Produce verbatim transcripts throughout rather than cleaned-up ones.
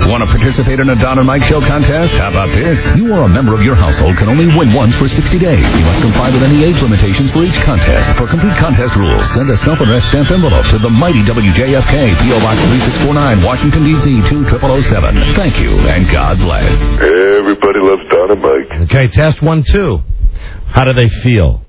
Want to participate in a Don and Mike Show contest? How about this? You or a member of your household can only win once for sixty days. You must comply with any age limitations for each contest. For complete contest rules, send a self-addressed stamped envelope to the mighty W J F K, P O Box three six four nine, Washington, D C two zero zero zero seven. Thank you, and God bless. Everybody loves Don and Mike. Okay, test one, two. How do they feel?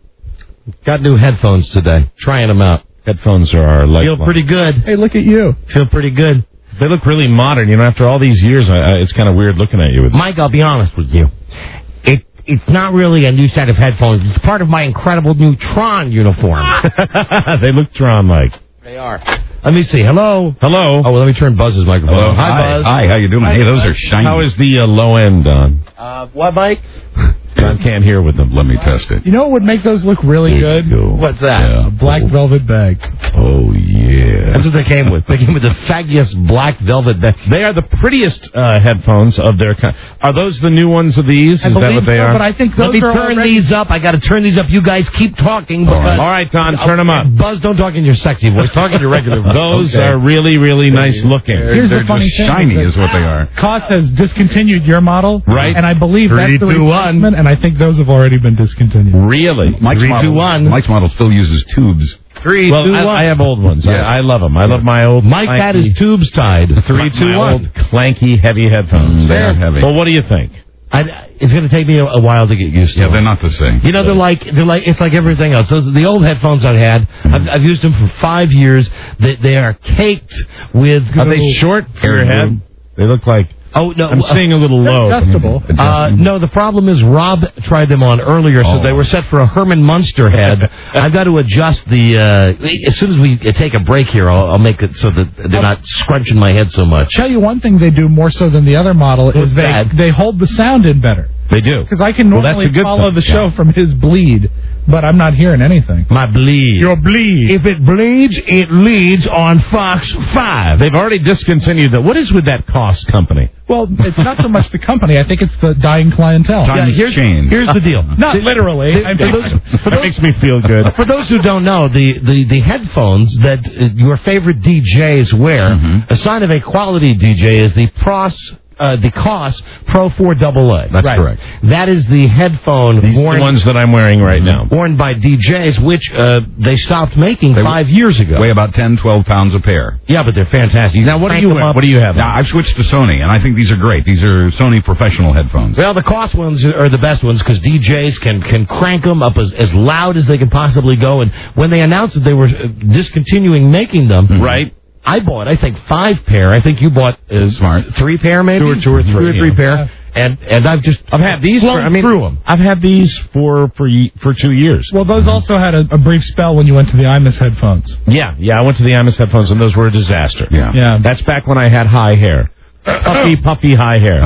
Got new headphones today. Trying them out. Headphones are our lifeline. Feel pretty good. Hey, look at you. Feel pretty good. They look really modern. You know, after all these years, I, I, it's kind of weird looking at you. With Mike, I'll be honest with you. It It's not really a new set of headphones. It's part of my incredible new Tron uniform. They look Tron-like. They are. Let me see. Hello? Hello? Oh, well, let me turn Buzz's microphone. Hello. Hi, Hi, Buzz. Hi, how you doing? Hi, hey, those Buzz. are shiny. How is the uh, low end, Don? Uh, what, Mike? Don can't hear with them. Let me test it. You know what would make those look really There good? you go. What's that? Yeah. A black velvet bag. Oh, yeah. That's what they came with. They came with the saggiest black velvet bag. They are the prettiest uh, headphones of their kind. Are those the new ones of these? I Is that believe what they so, are? But I think those Let me are turn already... these up. I got to turn these up. You guys keep talking. All Because right, All right Don, turn them up. Buzz, don't talk in your sexy voice. Talk in your regular voice. Those Okay. are really, really nice looking. Here's They're the funny just thing. shiny is is what they are. Koss has discontinued your model. Right. And I believe Three, that's the two, one. replacement, and I think those have already been discontinued. Really? Mike's Three, model, two, one. Mike's model still uses tubes. Three, Well, two, I, one. I have old ones. Yes. I, I love them. I love my old. Mike clanky, had his tubes tied. Three, my, two, my one. old clanky, heavy headphones. Mm, they are heavy. Well, what do you think? I, it's going to take me a, a while to get used to. Yeah, them. they're not the same. You know, they're like they're like it's like everything else. Those, the old headphones I had, I've, I've used them for five years. They, they are caked with. Are they short for your head? They look like. Oh no! I'm seeing a little low. Adjustable. Uh, no, the problem is Rob tried them on earlier, so Oh. they were set for a Herman Munster head. I've got to adjust the. Uh, as soon as we take a break here, I'll, I'll make it so that they're not scrunching my head so much. Tell you one thing they do more so than the other model is What's they that? they hold the sound in better. They do. Because I can Well, that's normally a good follow thing. the show Yeah. from his bleed, but I'm not hearing anything. My bleed. Your bleed. If it bleeds, it leads on Fox five. They've already discontinued that. What is with that Koss company? Well, it's not so much the company. I think it's the dying clientele. Time Yeah, has here's, changed. here's the deal. Not literally. the- I for mean, those- for That those- makes me feel good. For those who don't know, the, the, the headphones that uh, your favorite D Js wear, Mm-hmm. a sign of a quality D J is the Pros, uh, the Koss Pro four double A. That's Right. correct. That is the headphone These are worn, the ones that I'm wearing right now. worn by D Js, which uh, they stopped making They five years ago. Weigh about ten, twelve pounds a pair. Yeah, but they're fantastic. Now, what do Crank you them have? up. What do you have? Now, I've switched to Sony, and I think these are great. These are Sony professional headphones. Well, the Koss ones are the best ones because D Js can, can crank them up as, as loud as they can possibly go. And when they announced that they were uh, discontinuing making them, Right. I bought, I think, five pair. I think you bought uh, Smart. three pair, maybe Two or- two or three, two or three yeah. pair. And and I've just I've had these. For, flown I mean, through them. I've had these for for ye- for two years. well, those also had a, a brief spell when you went to the Imus headphones. Yeah, yeah. I went to the Imus headphones, and those were a disaster. Yeah. Yeah. That's back when I had high hair, puffy, puffy high hair.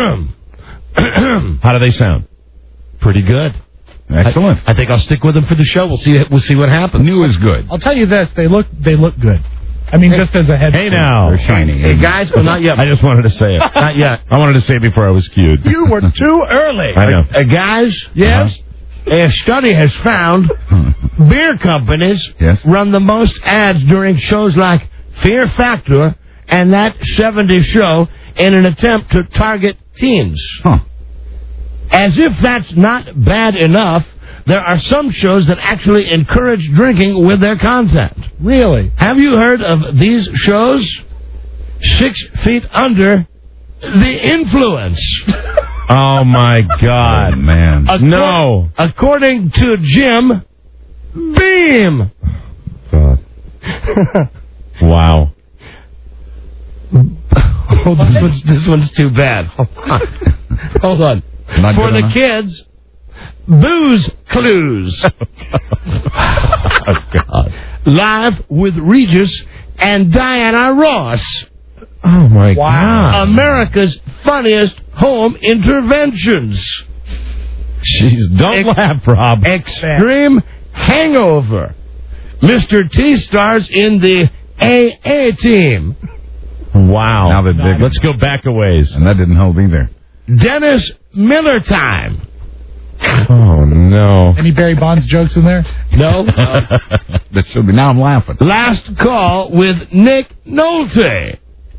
Uh-huh. How do they sound? Pretty good. Excellent. I, I think I'll stick with them for the show. We'll see. We'll see what happens. New is good. I'll tell you this: they look they look good. I mean, just as a head. Hey now, They're shiny. Hey guys, well, not yet. I just wanted to say it. Not yet. I wanted to say it before I was cued. You were too early. I know. Uh, guys, Yes. a study has found beer companies Yes. run the most ads during shows like Fear Factor and That seventies Show in an attempt to target teens. Huh. As if that's not bad enough, there are some shows that actually encourage drinking with their content. Really? Have you heard of these shows? Six Feet Under, The Influence. Oh my God, Oh, man. Accor- No. According to Jim Beam. God. Wow. Oh, this one's, this one's too bad. Hold on. Hold on. Not For good the enough? kids, Booze Clues. Oh God. Live with Regis and Diana Ross. Oh my Wow. God. America's funniest home interventions. Jeez, don't Ex- laugh, Rob. Extreme Hangover. Mister T stars in the A A team. Wow. Now they're digging. Let's go back a ways. And that didn't hold either. Dennis Miller Time. Oh no. Any Barry Bonds jokes in there? No. Uh, That should be. Now I'm laughing. Last Call with Nick Nolte.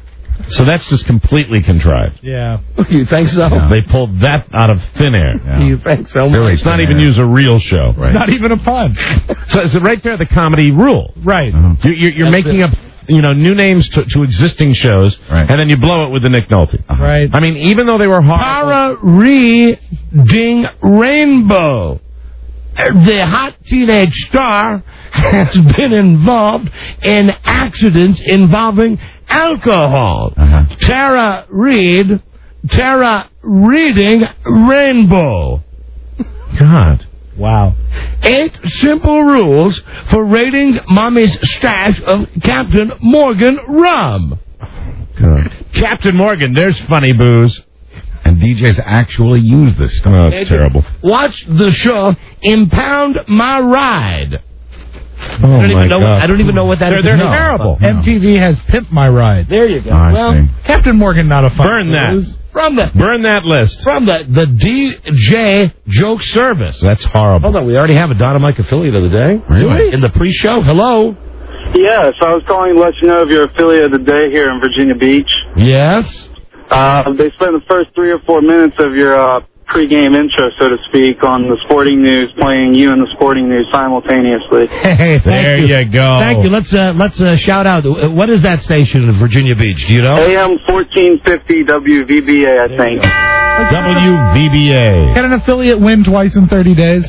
So that's just completely contrived. Yeah. You think so? Yeah. They pulled that out of thin air. Yeah. You think so? Really, it's not even use a real show. Right. Not even a pun. So is it right there the comedy rule? Right. Uh-huh. You're, you're, you're making it. up, you know, new names to, to existing shows, right. and then you blow it with the Nick Nolte. Uh-huh. Right. I mean, even though they were horrible. Tara Reading Rainbow. The hot teenage star has been involved in accidents involving alcohol. Uh-huh. Tara Reid, Tara Reading Rainbow. God. Wow. Eight simple rules for raiding Mommy's stash of Captain Morgan rum. God. Captain Morgan, there's funny booze. And D Js actually use this stuff. Oh, it's terrible. Watch the show Impound My Ride. Oh, I don't even my know. God. I don't even know what that they're, is. They're no. terrible. No. M T V has Pimp My Ride. There you go. Oh, well, see. Captain Morgan, not a fun. Burn that. From the Burn that list. From the the D J Joke Service. That's horrible. Hold on, we already have a Dynamite affiliate of the day. Really? In the pre-show. Hello. Yes, I was calling to let you know of your affiliate of the day here in Virginia Beach. Yes. Uh, they spent the first three or four minutes of your uh, pregame intro, so to speak, on the sporting news, playing you and the sporting news simultaneously. Hey, thank there you. you go. Thank you. Let's uh, let's uh, shout out. What is that station in Virginia Beach? Do you know? A M fourteen fifty W V B A, I think. W V B A. Can an affiliate win twice in thirty days?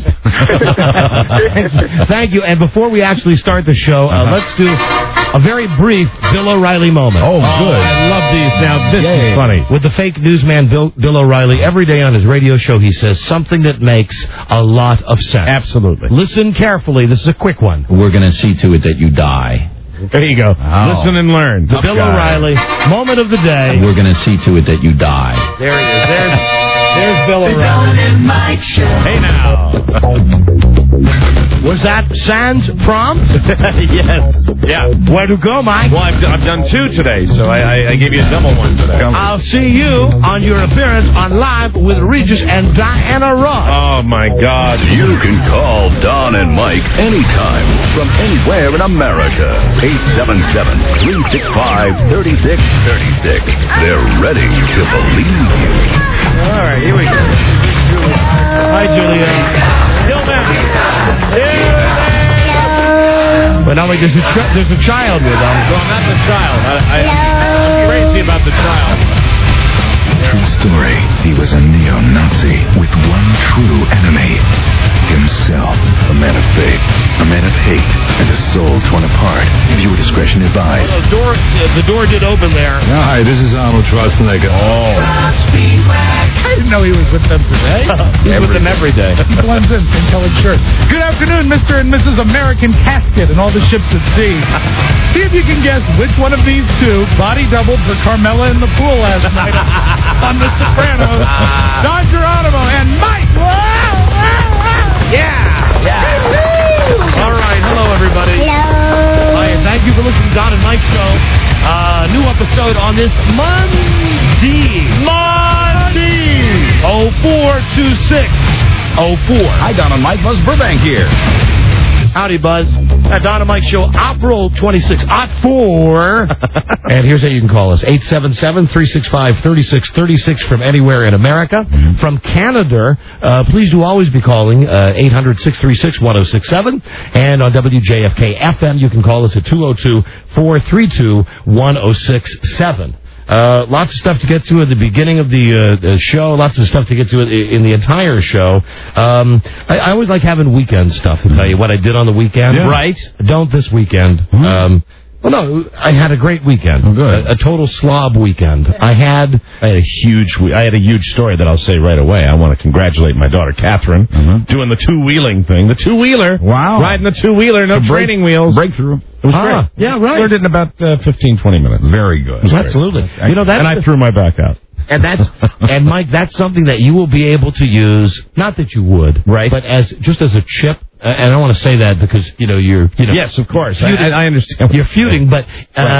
Thank you. And before we actually start the show, uh, let's do a very brief Bill O'Reilly moment. Oh, good. I love these. Now, this Yay. is funny. With the fake newsman Bill, Bill O'Reilly, every day on his radio show, he says something that makes a lot of sense. Absolutely. Listen carefully. This is a quick one. We're going to see to it that you die. There you go. Oh. Listen and learn. The Bill guy. O'Reilly moment of the day. We're going to see to it that you die. There he is. There's, there's Bill O'Reilly. Hey now. Was that Sans prompt? Yes. Yeah. Where to go, Mike? Well, I've, I've done two today, so I, I, I gave you a double one today. I'll see you on your appearance on Live with Regis and Diana Ross. Oh, my God. You can call Don and Mike anytime from anywhere in America. eight seven seven, three six five, three six three six. They're ready to believe you. All right, here we go. Hi, Julia. Hillman. But now, like, there's a, ch- there's a child with them. No, I'm not the child. I, I, I'm crazy about the child. True story. He was a neo-Nazi with one true enemy. Himself. A man of faith, a man of hate, and a soul torn apart. Viewer discretion advised. The door, uh, the door did open there. Hi, this is Arnold Schwarzenegger. I didn't know he was with them today. He's with them every day. He blends in, same colored shirt. Good afternoon, Mister and Missus American Casket and all the ships at sea. See if you can guess which one of these two body doubled for Carmela in the pool last night on The Sopranos. Don Geronimo and Mike. Yeah, yeah. All right, hello, everybody. Hello. Hi, and thank you for listening to Don and Mike Show. Uh, new episode on this Monday. Monday. oh four two six oh four. Hi, Don and Mike. Buzz Burbank here. Howdy, Buzz. At Don and Mike Show, April twenty-six, Ot four. And here's how you can call us. eight seven seven, three six five, three six three six from anywhere in America. Mm-hmm. From Canada, uh, please do always be calling uh, eight hundred, six three six, one oh six seven. And on W J F K F M, you can call us at two oh two, four three two, one oh six seven. Uh, lots of stuff to get to at the beginning of the, uh, the show. Lots of stuff to get to in the entire show. Um, I, I always like having weekend stuff to tell you what I did on the weekend. Yeah. Right? Don't this weekend. Mm-hmm. Um, well, no, I had a great weekend. Oh, good. A, a total slob weekend. I had. I had a huge. I had a huge story that I'll say right away. I want to congratulate my daughter Catherine Mm-hmm. doing the two wheeling thing. The two wheeler. Wow. Riding the two wheeler. No Break- training wheels. Breakthrough. It was Ah, great. yeah, right. Learned it in about uh, fifteen, twenty minutes. Very good. Absolutely. You know, that's and I the- threw my back out. And that's and Mike, that's something that you will be able to use. Not that you would, Right. But as just as a chip. Uh, and I don't want to say that because you know you're you know Yes, of course. I, feuding, I, I understand. You're feuding, but uh, Right.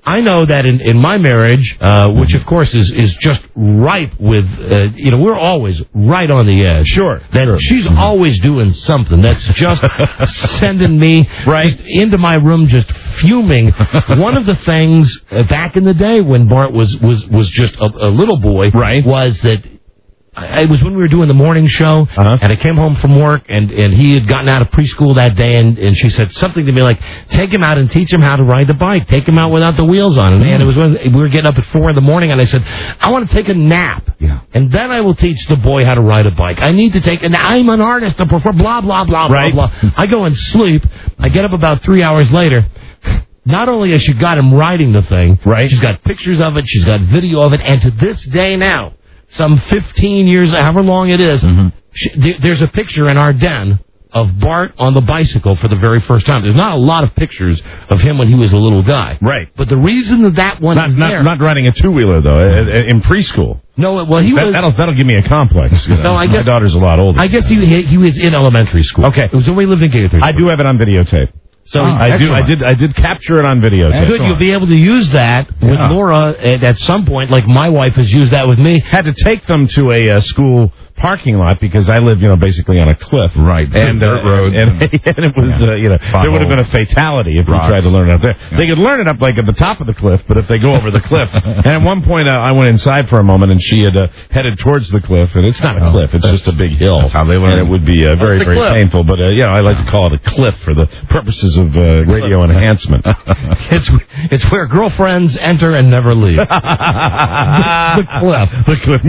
I know that in, in my marriage, uh, which of course is, is just ripe with, uh, you know, we're always right on the edge. Sure. That sure. she's mm-hmm. always doing something that's just sending me right just into my room just fuming. One of the things uh, back in the day when Bart was, was, was just a, a little boy right. was that it was when we were doing the morning show, uh-huh. and I came home from work, and, and he had gotten out of preschool that day, and, and she said something to me like, take him out and teach him how to ride the bike. Take him out without the wheels on. And, and it was when we were getting up at four in the morning, and I said, I want to take a nap, yeah. and then I will teach the boy how to ride a bike. I need to take a nap. I'm an artist. I prefer blah, blah, blah, right. blah, blah. I go and sleep. I get up about three hours later. Not only has she got him riding the thing, right. she's got pictures of it, she's got video of it, and to this day now, some fifteen years, however long it is, mm-hmm. she, th- there's a picture in our den of Bart on the bicycle for the very first time. There's not a lot of pictures of him when he was a little guy. Right. But the reason that that one not, is not, there... Not riding a two-wheeler, though, in preschool. No, well, he that, was... That'll, that'll give me a complex. You know? No, I guess... My daughter's a lot older. I guess he, he, he was in elementary school. Okay. It was when we lived in Gaithersburg. I do have it on videotape. So Ah, I do. I did. I did capture it on video. Good. You'll be able to use that with yeah. Laura at, at some point, like my wife has used that with me. Had to take them to a uh, school parking lot because I live, you know, basically on a cliff. Right. And, uh, roads. And, and, and it was, yeah. uh, you know, Potholes. there would have been a fatality if Rocks. we tried to learn it up there. Yeah. They could learn it up like at the top of the cliff, but if they go over the cliff, and at one point uh, I went inside for a moment, and she had uh, headed towards the cliff, and it's not a Oh, cliff, it's just a big hill. That's how they learn. And it would be uh, very, very cliff? painful. But uh, yeah, I like to call it a cliff for the purposes of uh, radio enhancement. It's it's where girlfriends enter and never leave. the, the cliff. The cliff.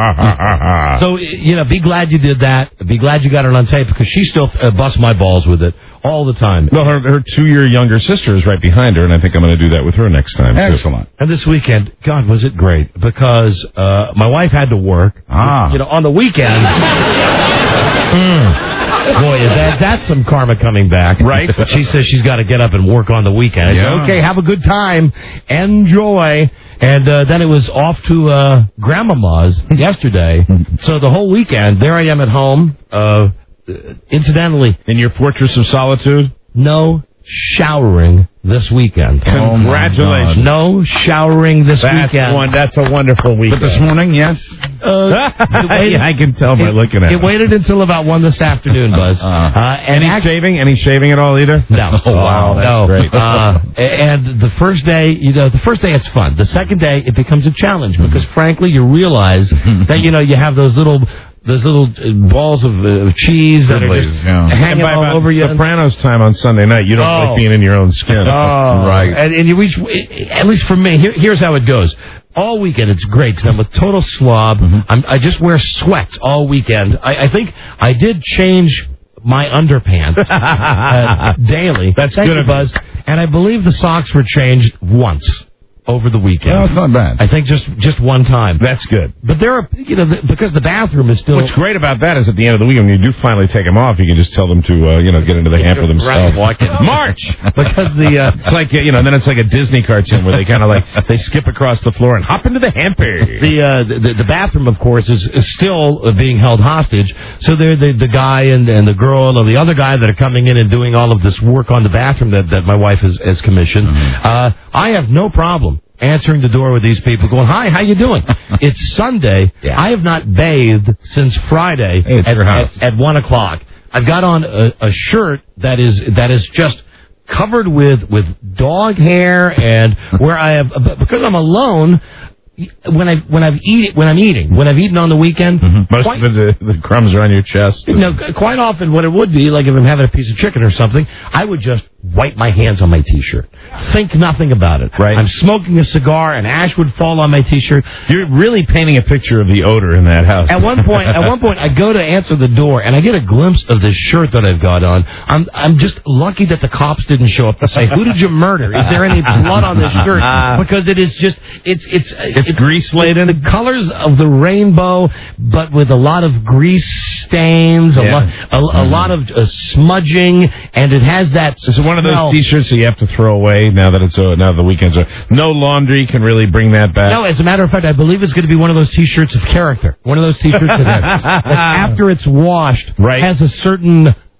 So, you know, be glad you did that. Be glad you got it on tape because she still uh, busts my balls with it all the time. Well, her, her two-year younger sister is right behind her, and I think I'm going to do that with her next time. Excellent. And this weekend, God, was it great because uh, my wife had to work. Ah. You know, on the weekend. mm. Boy, is that that's some karma coming back. Right. She says she's got to get up and work on the weekend. I Yeah. said, okay, have a good time. Enjoy. And uh, then it was off to uh, Grandmama's yesterday. So the whole weekend, there I am at home. Uh, incidentally. In your fortress of solitude? No showering this weekend. Congratulations. Oh no showering this that's weekend. One, that's a wonderful weekend. But this morning, yes? Uh, waited, yeah, I can tell by it, looking at it. It waited until about one this afternoon, Buzz. Uh, uh, and any act- shaving? Any shaving at all either? No. Oh, wow, that's no. great. uh, and the first day, you know, the first day it's fun. The second day, it becomes a challenge because, frankly, you realize that, you know, you have those little... Those little uh, balls of uh, cheese that are just yeah. hanging and by all about over you. Sopranos time on Sunday night, you don't Oh. like being in your own skin. Oh, Right. And, and you reach, at least for me, here, here's how it goes. All weekend, it's great because I'm a total slob. Mm-hmm. I'm, I just wear sweats all weekend. I, I think I did change my underpants uh, daily. That's Thank good you, of you. Buzz. And I believe the socks were changed once over the weekend. No, it's not bad. I think just just one time. That's good. But there are, you know, the, because the bathroom is still... What's great about that is at the end of the week, when you do finally take them off, you can just tell them to, uh, you know, get into the hamper themselves. Right, walk in. March! Because the... Uh, It's like, you know, then it's like a Disney cartoon where they kind of like, they skip across the floor and hop into the hamper. The, uh, the the bathroom, of course, is, is still uh, being held hostage. So they're the, the guy and, and the girl and the other guy that are coming in and doing all of this work on the bathroom that, that my wife has, has commissioned. Mm-hmm. Uh, I have no problem answering the door with these people going, hi, how you doing? It's Sunday. Yeah. I have not bathed since Friday Hey, it's at, your house. at, at one o'clock. I've got on a, a shirt that is that is just covered with, with dog hair and where I have, because I'm alone, when I when I've eat when I'm eating when I've eaten on the weekend, Mm-hmm. Most quite, of the, the crumbs are on your chest. you know, quite often what it would be, like if I'm having a piece of chicken or something, I would just wipe my hands on my T-shirt. Think nothing about it. Right. I'm smoking a cigar, and ash would fall on my T-shirt. You're really painting a picture of the odor in that house. At one point, at one point, I go to answer the door, and I get a glimpse of this shirt that I've got on. I'm I'm just lucky that the cops didn't show up to say, "Who did you murder? Is there any blood on this shirt?" Because it is just it's it's It's grease laden. The colors of the rainbow, but with a lot of grease stains, a, Yeah. lot, a, a lot of uh, smudging, and it has that. Is it one of those smell. T-shirts that you have to throw away now that it's uh, now the weekends are? No laundry can really bring that back. No, as a matter of fact, I believe it's going to be one of those T-shirts of character. One of those T-shirts that, has, that after it's washed Right. has a certain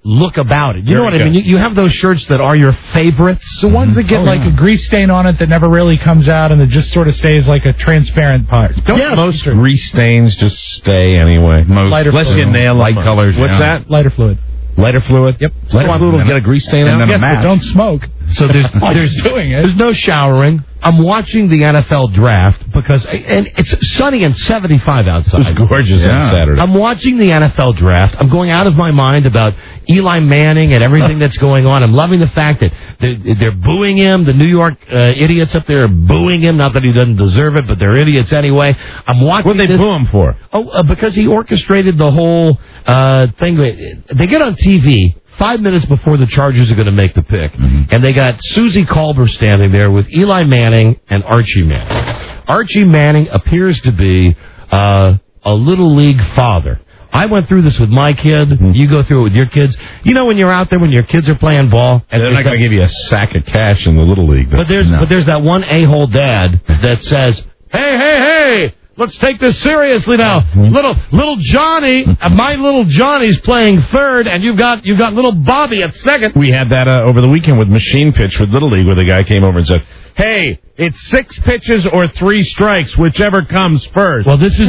look about it. You There know what we I go. mean? You, you have those shirts that are your favorites. The ones that get Oh, like yeah. a grease stain on it that never really comes out and it just sort of stays like a transparent part. Don't Yes. most grease stains just stay anyway? Most, Lighter unless you fluid. nail Light them. colors, What's yeah. that? Lighter fluid. Lighter fluid? Yep. Lighter So fluid will I'm- get a grease stain and out? then a Yes, mat. but don't smoke. So there's there's doing it. There's no showering. I'm watching the N F L draft because and it's sunny and seventy-five outside. It was gorgeous Yeah. on Saturday. I'm watching the N F L draft. I'm going out of my mind about Eli Manning and everything that's going on. I'm loving the fact that they're, they're booing him. The New York uh, idiots up there are booing him. Not that he doesn't deserve it, but they're idiots anyway. I'm watching. What did they this- boo him for? Oh, uh, because he orchestrated the whole uh, thing. They get on T V five minutes before the Chargers are going to make the pick, Mm-hmm. and they got Susie Colbert standing there with Eli Manning and Archie Manning. Archie Manning appears to be uh, a little league father. I went through this with my kid. Mm-hmm. You go through it with your kids. You know when you're out there when your kids are playing ball, And they're not going to give you a sack of cash in the Little League. but there's No. but there's that one a-hole dad that says, "Hey, hey, hey, let's take this seriously now. Little little Johnny, uh, my little Johnny's playing third, and you've got you've got little Bobby at second." We had that uh, over the weekend with Machine Pitch with Little League, where the guy came over and said, "Hey, it's six pitches or three strikes, whichever comes first." Well, this is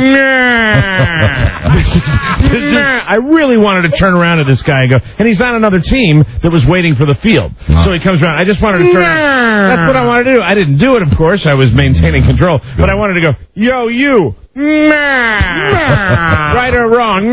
This is- I really wanted to turn around to this guy and go, and he's on another team that was waiting for the field. So he comes around. I just wanted to turn around. That's what I wanted to do. I didn't do it, of course. I was maintaining control. But I wanted to go, yo, you. Right or wrong.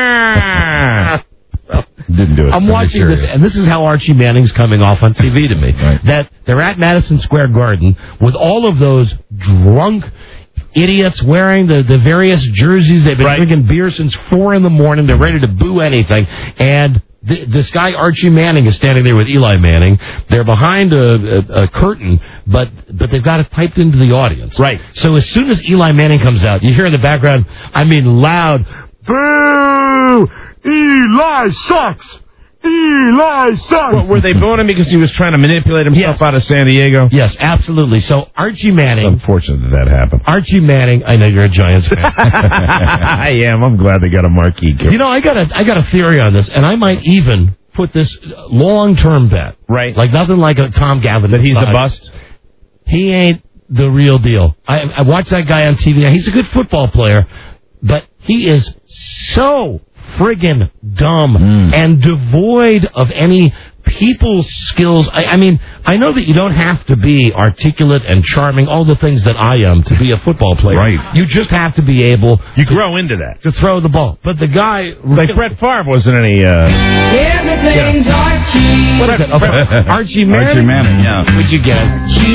Didn't do it. I'm watching serious. this, and this is how Archie Manning's coming off on T V to me. That they're at Madison Square Garden with all of those drunk idiots wearing the, the various jerseys. They've been Right. drinking beer since four in the morning. They're ready to boo anything. And th- this guy, Archie Manning, is standing there with Eli Manning. They're behind a, a, a curtain, but but they've got it piped into the audience. Right. So as soon as Eli Manning comes out, you hear in the background, I mean loud, boo! Eli sucks! Eli sucks! What, were they booing him because he was trying to manipulate himself Yes. out of San Diego? Yes, absolutely. So Archie Manning, Unfortunate that that happened. Archie Manning. I know you're a Giants fan. I am. I'm glad they got a marquee kid. You know, I got a I got a theory on this, and I might even put this long term bet. Right. Like nothing like a Tom Gavin. That he's a side. bust? He ain't the real deal. I I watched that guy on T V. He's a good football player, but he is so friggin' dumb and devoid of any people skills. I, I mean, I know that you don't have to be articulate and charming, all the things that I am, to be a football player. Right. You just have to be able You grow into that. to throw the ball. But the guy... Like Brett Favre wasn't any... Uh, Everything's Archie. What is it? Okay. Archie Manning? Archie Manning, yeah. What'd you get?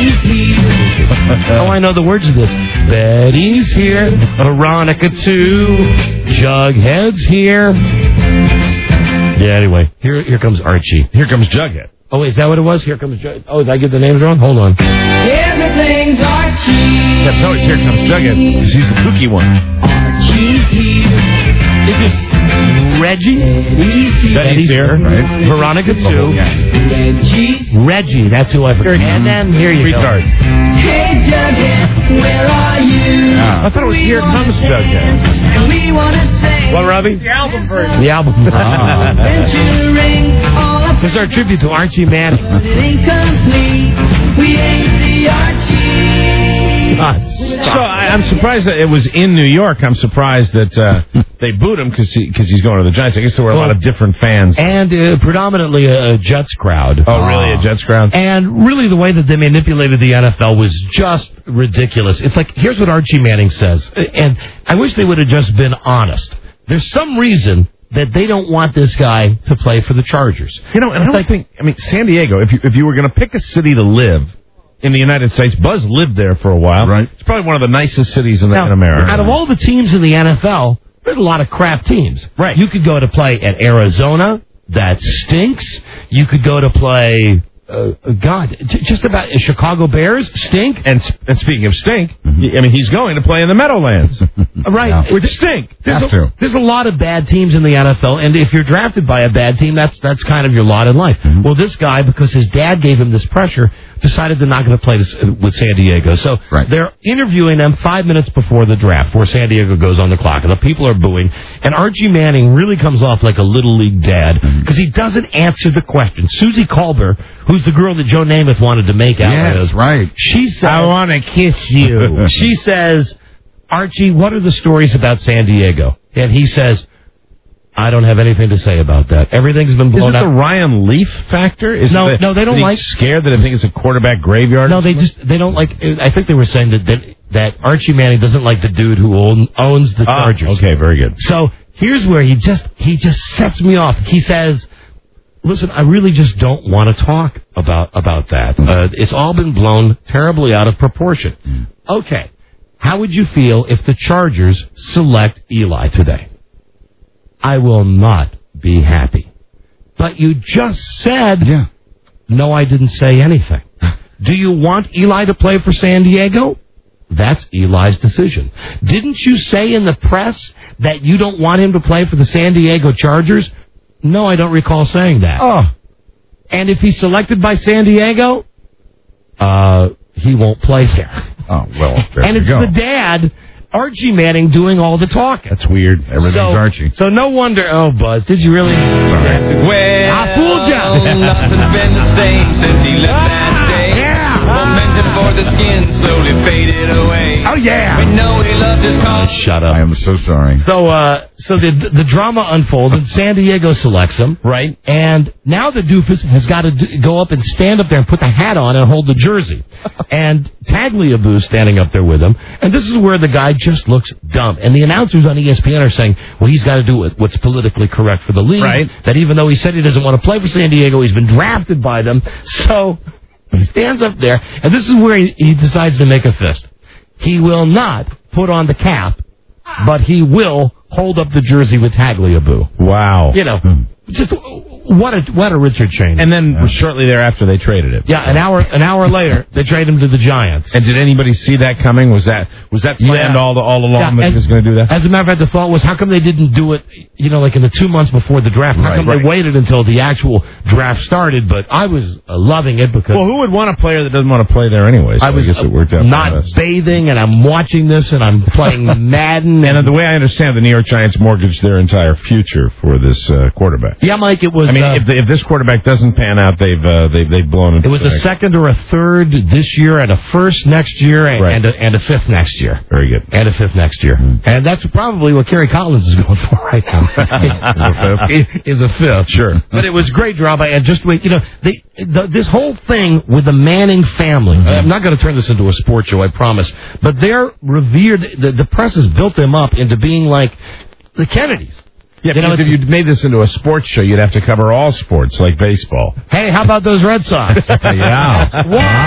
Oh, I know the words of this. Betty's here. Veronica, too. Jughead's here. Yeah, anyway. Here here comes Archie. here comes Jughead. Oh, wait, is that what it was? Here comes Jughead. Oh, did I get the names wrong? Hold on. Everything's Archie. Yeah, no, it's here comes Jughead. 'Cause he's the kooky one. Archie's here. Is it Reggie? Betty's here, right? Veronica, too. Reggie's. Reggie, that's who I forgot. And then here you Retard. Hey, Jughead, where are you? I thought it was Here Comes Jughead. And we want to say. What, Robbie? go. The album. Venturing all up. This is our tribute to Archie Manning. But it ain't complete. We ain't the Archie. God, So I, I'm surprised that it was in New York. I'm surprised that uh, they booed him because he, 'cause he's going to the Giants. I guess there were a lot of different fans. And uh, predominantly a, a Jets crowd. Oh, really? A Jets crowd? And really the way that they manipulated the N F L was just ridiculous. It's like, here's what Archie Manning says. And I wish they would have just been honest. There's some reason that they don't want this guy to play for the Chargers. You know, and I don't think, I mean, San Diego, if you, if you were going to pick a city to live in the United States, Buzz lived there for a while. Right. It's probably one of the nicest cities in, the, Now, in America. out of all the teams in the N F L, there's a lot of crap teams. Right. You could go to play at Arizona. That stinks. You could go to play, uh, God, j- just about uh, Chicago Bears stink. And, and speaking of stink, I mean, he's going to play in the Meadowlands. Right. Yeah. Which stink. There's Have a, to. there's a lot of bad teams in the N F L, and if you're drafted by a bad team, that's that's kind of your lot in life. Well, this guy, because his dad gave him this pressure, decided they're not going to play this with San Diego. So Right. they're interviewing them five minutes before the draft, before San Diego goes on the clock, and the people are booing. And Archie Manning really comes off like a little league dad because he doesn't answer the question. Susie Colbert, who's the girl that Joe Namath wanted to make out Yes, with, right. she says, I want to kiss you. she says, Archie, what are the stories about San Diego? And he says, I don't have anything to say about that. Everything's been Is blown it up. the Ryan Leaf factor? Is No, it the, no, they don't that like- he's scared that I think it's a quarterback graveyard? No, they just they don't like. I think they were saying that that, that Archie Manning doesn't like the dude who own, owns the Ah, Chargers. okay, very good. So here's where he just he just sets me off. He says, "Listen, I really just don't want to talk about about that. Uh, it's all been blown terribly out of proportion." Okay, how would you feel if the Chargers select Eli today? I will not be happy. But you just said, Yeah. no, I didn't say anything. Do you want Eli to play for San Diego? That's Eli's decision. Didn't you say in the press that you don't want him to play for the San Diego Chargers? No, I don't recall saying that. Oh, And if he's selected by San Diego, uh, he won't play there. Oh, well, there and you it's go. the dad, Archie Manning, doing all the talking. that's weird. Everything's so, Archie. So no wonder. Oh, Buzz, did you really? Well, I fooled ya. nothing's been the same since he left that day. Yeah. Momentum for the skin slowly faded away. Oh yeah. We know he loved his cause. Shut up. I am so sorry. So, uh, so the the drama unfolded. San Diego selects him, Right. and now the doofus has got to do, go up and stand up there and put the hat on and hold the jersey. And Tagliabue standing up there with him, and this is where the guy just looks dumb. And the announcers on E S P N are saying, well, he's got to do what's politically correct for the league. Right. That even though he said he doesn't want to play for San Diego, he's been drafted by them. So he stands up there, and this is where he, he decides to make a fist. He will not put on the cap, but he will hold up the jersey with Tagliabue. Wow. You know, just what a what a Richard Cheney. And then shortly thereafter, they traded it. yeah, an hour an hour later, they trade him to the Giants. And did anybody see that coming? Was that was that planned Yeah. all the, all along Yeah, that and- he was going to do that? As a matter of fact, the thought was, how come they didn't do it, you know, like in the two months before the draft? How Right, come right. they waited until the actual draft started? But I was uh, loving it because Well, who would want a player that doesn't want to play there anyway? So I was guess it worked out. not for us. bathing, and I'm watching this, and I'm playing Madden. And the way I understand, the New York Giants mortgaged their entire future for this uh, quarterback. Yeah, Mike, it was... I mean, uh, if, the, if this quarterback doesn't pan out, they've uh, they've they've blown it. It was a second or a third this year, and a first next year, and, Right. and, a, and a fifth next year. Very good. And a fifth next year. And that's probably what Kerry Collins is going for right now. Is a fifth. Sure. But it was great drama, and just wait, you know, they, the, this whole thing with the Manning family, I'm not going to turn this into a sports show, I promise, but they're revered, the, the press has built them up into being like the Kennedys. Yeah, You know, because if you made this into a sports show, you'd have to cover all sports, like baseball. Hey, how about those Red Sox? Yeah.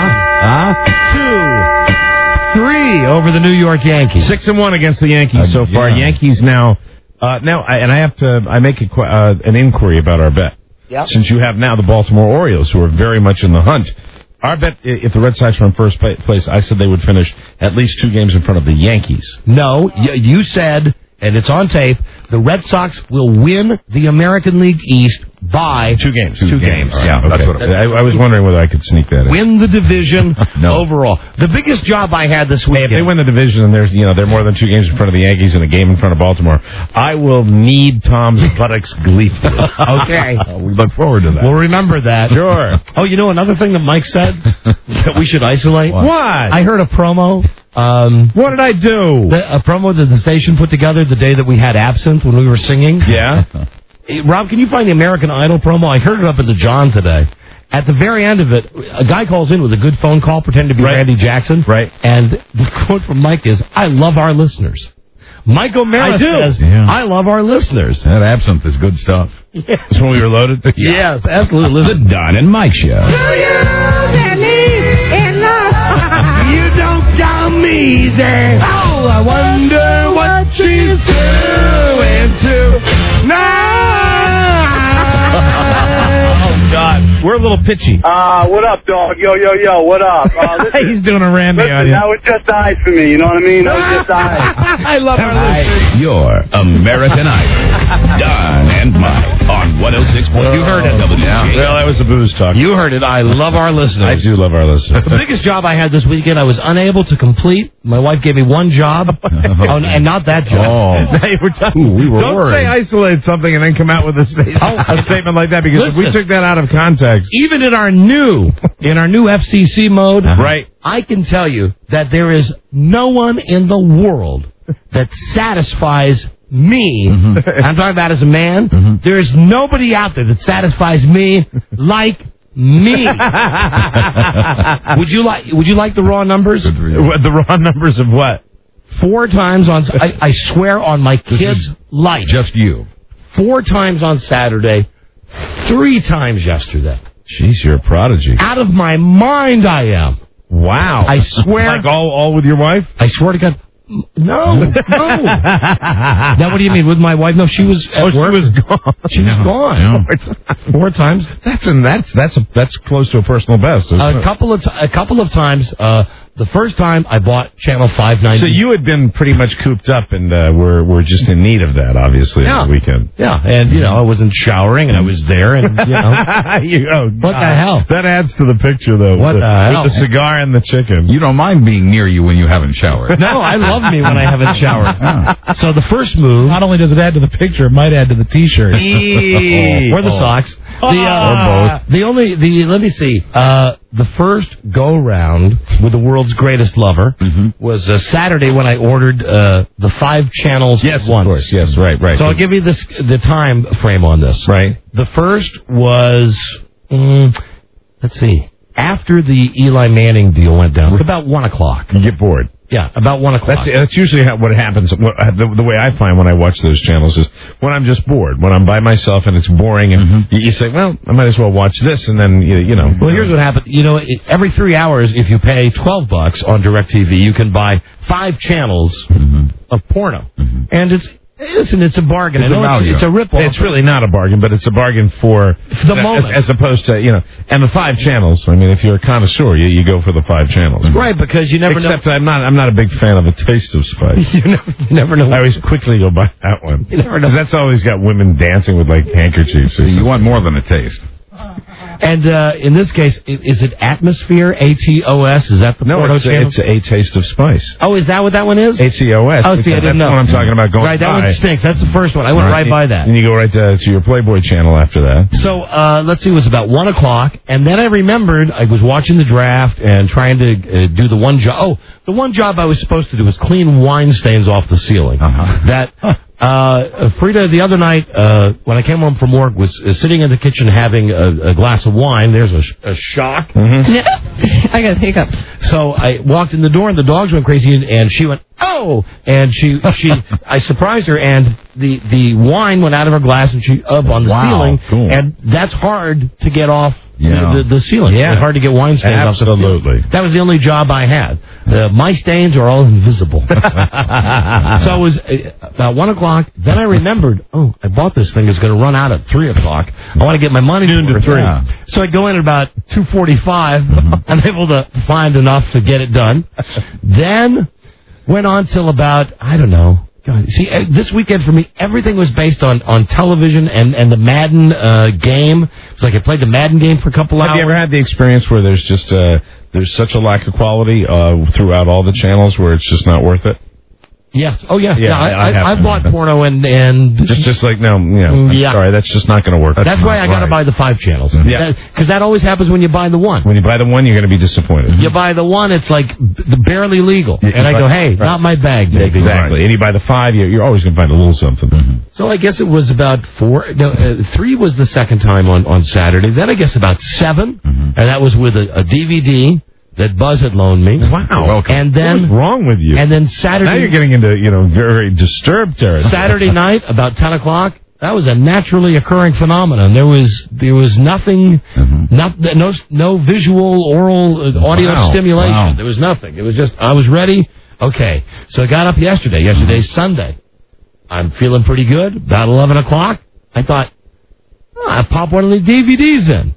One, two, three over the New York Yankees. Six and one against the Yankees so far. yeah. Yankees now. Uh, now, I, and I have to. I make a, que- uh, an inquiry about our bet. Yep. Since you have now the Baltimore Orioles, who are very much in the hunt. Our bet, i- if the Red Sox were in first pla- place, I said they would finish at least two games in front of the Yankees. No, y- you said, and it's on tape, the Red Sox will win the American League East by Two games. Two, games. Yeah, Okay. that's what it, I, I was wondering whether I could sneak that in. Win the division No. overall. The biggest job I had this Hey, weekend. if they win the division and there's you know they're more than two games in front of the Yankees and a game in front of Baltimore, I will knead Tom's buttocks gleefully. Okay. We look forward to that. We'll remember that. Sure. Oh, you know another thing that Mike said that we should isolate? What? I heard a promo. Um, What did I do? the, a promo that the station put together the day that we had absinthe when we were singing. Yeah. Hey, Rob, can you find the American Idol promo? I heard it up at the John today. At the very end of it, a guy calls in with a good phone call, pretending to be Right. Randy Jackson. Right. And the quote from Mike is, I love our listeners. Mike O'Mara I do. says, Yeah. I love our listeners. That absinthe is good stuff. That's when we were loaded? Yes, absolutely. The Don and Mike Show. You don't come easy. Oh, I wonder what she's doing tonight. Oh, God. We're a little pitchy. Uh, what up, dog? Yo, yo, yo, what up? Uh, listen, He's doing a Randy listen, on you. that was just eyes for me, you know what I mean? That was just eyes. I love our listeners. Your American Idol. Don and Mike on one oh six point two. You heard it. W J M. Well, that was the booze talk. You heard it. I love our listeners. I do love our listeners. The biggest job I had this weekend, I was unable to complete. My wife gave me one job, oh, and not that job. Oh, now you were talking, Ooh, we were don't worried. say isolate something and then come out with a, sta- Oh. a statement like that, because Listen, if we took that out of context. Even in our new, in our new F C C mode, Uh-huh. Right. I can tell you that there is no one in the world that satisfies me. Mm-hmm. I'm talking about as a man. Mm-hmm. There is nobody out there that satisfies me like me. would you like? Would you like the raw numbers? What, the raw numbers of what? Four times on. I, I swear on my kid's life. Just you. Four times on Saturday. Three times yesterday. Jeez, you're a prodigy. Out of my mind, I am. Wow. I swear. Like all, all with your wife? I swear to God. No, no. Now, what do you mean with my wife? No, she was at Oh, she work. was gone. She was No, gone. no. Four times. That's and that's that's a, that's close to a personal best. Isn't A it? couple of t- a couple of times. Uh, the first time I bought channel five ninety. So you had been pretty much cooped up, and uh, we're we're just in need of that, obviously, Yeah. on the weekend. Yeah, and you know I wasn't showering, and I was there, and you know you, oh, what God. the hell? That adds to the picture, though. What with the hell? With the cigar and the chicken. You don't mind being near you when you haven't showered. No, I love me when I haven't showered. So the first move. Not only does it add to the picture, it might add to the T-shirt. or the socks. The, uh, Or both. The only, the let me see. Uh, the first go round with the world's greatest lover was uh, Saturday when I ordered uh, the five channels Yes, at once. of course. Yes, right, right. So I'll give you this the time frame on this. Right. The first was, mm, let's see, after the Eli Manning deal went down, about one o'clock. You get bored. Yeah, about one o'clock. That's that's usually how, what happens. What, the, the way I find when I watch those channels is when I'm just bored, when I'm by myself and it's boring, and Mm-hmm. you, you say, "Well, I might as well watch this," and then you, you know. Well, here's what happened. You know, it, every three hours, if you pay twelve bucks on DirecTV, you can buy five channels of porno, and it's listen, it's a bargain. It's I know a it's, value. it's a rip-off. It's really not a bargain, but it's a bargain for the moment. as, as opposed to you know, and the five channels. I mean, if you're a connoisseur, you, you go for the five channels, right? Because you never Except know. I'm not. I'm not a big fan of A Taste of Spice. you, never, you never know. I always quickly go by that one. You never know. 'Cause that's always got women dancing with like handkerchiefs. Or You want more than a taste. And uh, in this case, i- is it Atmosphere? A T O S? Is that the no, porno it's, channel? it's A Taste of Spice. Oh, is that what that one is? A T O S. Oh, see, I didn't know. That's what I'm talking about going Right, that by. one stinks. That's the first one. I went right, by that. And you go right to, to your Playboy channel after that. So, uh, let's see, it was about one o'clock, and then I remembered I was watching the draft and trying to uh, do the one job. Oh, the one job I was supposed to do was clean wine stains off the ceiling. Uh-huh. That, uh, Frida, the other night, uh, when I came home from work, was uh, sitting in the kitchen having a, a glass of wine. There's a, sh- a shock. I got hiccups. So I walked in the door, and the dogs went crazy, and, and she went, oh! And she, she, I surprised her, and the, the wine went out of her glass, and she up on the Wow, ceiling. cool. And that's hard to get off Yeah. the, the, the ceiling. Yeah. It's hard to get wine stains off the ceiling. Absolutely. That was the only job I had. Uh, my stains are all invisible. So it was uh, about one o'clock. Then I remembered, oh, I bought this thing. It's going to run out at three o'clock. I want to get my money Noon to worth. three. Yeah. So I go in at about two forty-five. I'm able to find enough to get it done. Then went on till about, I don't know. God, see, uh, this weekend for me, everything was based on, on television and, and the Madden uh, game. It's like I played the Madden game for a couple Have hours. you ever had the experience where there's just uh, there's such a lack of quality uh, throughout all the channels where it's just not worth it? Yes. Oh, yeah. Yeah, yeah I, I I, have I to. bought porno and... and Just just like, no, you know, I'm Yeah. sorry, that's just not going to work. That's why not I got to right. buy the five channels. Yeah. Because that always happens when you buy the one. When you buy the one, you're going to be disappointed. You buy the one, it's like b- barely legal. Yeah, and I go, right, hey, right. not my bag, baby. Exactly. And you buy the five, you're, you're always going to find a little something. So I guess it was about four. No, uh, three was the second time on, on Saturday. Then I guess about seven. And that was with a, a D V D that Buzz had loaned me. Wow. And then... What's wrong with you? And then Saturday... Now you're getting into, you know, very, very disturbed territory. Saturday night, about ten o'clock, that was a naturally occurring phenomenon. There was there was nothing, not, no no visual, oral, uh, audio Wow. stimulation. Wow. There was nothing. It was just, I was ready. Okay. So I got up yesterday. Yesterday's Sunday. I'm feeling pretty good. About eleven o'clock, I thought, oh, I'll pop one of the D V Ds in. Boom!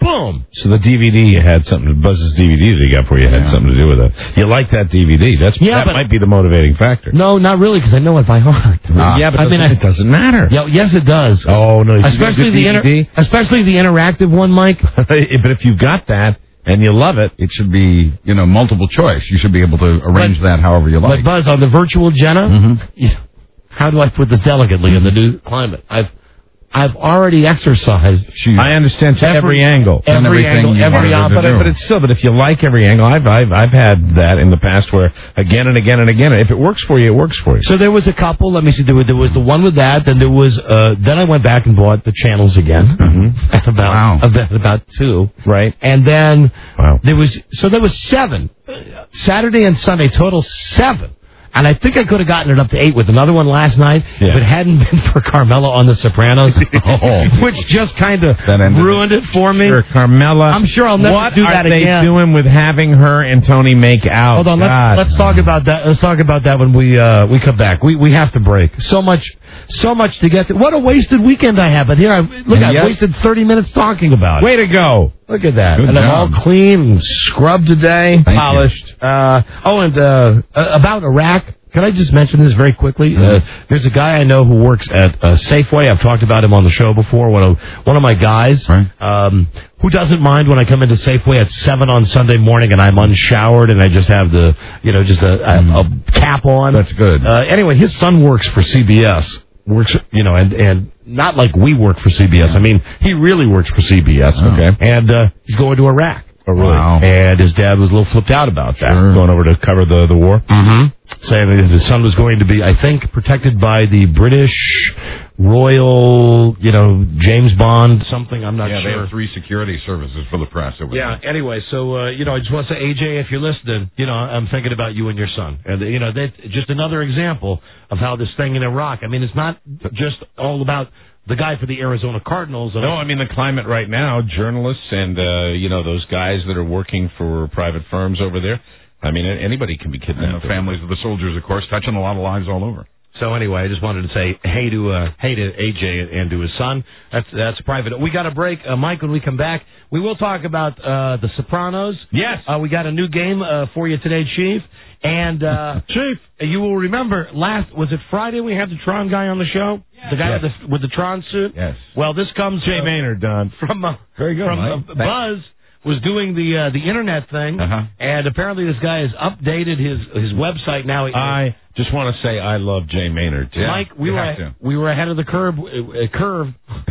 boom. So the D V D had something, Buzz's D V D that he got for you had Yeah. something to do with it. You like that D V D. That's, Yeah, that but- might be the motivating factor. No, not really, because I know it by heart. yeah, but I mean, doesn't- I- it doesn't matter. Yeah, yes, it does. Oh, no. Especially the, inter- D V D. especially the interactive one, Mike. But if you got that and you love it, It should be, you know, multiple choice. You should be able to arrange that however you But like. Buzz, on the virtual Jenna, Mm-hmm. yeah, how do I put this delicately in the new climate? I've I've already exercised. I understand to every, Every- angle. every And everything angle, you every wanted to op- do. But it's still, but if you like every angle, I've, I've, I've had that in the past where again and again and again, if it works for you, it works for you. So there was a couple. Let me see. There was, there was the one with that. Then there was. Uh, then I went back and bought the channels again. Mm-hmm. At about Wow. about, about two. Right. And then Wow. there was. So there was seven. Uh, Saturday and Sunday total seven. And I think I could have gotten it up to eight with another one last night Yeah. if it hadn't been for Carmela on The Sopranos, Oh. which just kind of That ended ruined it for me. Sure, Carmela. I'm sure I'll never what do that are they again. doing with having her and Tony make out? Hold on, let's, God. let's talk about that. Let's talk about that when we uh, we come back. We we have to break. So much, so much to get to. What a wasted weekend I had. But here, I look, And I yet- wasted thirty minutes talking about it. Way to go. Look at that. Good and I'm job. all clean and scrubbed today, Thank polished. Uh, oh, and uh, uh, about Iraq. Can I just mention this very quickly? Uh, there's a guy I know who works at uh, Safeway. I've talked about him on the show before. One of one of my guys Right. um, who doesn't mind when I come into Safeway at seven on Sunday morning and I'm unshowered and I just have the you know just a, a, a cap on. That's good. Uh, anyway, his son works for C B S. Works you know and and not like we work for C B S. I mean he really works for C B S. Oh. Okay, and uh, he's going to Iraq. Oh, really? Wow. And his dad was a little flipped out about that. Sure. Going over to cover the, the war? Mm-hmm. Saying that his son was going to be, I think, protected by the British Royal, you know, James Bond, something, I'm not yeah, they sure. have three security services for the press. Over Yeah, there. anyway, so, uh, you know, I just want to say, A J, if you're listening, you know, I'm thinking about you and your son. And, you know, that's just another example of how this thing in Iraq, I mean, it's not just all about the guy for the Arizona Cardinals. No, I mean the climate right now, journalists and, uh, you know, those guys that are working for private firms over there. I mean, anybody can be kidnapped. And the families of the soldiers, of course, touching a lot of lives all over. So anyway, I just wanted to say hey to uh, hey to A J and to his son. That's that's private. We got a break, uh, Mike. When we come back, we will talk about uh, the Sopranos. Yes. Uh, we got a new game uh, for you today, Chief. And uh, Chief, you will remember last was it Friday we had the Tron guy on the show, the guy Yes. with the with the Tron suit. Yes. Well, this comes Jay uh, Maynard, Don. from uh, Very good, from Mike. uh, Buzz. Was doing the uh, the internet thing, Uh-huh. and apparently this guy has updated his his website now. I just want to say I love Jay Maynard, too. Yeah, Mike, we you were have to. we were ahead of the curve, uh, curve,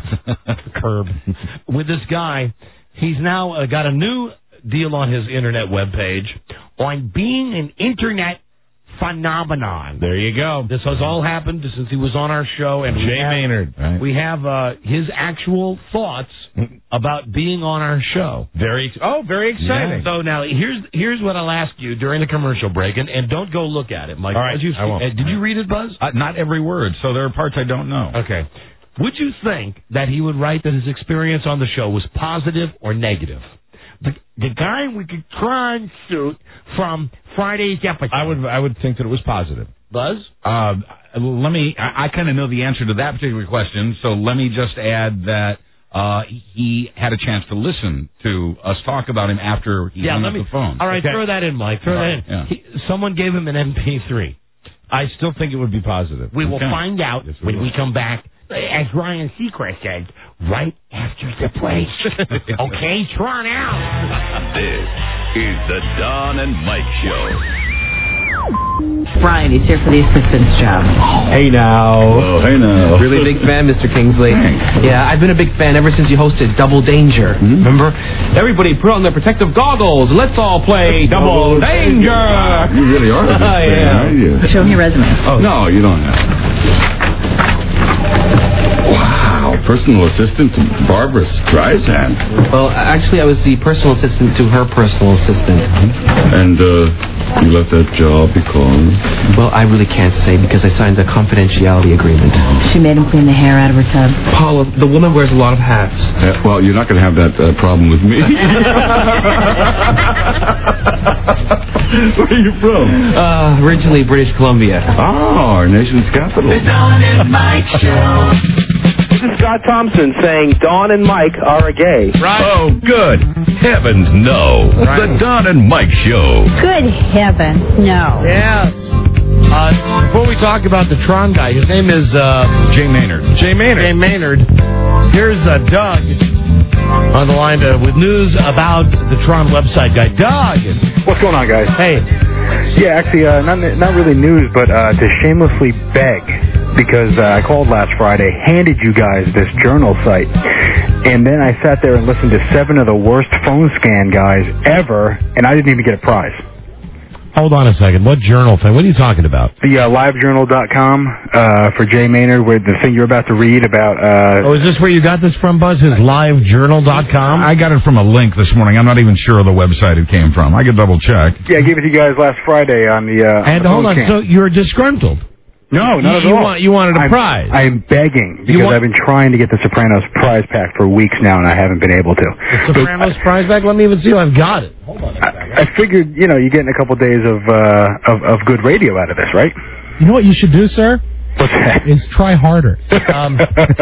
curve with this guy. He's now uh, got a new deal on his internet webpage on being an internet phenomenon. There you go. This has all happened since he was on our show, and we Jay have, Maynard. Right. we have uh, his actual thoughts about being on our show. Very, oh, very exciting. So now here's here's what I'll ask you during the commercial break, and, and don't go look at it, Mike. All right, As you've I won't. seen- uh, did you read it, Buzz? Uh, not every word, so there are parts I don't know. Okay. Would you think that he would write that his experience on the show was positive or negative? The, the guy with the Tron suit from Friday's episode. I would, I would think that it was positive. Buzz? Uh, let me, I, I kind of know the answer to that particular question, so let me just add that uh, he had a chance to listen to us talk about him after he Yeah, hung let up me. the phone. All right, Okay. throw that in, Mike. Throw All that right, in. yeah. He, someone gave him an M P three. I still think it would be positive. We will Okay. find out Yes, we when will. we come back, as Ryan Seacrest said, right after the break. Okay, Tron out. This is the Don and Mike Show. Brian, he's here for the assistant's job. Hey now. Oh, hey now. Really big fan, Mister Kingsley. Thanks. Yeah, I've been a big fan ever since you hosted Double Danger. Remember? Everybody put on their protective goggles. Let's all play Double Danger. You really are a big I fan, am. aren't you? Show me your resume. Oh, no, you don't have. Wow, personal assistant to Barbara Streisand. Well, actually, I was the personal assistant to her personal assistant. And, uh, you left that job because? Well, I really can't say because I signed a confidentiality agreement. She made him clean the hair out of her tub. Paula, the woman wears a lot of hats. Uh, well, you're not going to have that uh, problem with me. Where are you from? Uh, originally British Columbia. Oh, our nation's capital. The Don and Mike Show. This is Scott Thompson saying Dawn and Mike are a gay. Right. Oh, good. Heavens, no. Right. The Don and Mike Show. Good heavens, no. Yes. Uh, before we talk about the Tron guy, his name is uh, Jay Maynard. Jay Maynard. Jay Maynard. Here's uh, Doug on the line uh, with news about the Tron website guy. Doug! What's going on, guys? Hey. Yeah, actually, uh, not not really news, but uh, to shamelessly beg, because uh, I called last Friday, handed you guys this journal site, and then I sat there and listened to seven of the worst phone scan guys ever, and I didn't even get a prize. Hold on a second. What journal thing? What are you talking about? The uh, live journal dot com uh, for Jay Maynard, where the thing you're about to read about... Uh, oh, is this where you got this from, Buzz? His live journal dot com? I got it from a link this morning. I'm not even sure of the website it came from. I could double check. Yeah, I gave it to you guys last Friday on the... Uh, and on the hold on, scan. so you're disgruntled? No, not you, at you all. Want, you wanted a I'm, prize? I'm begging, because want, I've been trying to get the Sopranos prize pack for weeks now, and I haven't been able to. The Sopranos but, prize pack? Let me even see if I've got it. Hold on a second. I, I figured, you know, you're getting a couple days of, uh, of of good radio out of this, right? You know what you should do, sir? What's that? Is try harder. Um,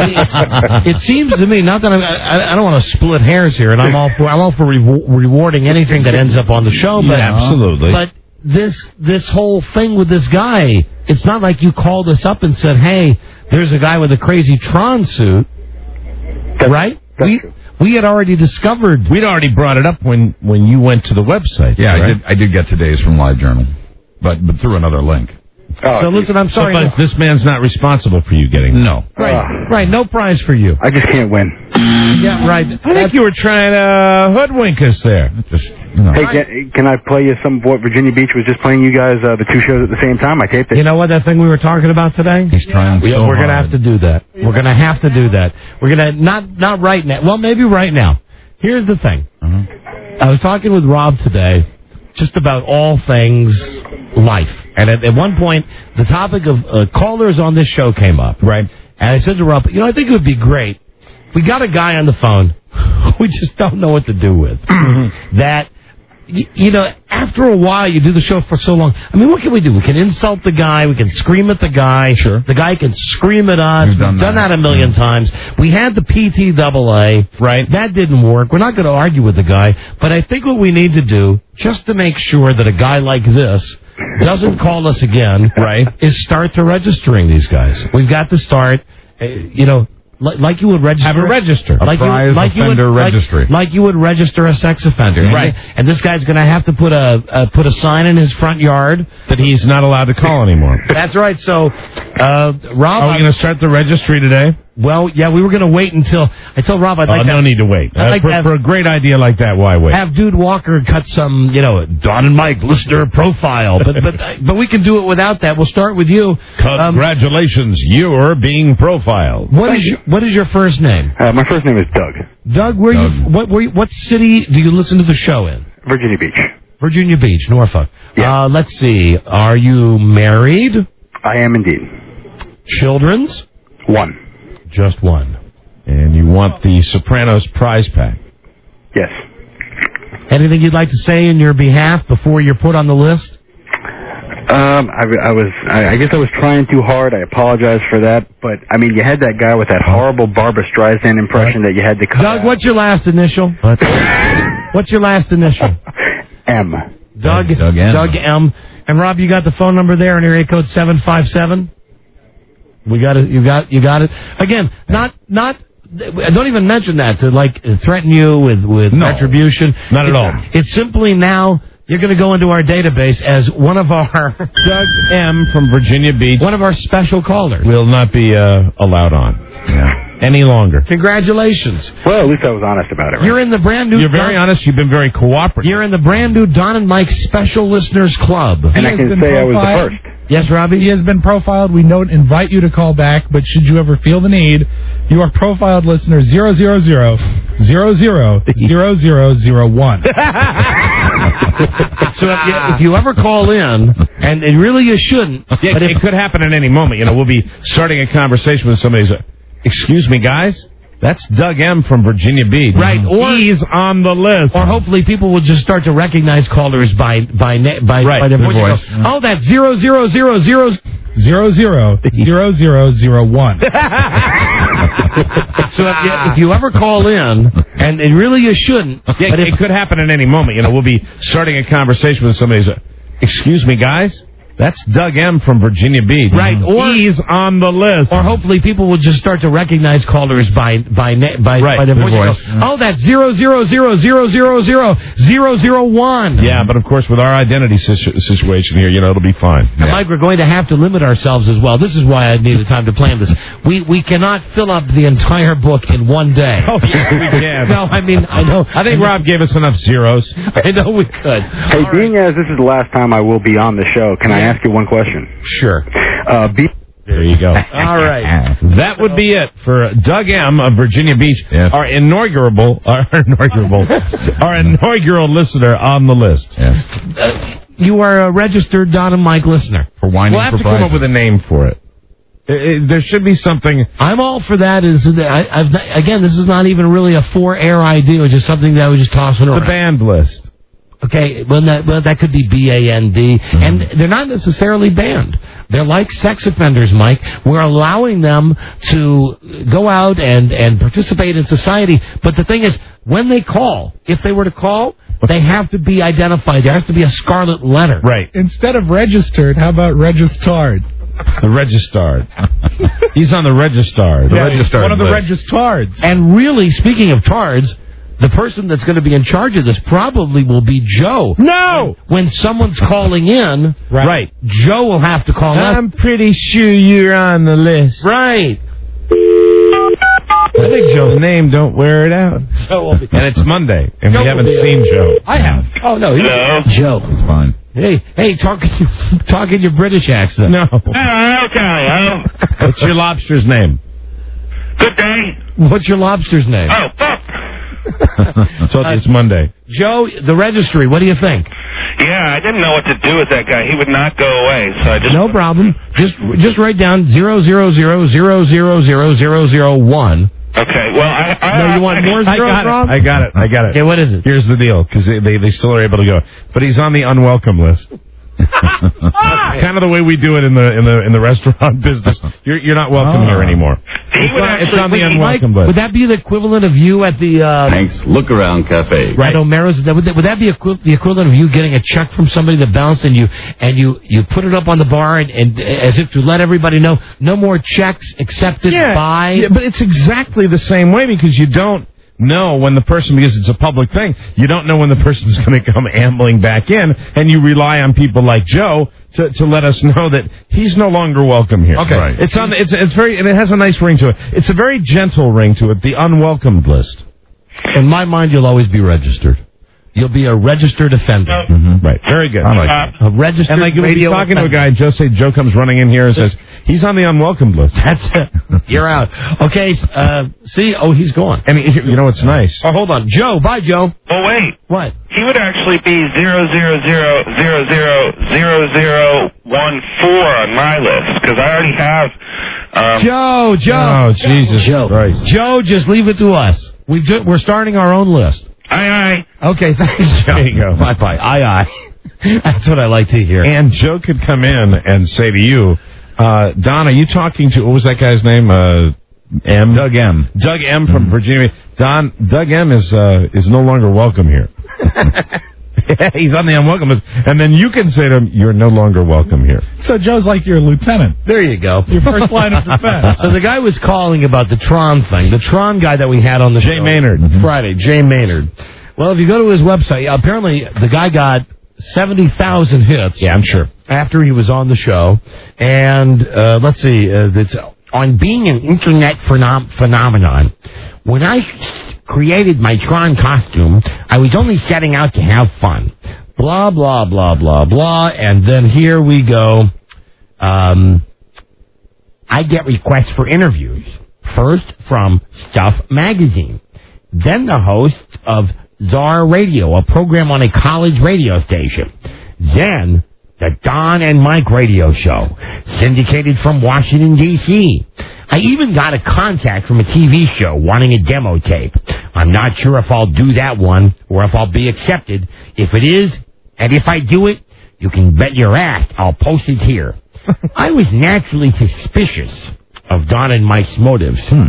it seems to me, not that I'm, I, I don't want to split hairs here, and I'm all for I'm all for re- rewarding anything that ends up on the show, but yeah, absolutely. But this this whole thing with this guy, it's not like you called us up and said, "Hey, there's a guy with a crazy Tron suit," that's, right? That's we true. we had already discovered. We'd already brought it up when, when you went to the website. Yeah, right? I did. I did get today's from LiveJournal, but but through another link. Oh, so listen, I'm sorry. So, but this man's not responsible for you getting no. Right, uh, right. No prize for you. I just can't win. Yeah, right. I think you were trying to hoodwink us there. Just, you know. Hey, can, can I play you some of what Virginia Beach was just playing you guys, uh, the two shows at the same time? I taped it. You know what, that thing we were talking about today? He's trying we, so We're going to hard. have to do that. We're going to have to do that. We're going to, not not right now. Well, maybe right now. Here's the thing. Uh-huh. I was talking with Rob today just about all things life. And at, at one point, the topic of uh, callers on this show came up. Right. And I said to Rob, you know, I think it would be great. We got a guy on the phone we just don't know what to do with. that, you, you know, after a while, you do the show for so long. I mean, what can we do? We can insult the guy. We can scream at the guy. Sure. The guy can scream at us. We've done We've done that. that a million yeah. times. We had the P T double A. Right. That didn't work. We're not going to argue with the guy. But I think what we need to do, just to make sure that a guy like this doesn't call us again, right, is start to registering these guys. We've got to start, uh, you know, like, like you would register. Have a register. Like a prize you, like offender you would, registry. Like, like you would register a sex offender. Right. And, and this guy's going to have to put a uh, put a sign in his front yard that he's not allowed to call anymore. That's right. So, uh, Rob... Are we going to start the registry today? Well, yeah, we were going to wait until... I told Rob I'd like oh, to... no need to wait. I'd Uh, like for, to have, for a great idea like that, why wait? Have Dude Walker cut some, you know, Don and Mike listener profile. But but but we can do it without that. We'll start with you. Congratulations, um, you're being profiled. What is your, what is your first name? Uh, my first name is Doug. Doug, where Doug. you? What where you, what city do you listen to the show in? Virginia Beach. Virginia Beach, Norfolk. Yeah. Uh, let's see. Are you married? I am indeed. Children's? One. Just one. And you want the Sopranos prize pack? Yes. Anything you'd like to say in your behalf before you're put on the list? Um, I, I was, I, I guess I was trying too hard. I apologize for that. But, I mean, you had that guy with that horrible Barbra Streisand impression that you had to cut Doug, out. what's your last initial? What? What's your last initial? M. Doug, Doug M. Doug M. And, Rob, you got the phone number there in area code seven five seven? We got it. You got you got it. Again, not not. Don't even mention that to like threaten you with with no, retribution. Not at it's, all. It's simply now you're going to go into our database as one of our Doug M. from Virginia Beach. One of our special callers will not be uh, allowed on. Yeah. Any longer. Congratulations. Well, at least I was honest about it. Right? You're in the brand new. You're very Don, honest. You've been very cooperative. You're in the brand new Don and Mike Special Listeners Club. And I can say profiled. I was the first. Yes, Robbie? He has been profiled. We don't invite you to call back, but should you ever feel the need, you are profiled listener zero zero zero zero zero zero zero zero one. So if you, if you ever call in, and, and really you shouldn't, yeah, but it if, could happen at any moment. You know, we'll be starting a conversation with somebody. Who's, excuse me, guys. That's Doug M. from Virginia Beach. Right, or he's on the list. Or hopefully people will just start to recognize callers by by na- by, right, by their voice. voice. Go, oh, that's zero zero zero zero zero zero zero zero zero one. So if you, if you ever call in, and, and really you shouldn't, Yeah, but it if, could happen at any moment. You know, we'll be starting a conversation with somebody who's, excuse me, guys? That's Doug M. from Virginia Beach. Right, or he's on the list. Or hopefully people will just start to recognize callers by by na- by, right, by their voice. voice. Go, oh, that's zero zero zero zero zero zero zero zero one. Yeah, but of course with our identity situ- situation here, you know, it'll be fine. And Yeah. Mike, we're going to have to limit ourselves as well. This is why I needed time to plan this. We we cannot fill up the entire book in one day. Oh, yes, we can. No, I mean, I know. I think Rob gave us enough zeros. I know we could. Hey, All being right. as this is the last time I will be on the show, can I ask you one question? Sure. Uh, be- there you go. All right. That would be it for Doug M. of Virginia Beach, Yes. our inaugural, our inaugural, our inaugural listener on the list. Yes. Uh, you are a registered Don and Mike listener. For whining We'll have for to come prizes. up with a name for it. It, it. There should be something. I'm all for that. Is I, I've not, again, this is not even really a four-air idea, it's just something that I was just tossing around. The band list. Okay, well that, well, that could be B A N D. Mm-hmm. And they're not necessarily banned. They're like sex offenders, Mike. We're allowing them to go out and, and participate in society. But the thing is, when they call, if they were to call, they have to be identified. There has to be a scarlet letter. Right. Instead of registered, how about registered? The registrard. He's on the registrard. The Yeah, registrard one of the list. registrards. And really, speaking of tards, the person that's going to be in charge of this probably will be Joe. No! When someone's calling in, Right. right. Joe will have to call us. I'm pretty sure you're on the list. Right. I think Joe's name, don't wear it out. Joe will be. And it's Monday, and Joe we haven't will be- seen Joe. I have. Oh, no. Hello? Joe. It's fine. Hey, hey, talk, talk in your British accent. No. Hello, hello. What's your lobster's name? Good day. What's your lobster's name? Oh, fuck. So it's Monday. Joe, the registry, what do you think? Yeah, I didn't know what to do with that guy. He would not go away, so I just... No problem. Just just write down zero zero zero zero zero zero zero zero one. Okay, well, I... I No, you want I, more I zeros, got Rob? it. I got it. I got it. Okay, what is it? Here's the deal, because they, they, they still are able to go. But he's on the unwelcome list. Kind of the way we do it in the in the in the restaurant business. You're you're not welcome Oh. here anymore. He It's would on, it's actually- on the Wait, unwelcome Mike, list. would that be the equivalent of you at the... Uh, Hank's Look Around Cafe. Right, O'Mara's. That, would, that, would that be equi- the equivalent of you getting a check from somebody that bounced and you and you, you put it up on the bar and, and as if to let everybody know no more checks accepted yeah, by? yeah, but it's exactly the same way because you don't know when the person, because it's a public thing, you don't know when the person's going to come ambling back in, and you rely on people like Joe to, to let us know that he's no longer welcome here. Okay. Right. It's on. It's it's very, and it has a nice ring to it. It's a very gentle ring to it. The unwelcomed list. In my mind, you'll always be registered. You'll be a registered offender. Mm-hmm. Right. Very good. I like Uh, A registered And like you'll be radio talking to a offender. guy, Joe say Joe comes running in here and says he's on the unwelcomed list. That's it. You're out. Okay. Uh, see. Oh, he's gone. And he, you know what's nice? Oh, hold on, Joe. Bye, Joe. Oh, wait. What? He would actually be zero zero zero zero zero zero zero one four on my list, because I already have... Um, Joe. Joe. Oh, Jesus Joe. Christ. Joe, just leave it to us. We've ju- we're starting our own list. Aye, aye. Okay, thanks, Joe. There you go. Bye bye. Aye, aye. That's what I like to hear. And Joe could come in and say to you, uh, Don, are you talking to, what was that guy's name? Uh, M? Doug M. Doug M. from Virginia. Don, Doug M. is uh, is no longer welcome here. He's on the unwelcome list. And then you can say to him, you're no longer welcome here. So Joe's like your lieutenant. There you go. Your first line of defense. So the guy was calling about the Tron thing. The Tron guy that we had on the Jay show. Maynard. Friday, Jay Maynard. Well, if you go to his website, apparently the guy got seventy thousand hits. Yeah, I'm sure. After he was on the show. And uh, let's see, uh, it's on being an internet phenom- phenomenon. When I created my Tron costume, I was only setting out to have fun. Blah, blah, blah, blah, blah. And then here we go. Um, I get requests for interviews. First from Stuff Magazine. Then the host of Czar Radio, a program on a college radio station. Then the Don and Mike radio show, syndicated from Washington, D C I even got a contact from a T V show wanting a demo tape. I'm not sure if I'll do that one or if I'll be accepted. If it is, and if I do it, you can bet your ass I'll post it here. I was naturally suspicious of Don and Mike's motives. Hmm.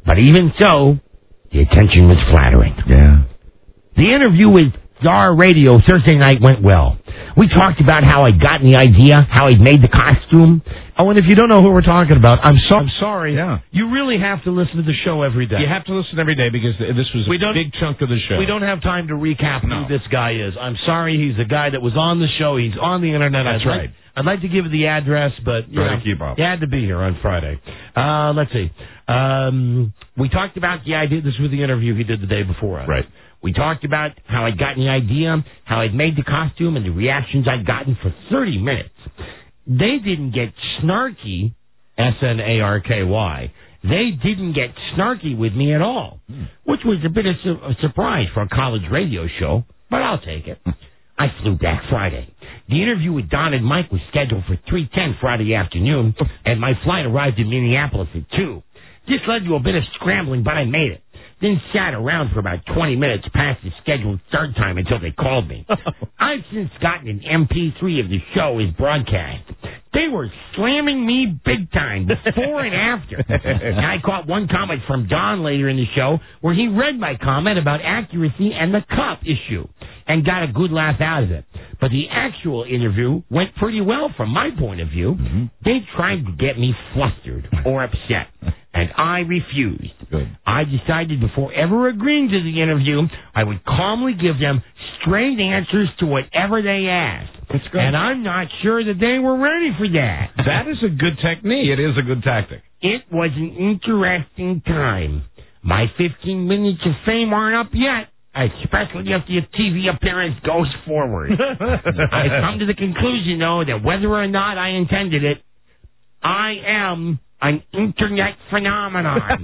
But even so, the attention was flattering. Yeah. The interview with Czar Radio Thursday night went well. We talked about how I'd gotten the idea, how I'd made the costume. Oh, and if you don't know who we're talking about, I'm, so- I'm sorry. Yeah. You really have to listen to the show every day. You have to listen every day because this was a We don't- big chunk of the show. We don't have time to recap No. who this guy is. I'm sorry, he's the guy that was on the show. He's on the internet. That's I'd like, right. I'd like to give you the address, but you Try to know, keep up. he had to be here on Friday. Uh, let's see. Um, we talked about the idea. This was the interview he did the day before. Right. We talked about how I'd gotten the idea, how I'd made the costume, and the reactions I'd gotten for thirty minutes. They didn't get snarky, S N A R K Y. They didn't get snarky with me at all, which was a bit of su- a surprise for a college radio show, but I'll take it. I flew back Friday. The interview with Don and Mike was scheduled for three ten Friday afternoon, and my flight arrived in Minneapolis at two. This led to a bit of scrambling, but I made it. Then sat around for about twenty minutes past the scheduled start time until they called me. I've since gotten an M P three of the show as broadcast. They were slamming me big time before and after. And I caught one comment from Don later in the show where he read my comment about accuracy and the cup issue and got a good laugh out of it. But the actual interview went pretty well from my point of view. Mm-hmm. They tried to get me flustered or upset, and I refused. Good. I decided before ever agreeing to the interview, I would calmly give them straight answers to whatever they asked. That's good. And I'm not sure that they were ready for that. That is a good technique. It is a good tactic. It was an interesting time. My fifteen minutes of fame aren't up yet, especially if the T V appearance goes forward. I've come to the conclusion, though, that whether or not I intended it, I am an internet phenomenon.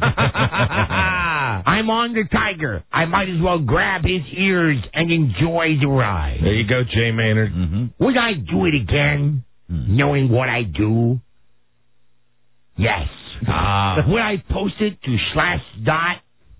I'm on the tiger. I might as well grab his ears and enjoy the ride. There you go, Jay Maynard. Mm-hmm. Would I do it again, mm-hmm. knowing what I do? Yes. Uh, would I post it to slash dot?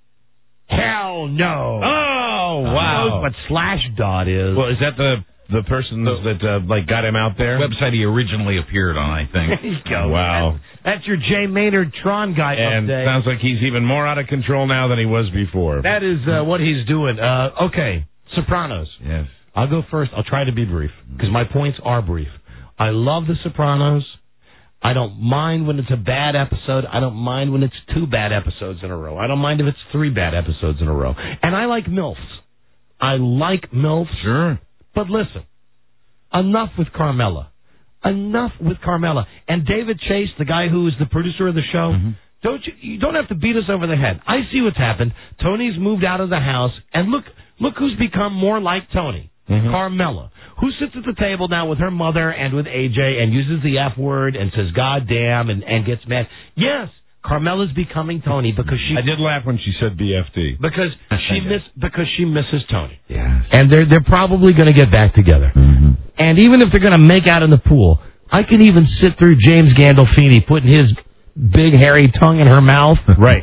Hell no. Oh, wow. Who knows what slash dot is? Well, is that the the person that uh, like got him out there? Website he originally appeared on, I think. There you go. Wow. That's, that's your Jay Maynard Tron guy And update. sounds like he's even more out of control now than he was before. That is uh, what he's doing. Uh, okay, Sopranos. Yes. I'll go first. I'll try to be brief because my points are brief. I love The Sopranos. I don't mind when it's a bad episode. I don't mind when it's two bad episodes in a row. I don't mind if it's three bad episodes in a row. And I like MILFs. I like MILFs. Sure. But listen, enough with Carmela. Enough with Carmela. And David Chase, the guy who is the producer of the show, mm-hmm. don't you, you don't have to beat us over the head. I see what's happened. Tony's moved out of the house, and look, look who's become more like Tony. Mm-hmm. Carmela, who sits at the table now with her mother and with A J and uses the F word and says God damn and, and gets mad. Yes, Carmela's becoming Tony because she... I did laugh when she said B F D. Because she miss because she misses Tony. Yes. And they're they're probably going to get back together. Mm-hmm. And even if they're going to make out in the pool, I can even sit through James Gandolfini putting his big hairy tongue in her mouth. Right.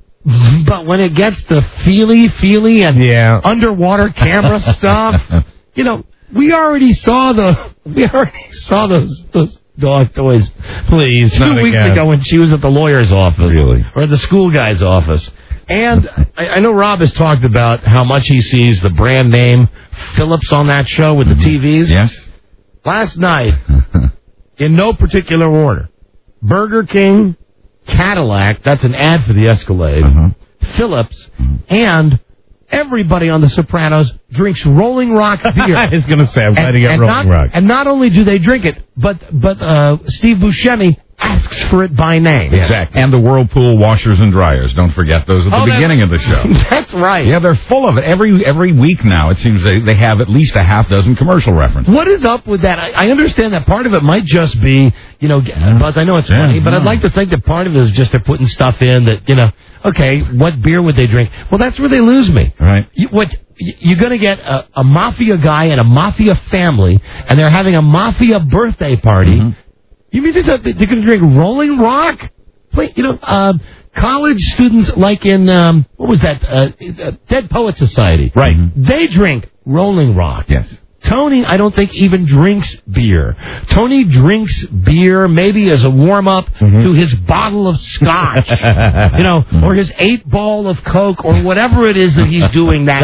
But when it gets to feely, feely, and yeah. underwater camera stuff, you know, we already saw the we already saw those those dog toys. Please, two weeks again. ago when she was at the lawyer's office, Really? or the school guy's office. And I, I know Rob has talked about how much he sees the brand name Philips on that show with the T Vs. Yes. Last night, in no particular order, Burger King, Cadillac, that's an ad for the Escalade, Uh-huh. Philips, and everybody on The Sopranos drinks Rolling Rock beer. I was going to say, I'm glad to get and Rolling not, Rock. And not only do they drink it, but but uh, Steve Buscemi asks for it by name. Exactly. And the Whirlpool washers and dryers. Don't forget those at the Oh, that's- beginning of the show. That's right. Yeah, they're full of it. Every every week now, it seems they, they have at least a half dozen commercial references. What is up with that? I, I understand that part of it might just be, you know, Buzz, I know it's Yeah, funny, but yeah. I'd like to think that part of it is just they're putting stuff in that, you know, okay, what beer would they drink? Well, that's where they lose me. Right. You, what, you- you're going to get a, a mafia guy and a mafia family, and they're having a mafia birthday party. Mm-hmm. You mean they're, they're going to drink Rolling Rock? Play, you know, um, college students like in, um, what was that, uh, uh, Dead Poet Society. Right. They drink Rolling Rock. Yes. Tony, I don't think, even drinks beer. Tony drinks beer maybe as a warm-up mm-hmm. to his bottle of scotch, you know, or his eight ball of Coke, or whatever it is that he's doing that.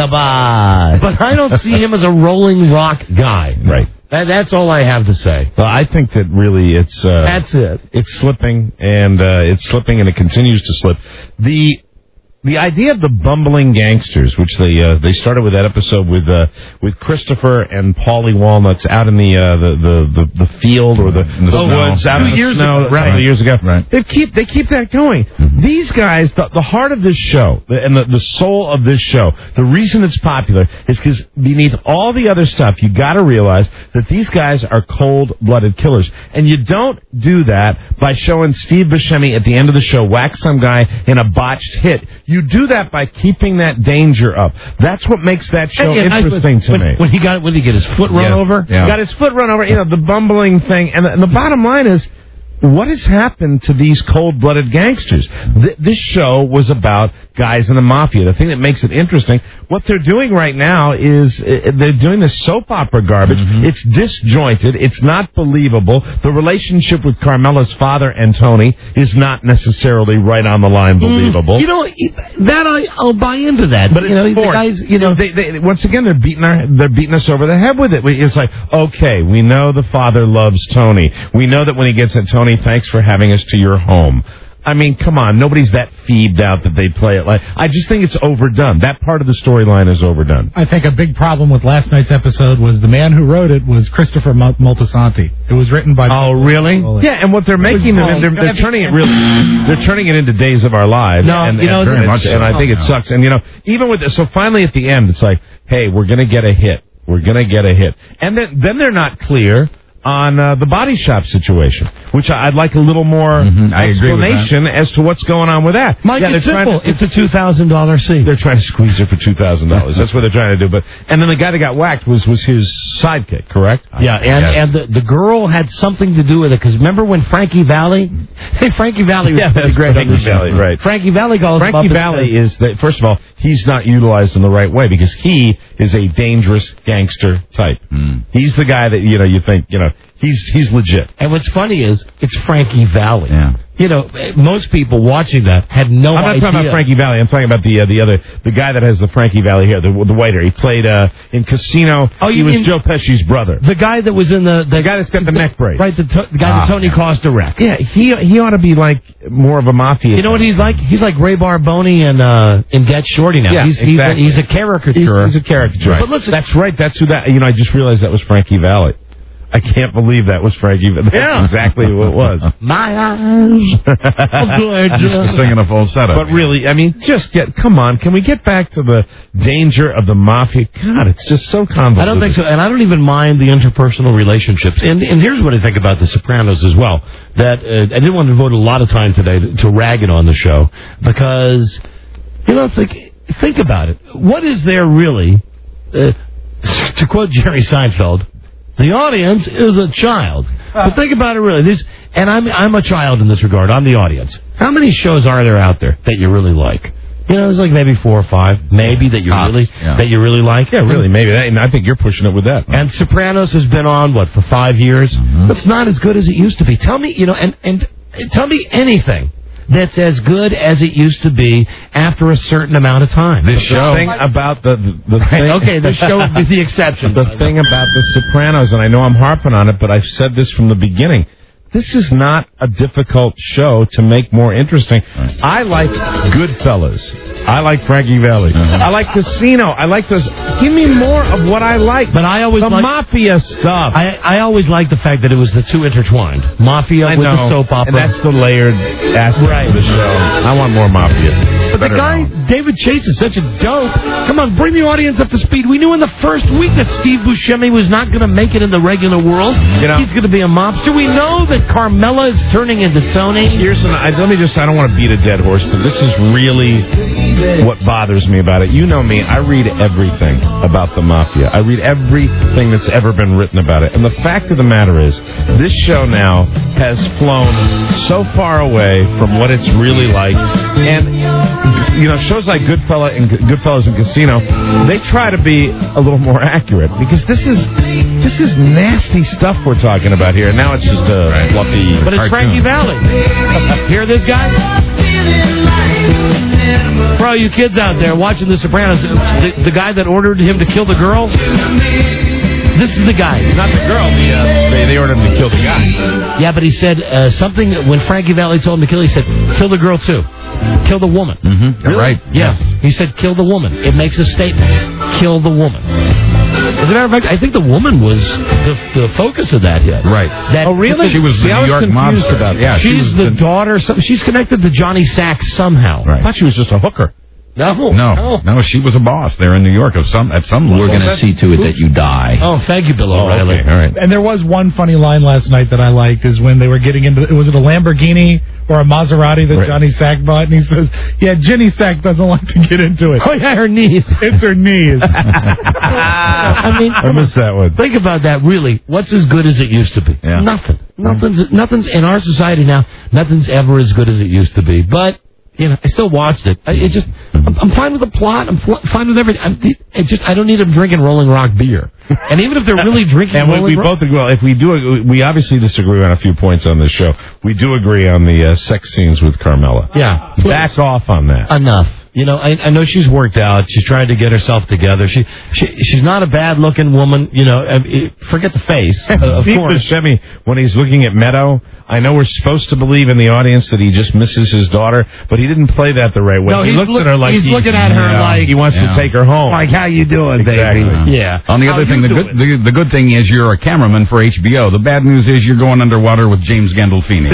But I don't see him as a Rolling Rock guy. Right. That, that's all I have to say. Well, I think that really it's... Uh, that's it. It's slipping, and uh, it's slipping, and it continues to slip. The... The idea of the bumbling gangsters, which they uh, they started with that episode with uh, with Christopher and Paulie Walnuts out in the uh, the, the, the the field or the, the oh, woods out in the years snow, ago, right. years ago. Right. They keep they keep that going. Mm-hmm. These guys, the, the heart of this show and the, the soul of this show, the reason it's popular is because beneath all the other stuff, you got to realize that these guys are cold-blooded killers, and you don't do that by showing Steve Buscemi at the end of the show whack some guy in a botched hit. You do that by keeping that danger up. That's what makes that show yeah, interesting I, to when, me. When he got, when he get his foot run yes. over, yeah. got his foot run over. You know, the bumbling thing, and the, and the bottom line is, what has happened to these cold-blooded gangsters? Th- this show was about guys in the mafia. The thing that makes it interesting, what they're doing right now is uh, they're doing this soap opera garbage. Mm-hmm. It's disjointed. It's not believable. The relationship with Carmela's father and Tony is not necessarily right on the line believable. Mm, you know, that I, I'll buy into that. But you know, it's the guys, you know, they, they, once again, they're beating our, they're beating us over the head with it. It's like, okay, we know the father loves Tony. We know that when he gets at Tony, thanks for having us to your home. I mean, come on, nobody's that feebed out that they play it like. I just think it's overdone. That part of the storyline is overdone. I think a big problem with last night's episode was the man who wrote it was Christopher Moltisanti. It was written by. Oh, really? Yeah, and what they're making them, they're, they're turning it really, they're turning it into Days of Our Lives. No, and, you know, and, very much, and I think it sucks. And you know, even with this, so finally at the end, it's like, hey, we're gonna get a hit. We're gonna get a hit, and then then they're not clear on uh, the body shop situation, which I'd like a little more mm-hmm. explanation as to what's going on with that. Mike, yeah, it's simple. To, it's a two thousand dollars seat. They're trying to squeeze it for two thousand dollars. That's what they're trying to do. But and then the guy that got whacked was, was his sidekick, correct? Yeah, and, yes. and the, the girl had something to do with it, because remember when Frankie Valli... Hey, Frankie Valli was yeah, pretty great. Frankie Valli, right. Frankie Valli calls Frankie Valli is, the, first of all, he's not utilized in the right way, because he is a dangerous gangster type. Mm. He's the guy that, you know, you think, you know, He's he's legit. And what's funny is, it's Frankie Valli. Yeah. You know, most people watching that had no idea. I'm not idea. talking about Frankie Valli. I'm talking about the uh, the other, the guy that has the Frankie Valli hair, the the white hair. He played uh, in Casino. Oh, he you was mean Joe Pesci's brother. The guy that was in the... The, the guy that's got the, the neck brace. Right, the, to, the guy ah, that Tony yeah. Costa wrecked. Yeah, he he ought to be like more of a mafia. You know what he's like? He's like Ray Barboni in, uh, in Get Shorty now. Yeah, he's, exactly. he's, a, he's a caricature. He's, he's a caricature. Right. But listen, that's right. That's who that... You know, I just realized that was Frankie Valli. I can't believe that was Frankie. That's yeah. exactly who it was. My eyes. Oh, just singing a full setup. But really, I mean, just get, come on, can we get back to the danger of the mafia? God, it's just so convoluted. I don't think so, and I don't even mind the interpersonal relationships. And, and here's what I think about The Sopranos as well. That uh, I didn't want to devote a lot of time today to, to ragging on the show, because, you know, think, think about it. What is there really, uh, to quote Jerry Seinfeld, the audience is a child. But think about it really. This, and I'm I'm a child in this regard. I'm the audience. How many shows are there out there that you really like? You know, there's like maybe four or five, maybe that you Tops, really yeah. that you really like. Yeah, really, maybe. That, and I think you're pushing it with that. And Sopranos has been on what for five years. Mm-hmm. It's not as good as it used to be. Tell me, you know, and and tell me anything that's as good as it used to be after a certain amount of time. This show thing about the the, the right, thing, okay, the show would be the exception. The thing about The Sopranos, and I know I'm harping on it, but I've said this from the beginning. This is not a difficult show to make more interesting. Right. I like Goodfellas. I like Frankie Valli. Uh-huh. I like Casino. I like those. Give me more of what I like. But I always the like, mafia stuff. I I always like the fact that it was the two intertwined. Mafia I with know, the soap opera. And that's the layered aspect right. of the show. I want more mafia. But the guy, know. David Chase, is such a dope. Come on, bring the audience up to speed. We knew in the first week that Steve Buscemi was not going to make it in the regular world. You know, he's going to be a mobster. We know that Carmela is turning into Tony. Here's an, I, let me just, I don't want to beat a dead horse, but this is really what bothers me about it. You know me, I read everything about the mafia. I read everything that's ever been written about it. And the fact of the matter is, this show now has flown so far away from what it's really like And, you know, shows like Goodfella and Goodfellas and Casino, they try to be a little more accurate because this is this is nasty stuff we're talking about here. And now it's just a right. fluffy But it's cartoon. Frankie Valli. Hear this guy? For all you kids out there watching The Sopranos, the, the guy that ordered him to kill the girl, this is the guy. Not the girl. The, uh, they, they ordered him to kill the guy. Yeah, but he said uh, something when Frankie Valli told him to kill, he said, kill the girl too. Kill the woman. Mm-hmm. Really? Right. Yeah. Yes. He said, kill the woman. It makes a statement. Kill the woman. As a matter of fact, I think the woman was the, the focus of that hit. Right. That, oh, really? She was the New York mobster. About yeah, she's she was the, the daughter. Some, she's connected to Johnny Sacks somehow. Right. I thought she was just a hooker. No, no, no, no. She was a boss there in New York of some at some level. We're going to see to it that you die. Oh, thank you, Bill O'Reilly. Oh, okay. All right. And there was one funny line last night that I liked is when they were getting into, was it a Lamborghini or a Maserati that right. Johnny Sack bought? And he says, yeah, Jenny Sack doesn't like to get into it. Oh, yeah, her knees. It's her knees. I mean, I missed that one. Think about that, really. What's as good as it used to be? Yeah. Nothing. Nothing's, nothing's, in our society now, nothing's ever as good as it used to be. But, you know, I still watched it. I, it just, I'm, I'm fine with the plot. I'm fl- fine with everything. I'm, it just, I don't need them drinking Rolling Rock beer. And even if they're really drinking and we, Rolling we Rock, both agree. Well, if we do, we obviously disagree on a few points on this show. We do agree on the uh, sex scenes with Carmela. Yeah, back off on that. Enough. You know, I, I know she's worked out. She's trying to get herself together. She, she she's not a bad-looking woman. You know, I mean, forget the face. Uh, of Steve course. Buscemi, when he's looking at Meadow, I know we're supposed to believe in the audience that he just misses his daughter, but he didn't play that the right way. No, he he's looks look, at her like he's he, looking at her you know, like he wants yeah. to take her home. Like, how you doing, exactly. baby? Yeah. On the How other thing, you the doing? good the, the good thing is you're a cameraman for H B O. The bad news is you're going underwater with James Gandolfini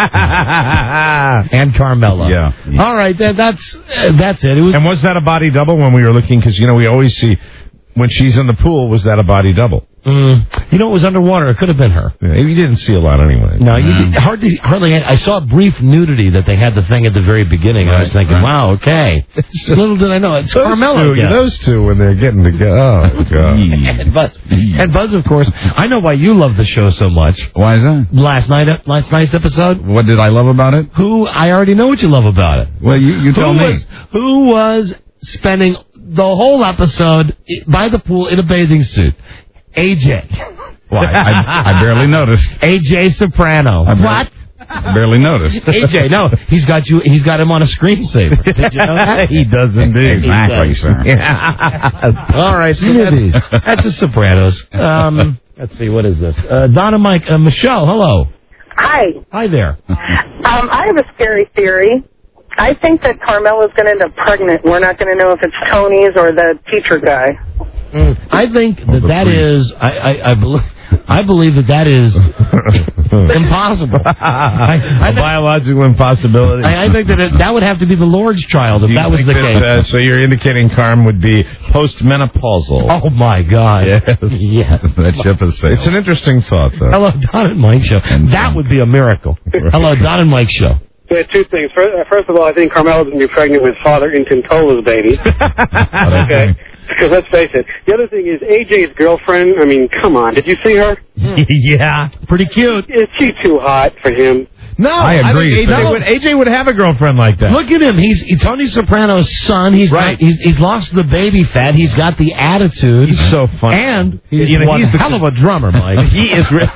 and Carmela. Yeah. All right, that, that's uh, that's it. It was. And was that a body double when we were looking? Because, you know, we always see when she's in the pool, was that a body double? Mm, you know, it was underwater. It could have been her. Yeah, you didn't see a lot anyway. No, you did, hardly. Hardly. I saw a brief nudity that they had the thing at the very beginning. Right, I was thinking, right. wow, okay. Little did I know it's those Carmela. Two, again. those two, when they're getting together. Oh, God. and Buzz, and Buzz, of course. I know why you love the show so much. Why is that? Last night, last night's episode. What did I love about it? Who? I already know what you love about it. Well, you, you tell who me. Was, who was spending the whole episode by the pool in a bathing suit? A J. Why? I, I barely noticed. A J Soprano. I barely, What? I barely noticed. A J, no, he's got you. He's got him on a screensaver. Did you know that? He does indeed. Exactly, sir. All right, so that, that's the Sopranos. Um, let's see, what is this? Uh, Donna, Mike, uh, Michelle. Hello. Hi. Hi there. Um, I have a scary theory. I think that Carmela's going to end up pregnant. We're not going to know if it's Tony's or the teacher guy. Mm, I think that that is. I, I, I believe. I believe that that is impossible. I, I a biological impossibility. I, I think that it, that would have to be the Lord's child if you that was the that, case. Uh, so you're indicating Carm would be postmenopausal. Oh my God! Yes, yes. That ship has sailed. It's an interesting thought, though. Hello, Don and Mike show. That would be a miracle. Hello, Don and Mike show. Yeah, two things. First, uh, first of all, I think Carmela's going to be pregnant with Father Intentola's baby. Okay. Because let's face it. The other thing is A J's girlfriend. I mean, come on. Did you see her? Yeah. Pretty cute. Is she too hot for him? No, I agree. I think A J, no. would, A J would have a girlfriend like that. Look at him. He's, he's Tony Soprano's son. He's right. Not, he's, he's lost the baby fat. He's got the attitude. He's so funny. And he's, you know, one he's the hell of a drummer, Mike. he is. Re-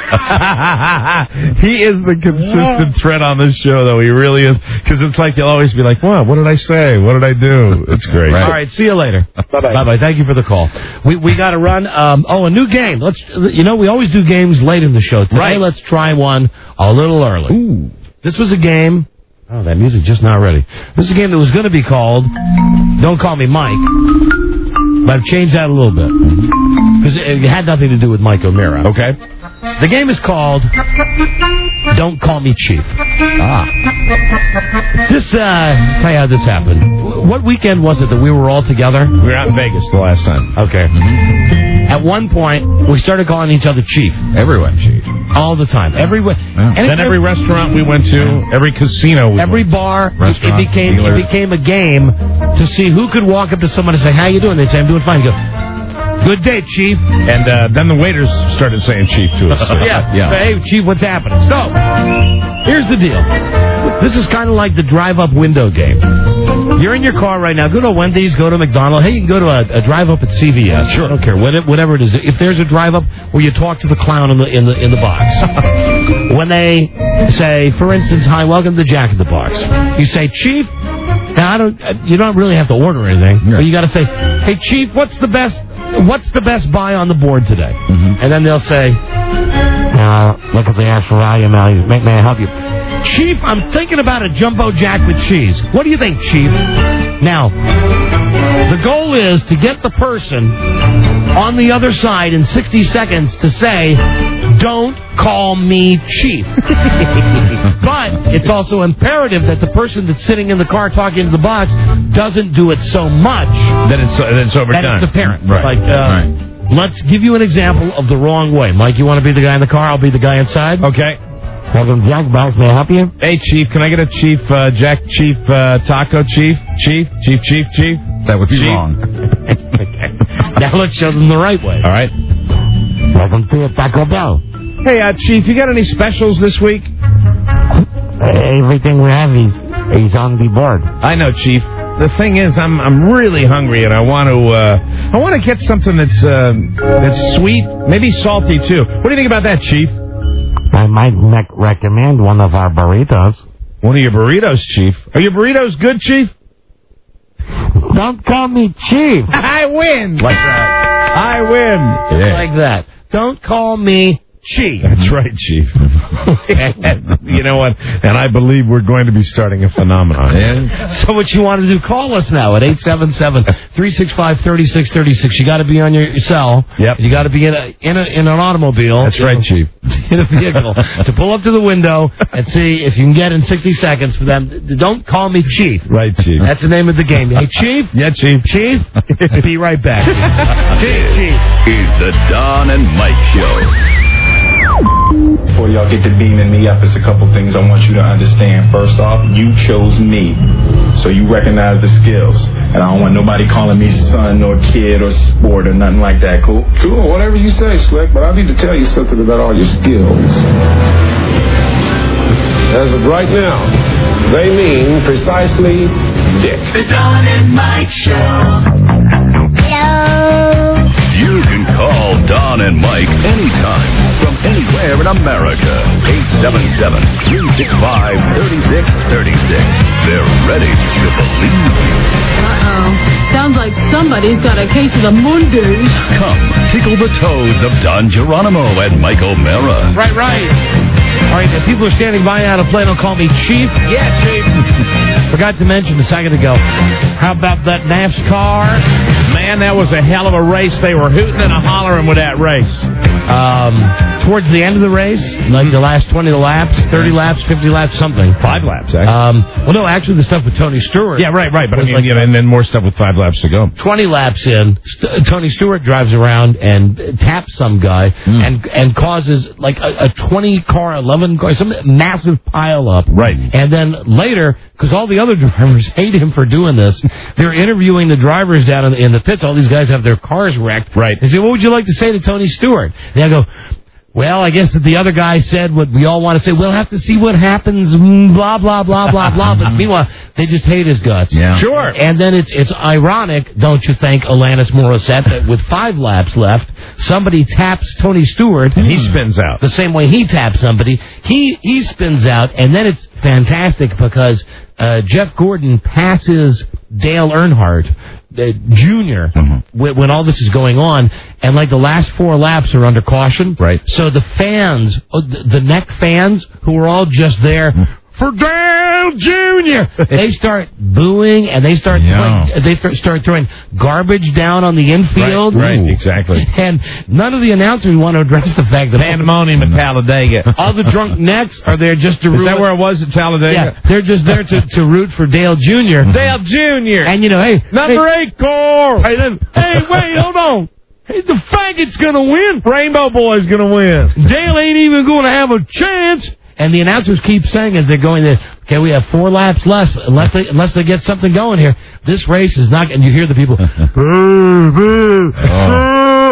he is the consistent thread on this show, though. He really is. Because it's like you'll always be like, "Wow, what did I say? What did I do?" It's great. Right. All right. See you later. Bye bye. Bye bye. Thank you for the call. We we got to run. Um, oh, a new game. Let's. You know, we always do games late in the show. Today, right. Let's try one a little early. Ooh. This was a game. Oh, that music just not ready. This is a game that was going to be called Don't Call Me Mike. But I've changed that a little bit. Because it had nothing to do with Mike O'Meara. Okay. The game is called Don't Call Me Chief. Ah. This, uh, tell you how this happened. What weekend was it that we were all together? We were out in Vegas the last time. Okay. Mm-hmm. At one point, we started calling each other Chief. Everyone, Chief. All the time. Every, yeah. and then every restaurant we went to, every casino we Every went. bar, Restaurants, it became dealers. it became a game to see who could walk up to someone and say, "How you doing?" They'd say, "I'm doing fine." You go, "Good day, Chief." And uh, then the waiters started saying Chief to us. yeah. yeah. Hey, Chief, what's happening? So, here's the deal. This is kind of like the drive-up window game. You're in your car right now. Go to Wendy's, go to McDonald's. Hey, you can go to a, a drive-up at C V S. Sure. I don't care. Whatever it is. If there's a drive-up where you talk to the clown in the in the, in the box. When they say, for instance, hi, welcome to Jack in the Box. You say, Chief, now I don't, you don't really have to order anything, yeah. But you got to say, hey, Chief, what's the best what's the best buy on the board today? Mm-hmm. And then they'll say, uh, look at the actual value now. May, may I help you? Chief, I'm thinking about a jumbo jack with cheese. What do you think, Chief? Now, the goal is to get the person on the other side in sixty seconds to say, don't call me Chief. But it's also imperative that the person that's sitting in the car talking to the box doesn't do it so much that it's, that it's overdone. That it's apparent. Right. Like, uh, right. Let's give you an example of the wrong way. Mike, you want to be the guy in the car? I'll be the guy inside. Okay. Welcome, Jack Box. May I help you? Hey, Chief, can I get a Chief, uh, Jack Chief uh, Taco Chief? Chief? Chief, Chief, Chief? That would be Chief? wrong. Now let's show them the right way. All right. Welcome to Taco Bell. Hey, uh, Chief, you got any specials this week? Everything we have is, is on the board. I know, Chief. The thing is, I'm I'm really hungry, and I want to uh, I want to get something that's uh, that's sweet, maybe salty too. What do you think about that, Chief? I might rec- recommend one of our burritos. One of your burritos, Chief. Are your burritos good, Chief? Don't call me Chief. I win. Like that. I win. Yeah. Like that. Don't call me Chief. That's right, Chief. You know what? And I believe we're going to be starting a phenomenon. Yeah. So what you want to do, call us now at eight seven seven, three six five, three six three six. You got to be on your cell. Yep. You got to be in a, in a in an automobile. That's right, Chief. In a vehicle. To pull up to the window and see if you can get in sixty seconds for them. Don't call me Chief. Right, Chief. That's the name of the game. Hey, Chief? Yeah, Chief. Chief? Be right back. Chief, Chief. It's the Don and Mike Show. Before y'all get to beaming me up, there's a couple things I want you to understand. First off, you chose me, so you recognize the skills. And I don't want nobody calling me son or kid or sport or nothing like that, cool? Cool, whatever you say, Slick, but I need to tell you something about all your skills. As of right now, they mean precisely dick. The Don and Mike Show. Hello. You can call Don and Mike anytime from anywhere in America. eight seven seven, three six five, three six three six. They're ready to believe you. Uh-oh. Sounds like somebody's got a case of the Mondays. Come, tickle the toes of Don Geronimo and Mike O'Mara. Right, right. All right, if people are standing by now to play, don't call me Chief. Yeah, Chief. Forgot to mention a second ago, how about that NASCAR? Man, that was a hell of a race. They were hooting and a hollering with that race. Um, towards the end of the race, like the last twenty laps, thirty laps, fifty laps, something. Five laps, actually. Um, well, no, actually, the stuff with Tony Stewart. Yeah, right, right. But I mean, like, you know, and then more stuff with five laps to go. twenty laps in, St- Tony Stewart drives around and taps some guy mm. and and causes like a, a twenty car, eleven car, some massive pile up. Right. And then later, because all the other drivers hate him for doing this, they're interviewing the drivers down in the, in the pits. All these guys have their cars wrecked. Right. They say, what would you like to say to Tony Stewart? And I go, well, I guess that the other guy said what we all want to say. We'll have to see what happens, blah, blah, blah, blah, blah. But meanwhile, they just hate his guts. Yeah. Sure. And then it's it's ironic, don't you think, Alanis Morissette, that with five laps left, somebody taps Tony Stewart. And he spins out. The same way he taps somebody. He, he spins out, and then it's fantastic because uh, Jeff Gordon passes Dale Earnhardt uh, Junior Mm-hmm. when, when all this is going on, and like the last four laps are under caution. Right. So the fans, uh, the, the neck fans, who are all just there for Dale Junior, they start booing and they start yeah. throwing, they th- start throwing garbage down on the infield. Right, right, exactly. And none of the announcers want to address the fact that pandemonium at Talladega. All the drunk necks are there just to root. Is that where it was at Talladega? Yeah, they're just there to, to root for Dale Junior Dale Junior And you know, hey, number hey, eight core. Hey, then, hey, wait, hold on. Hey, the faggot's gonna win. Rainbow Boy's gonna win. Dale ain't even gonna have a chance. And the announcers keep saying as they're going there, okay, we have four laps left, unless they, unless they get something going here. This race is not, and you hear the people, boo, boo, boo.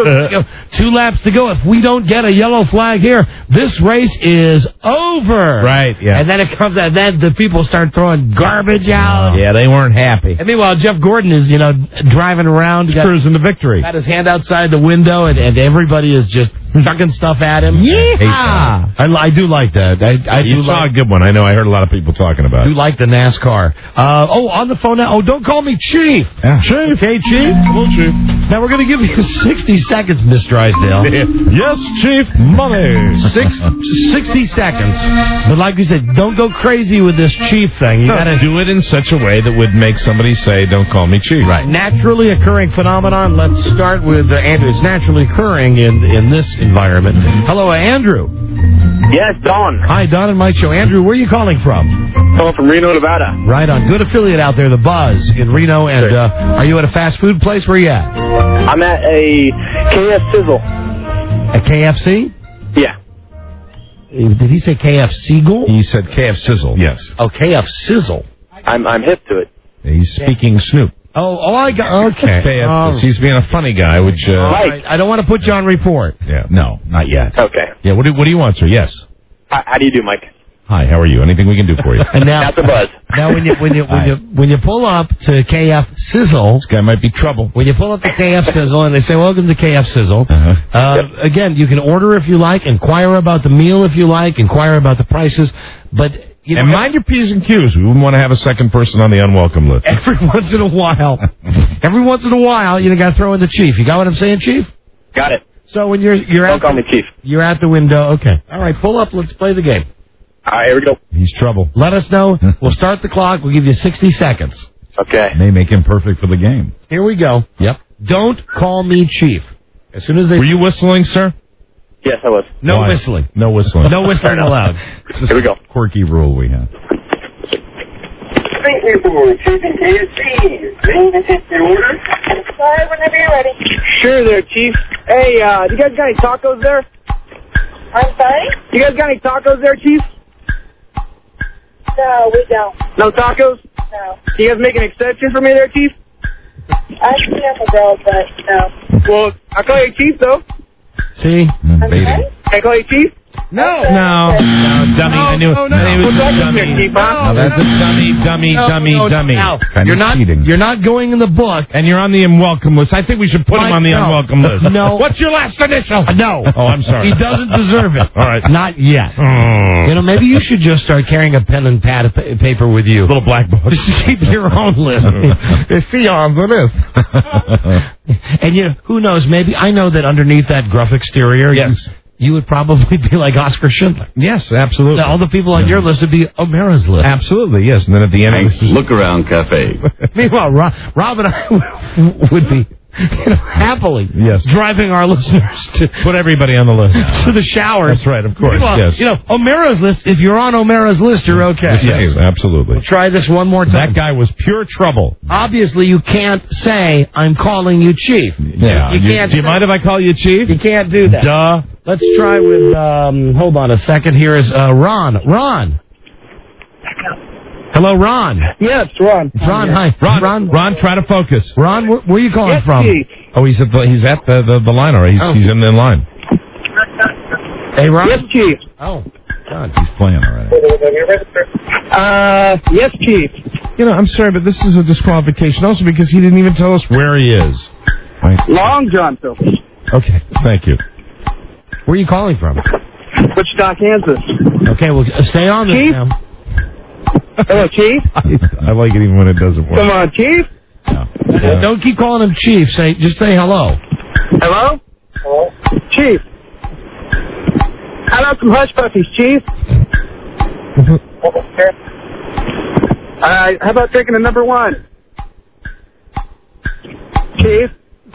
You know, two laps to go. If we don't get a yellow flag here, this race is over. Right, yeah. And then it comes out, then the people start throwing garbage out. Yeah, they weren't happy. And meanwhile, Jeff Gordon is, you know, driving around. Got, cruising to victory. Got his hand outside the window, and, and everybody is just chucking stuff at him. Yeah. I, I do like that. I, I you do saw like, a good one. I know I heard a lot of people talking about I do it. like the NASCAR. Uh, oh, on the phone now. Oh, don't call me Chief. Yeah. Chief. Okay, Chief? Well, Chief. Now, we're going to give you sixty seconds, Miss Drysdale. Yes, Chief. Money. Six, sixty seconds. But like you said, don't go crazy with this Chief thing. You No, got to do it in such a way that would make somebody say, don't call me Chief. Right. Naturally occurring phenomenon. Let's start with uh, Andrew. It's naturally occurring in, in this environment. Hello, Andrew. Yes, Don. Hi, Don and Mike Show. Andrew, where are you calling from? Calling from Reno, Nevada. Right on. Good affiliate out there, The Buzz in Reno. And uh, are you at a fast food place? Where are you at? I'm at a K F Sizzle. A K F C? Yeah. Did he say K F Sizzle? He said K F Sizzle, yes. Oh, K F Sizzle. I'm I'm hip to it. He's speaking Snoop. Oh, oh, I got, okay. K F, Um, he's being a funny guy, which... Uh, all right. I don't want to put you on report. Yeah, no, not yet. Okay. Yeah, what do, what do you want, sir? Yes. How, how do you do, Mike? Hi, how are you? Anything we can do for you? And now, That's a buzz. now when you when you when you when you pull up to K F Sizzle, This guy might be trouble. when you pull up to K F Sizzle and they say welcome to K F Sizzle, Uh-huh. uh, again you can order if you like, inquire about the meal if you like, inquire about the prices, but you know, And mind your P's and Q's. We wouldn't want to have a second person on the unwelcome list. every once in a while, every once in a while you got to throw in the Chief. You got what I'm saying, Chief? Got it. So when you're you're Don't at call me Chief. you're at the window, okay, all right, pull up, let's play the game. All right, here we go. He's trouble. Let us know. We'll start the clock. We'll give you sixty seconds. Okay. May make him perfect for the game. Here we go. Yep. Don't call me Chief. As soon as they... Were you whistling, sir? Yes, I was. No Why? whistling. No whistling. No whistling allowed. Here we go. Quirky rule we have. Thank you for choosing K F C. May I take your order? Sorry, whenever you're ready. Sure there, Chief. Hey, uh, you guys got any tacos there? I'm sorry? You guys got any tacos there, Chief? No, we don't. No tacos? No. You guys make an exception for me there, Chief? I see a girl, but no. Well, I'll call you Chief, though. See? Mm, baiting. Can I call you Chief? No. No, no, dummy. I knew. No, no, I knew it was no. a dummy. Here, Chief, huh? No, that's a dummy, dummy, No, dummy, no, dummy. no. Kind You're of not. cheating. You're not going in the book. And you're on the unwelcome list. I think we should put him Mike, on the no. unwelcome list. No. What's your last initial? No. Oh, I'm sorry. He doesn't deserve it. All right. Not yet. Mm. You know, maybe you should just start carrying a pen and pad of pa- paper with you. Little black book. Just keep your own list. See on the list. And you know, who knows? Maybe I know that underneath that gruff exterior, Yes. you, you would probably be like Oscar Schindler. Yes, absolutely. Now, all the people on your list would be O'Mara's list. Absolutely, yes. And then at the end, Thanks. Look Around Cafe. Meanwhile, Rob, Rob and I would be, you know, happily Yes. driving our listeners to put everybody on the list. to the showers. That's right, of course. Meanwhile, Yes. you know, O'Mara's list. If you're on O'Mara's list, you're okay. Yes, absolutely. Try this one more time. That guy was pure trouble. Obviously, you can't say, I'm calling you Chief. Yeah. You can't do you say- mind if I call you Chief? You can't do that. Duh. Let's try with, um, hold on a second. Here is uh, Ron. Ron. Hello, Ron. Yes, Ron. Ron, hi. Ron, Ron, Ron, try to focus. Ron, where, where are you calling Yes, from? Chief. Oh, he's at the, he's at the, the, the line already. He's, Oh. he's in the line. Hey, Ron. Yes, Chief. Oh, God. He's playing already. Uh, yes, Chief. You know, I'm sorry, but this is a disqualification also because he didn't even tell us where he is. Right. Long John, Phil. Okay, thank you. Where are you calling from? Wichita, Kansas. Okay, well, uh, stay on this Chief? now. Hello, Chief. I, I like it even when it doesn't work. Come on, Chief. No. Uh, don't keep calling him Chief. Say, just say hello. Hello? Hello? Chief. How about some hush puppies, Chief? uh, how about taking the number one? Chief?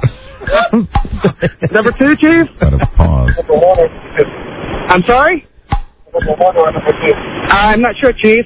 Number two, Chief? Gotta pause. I'm sorry? I'm not sure, Chief.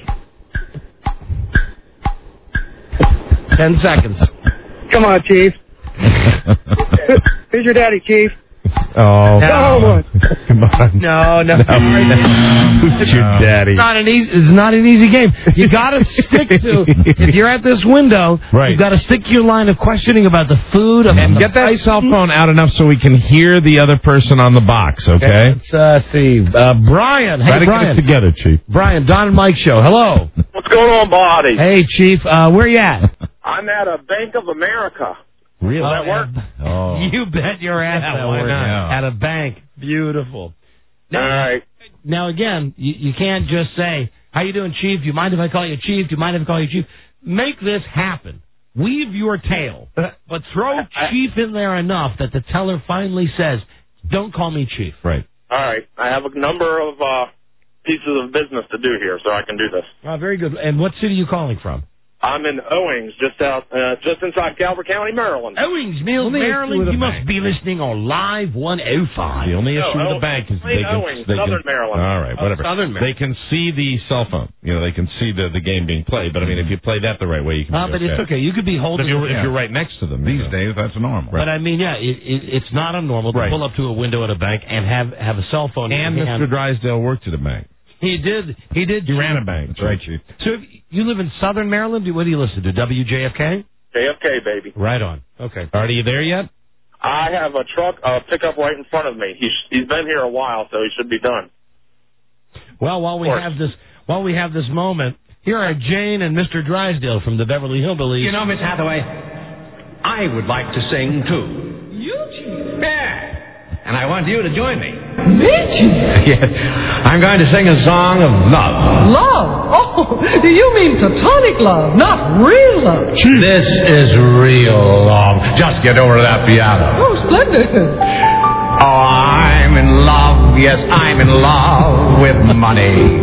Ten seconds. Come on, Chief. Who's your daddy, Chief? Oh. No. Come on. No, no. no. Who's your daddy? It's not an easy. It's not an easy game. You got to stick to. If you're at this window, right. you've got to stick to your line of questioning about the food about and the get that price. cell phone out enough so we can hear the other person on the box. Okay. okay let's uh, see. Uh, Brian. Hey, Try to Brian. get it together, Chief. Brian, Don and Mike show. Hello. What's going on, buddy? Hey, Chief. Uh, where you at? I'm at a Bank of America. Really? Does that work? Oh. You bet your ass Yeah, that why works. not? At a bank. Beautiful. Now, All right. Now, again, you, you can't just say, how you doing, Chief? Do you mind if I call you Chief? Do you mind if I call you Chief? Make this happen. Weave your tail. But throw Chief in there enough that the teller finally says, don't call me Chief. Right. All right. I have a number of uh, pieces of business to do here, so I can do this. Oh, very good. And what city are you calling from? I'm in Owings, just out, uh, just inside Calvert County, Maryland. Owings Mills, Maryland. You must be listening on Live one oh five. The only issue No, with the bank is they can, Owings, they Southern can, Maryland. All right, whatever. Oh, Southern Maryland. They can see the cell phone. You know, they can see the, the game being played. But I mean, if you play that the right way, you can. Uh, be but it's okay. You could be holding. But if you're, it if you're right next to them These you know. days, that's normal. But I mean, yeah, it, it, it's not unnormal to Right. pull up to a window at a bank and have have a cell phone. And in Mister hand. Drysdale worked at a bank. He did. He did. He ran a bank. That's right, Chief. So if you live in Southern Maryland, what do you listen to? W J F K? J F K, baby. Right on. Okay. Are you there yet? I have a truck, a pickup right in front of me. He's he's been here a while, so he should be done. Well, while we have this, while we have this moment, here are Jane and Mister Drysdale from the Beverly Hillbillies. You know, Miss Hathaway, I would like to sing too. You, Chief? Yeah. And I want you to join me. Me, Chief? Yes. I'm going to sing a song of love. Love? Oh, you mean platonic love, not real love. This is real love. Just get over to that piano. Oh, splendid. Oh, I'm in love. Yes, I'm in love with money.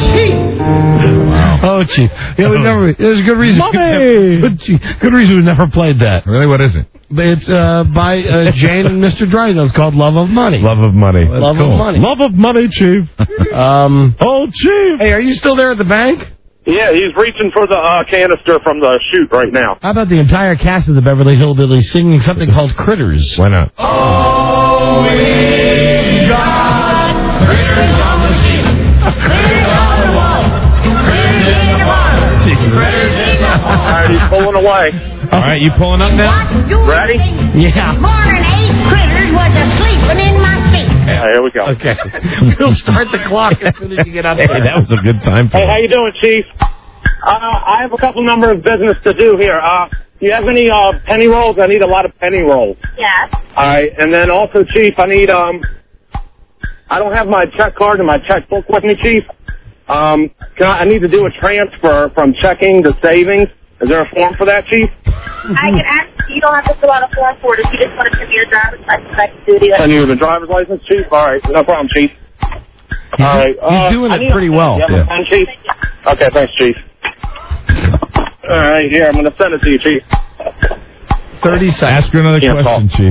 Oh, Chief. Yeah, we never. There's a good reason. Money. Good, good reason we never played that. Really? What is it? It's uh, by uh, Jane and Mister Drysdale. It's called "Love of Money." Love of money. Love cool. of money. Love of money, Chief. um. Oh, Chief. Hey, are you still there at the bank? Yeah, he's reaching for the uh, canister from the chute right now. How about the entire cast of the Beverly Hillbillies singing something called "Critters"? Why not? Oh, we got critters on the sheet, critters on the wall, critters in the water, critters in the water. All right, he's pulling away. All right, you pulling up now? Ready? Yeah. Morning, eight critters was a-sleeping in my feet. Yeah, here we go. Okay. We'll start the clock as soon as you get up Hey, there. that was a good time for Hey, you. how you doing, Chief? Uh, I have a couple number of business to do here. Uh, do you have any uh, penny rolls? I need a lot of penny rolls. Yes. All right, and then also, Chief, I need um, I don't have my check card and my checkbook with me, Chief. Um, can I, I need to do a transfer from checking to savings. Is there a form for that, Chief? I can ask, you don't have to fill out a form for it. If you just want to send me your driver's license, I can do the Send you the driver's license, Chief? All right, no problem, Chief. All right. He's uh, doing I it need pretty a, well. You have Yeah. a pen, Chief? Okay, thanks, Chief. All right, here, I'm going to send it to you, Chief. Thirty seconds. Ask her another Can't question, talk. Chief.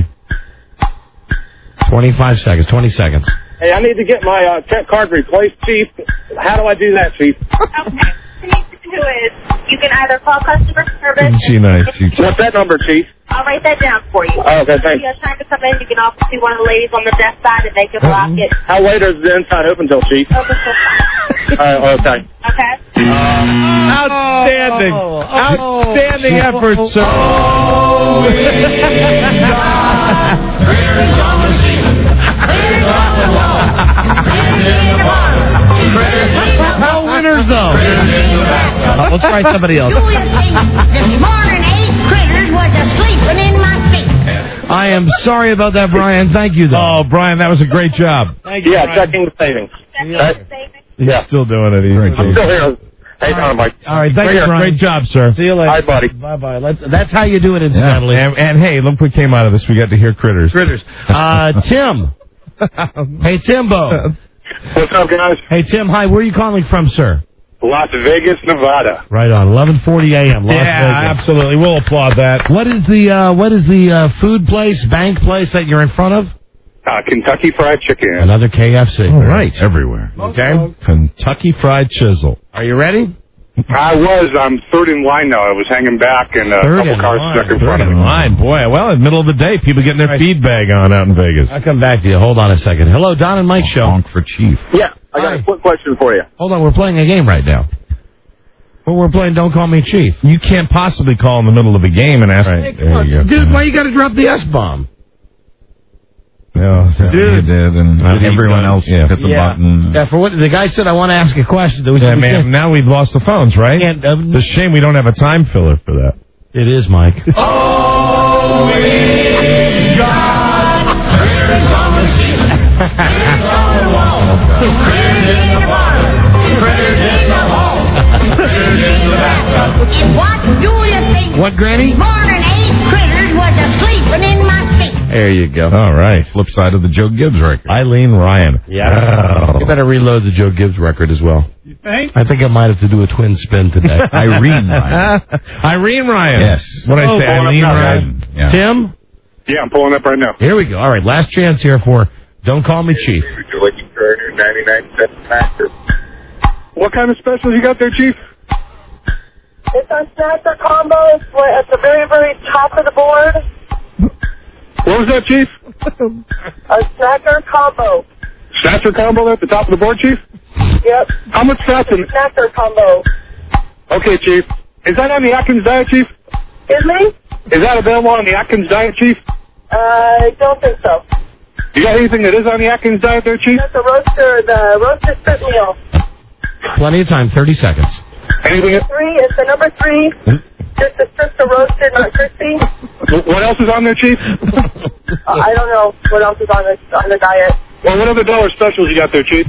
Twenty-five seconds. Twenty seconds. Hey, I need to get my uh, check card replaced, Chief. How do I do that, Chief? Okay. What you need to do is you can either call customer service. Isn't she nice? She, What's that number, Chief? I'll write that down for you. Oh, okay, thanks. If you have time to come in, you can also see one of the ladies on the desk side and they can block it. How late is the inside open till, Chief? Open till five. All right, okay. Okay? Outstanding. Oh, oh, Outstanding oh, effort, oh, sir. Oh, we got critters on the sheet, critters on the wall, critters in the water, critters in the water. No winners, though. Critters in the back. Uh, let's try somebody else. Do you think this morning eight critters was a-sleeping in my feet? I am sorry about that, Brian. Thank you, though. Oh, Brian, that was a great job. Thank you, Yeah, Brian. checking the savings. That's savings. He's Yeah. still doing it. He's I'm still here. Hey, Don, Mike. All right, thank great, you, Brian. great job, sir. See you later. Hi, buddy. Bye-bye. Let's, that's how you do it, incidentally. And, and hey, look what came out of this. We got to hear Critters. Critters. Uh, Tim. Hey, Timbo. What's up, guys? Hey, Tim. Hi. Where are you calling from, sir? Las Vegas, Nevada. Right on. eleven forty a.m. Las Yeah, Vegas. absolutely. We'll applaud that. What is the uh, what is the uh, food place, bank place that you're in front of? Uh, Kentucky Fried Chicken. Another K F C. All right. Everywhere. Okay. Kentucky Fried Chisel. Are you ready? I was. I'm third in line now. I was hanging back, and a Third couple in cars line. stuck in Third front of in me. line. Boy, well, in the middle of the day, people getting their feed bag on out in Vegas. I'll come back to you. Hold on a second. Hello, Don and Mike Show. Honk for Chief. Yeah, I got a quick question for you. Hold on, we're playing a game right now. Well, we're playing Don't Call Me Chief. You can't possibly call in the middle of a game and ask. Hey, come there on, you go. dude, why you got to drop the S-bomb? No, Dude. You did, and Uh, everyone else yeah. hit the yeah. button. Yeah, for what the guy said, I want to ask a question. That was Yeah, man, now we've lost the phones, right? And, um, it's a shame we don't have a time filler for that. It is, Mike. Oh, we got critters on the ceiling, critters on the wall, critters in the water, critters in the hall, critters in the bathtub. And what do you think? What, Granny? Morning eight critters was a-sleeping in my seat. There you go. All right. Flip side of the Joe Gibbs record. Eileen Ryan. Yeah. You better reload the Joe Gibbs record as well. You think? I think I might have to do a twin spin today. Irene Ryan. Irene Ryan. Yes. What Oh, I say, Eileen Ryan. Yeah. Tim? Yeah, I'm pulling up right now. Here we go. All right, last chance here for Don't Call Me Chief. You're looking for a new ninety-nine cent factor. What kind of specials you got there, Chief? It's on snacker combos at the very, very top of the board. What was that, Chief? A snacker combo. Snatcher combo at the top of the board, Chief? Yep. How much fats in Snacker combo. Okay, Chief. Is that on the Atkins diet, Chief? Excuse me? Is that available on the Atkins diet, Chief? I don't think so. You got anything that is on the Atkins diet there, Chief? That's the roaster, the roasted spit meal. Plenty of time, thirty seconds. Anything? Three, it's the number three. Just a just a roasted, not crispy. What else is on there, Chief? uh, I don't know what else is on the on the diet. Well, what other dollar specials you got there, Chief?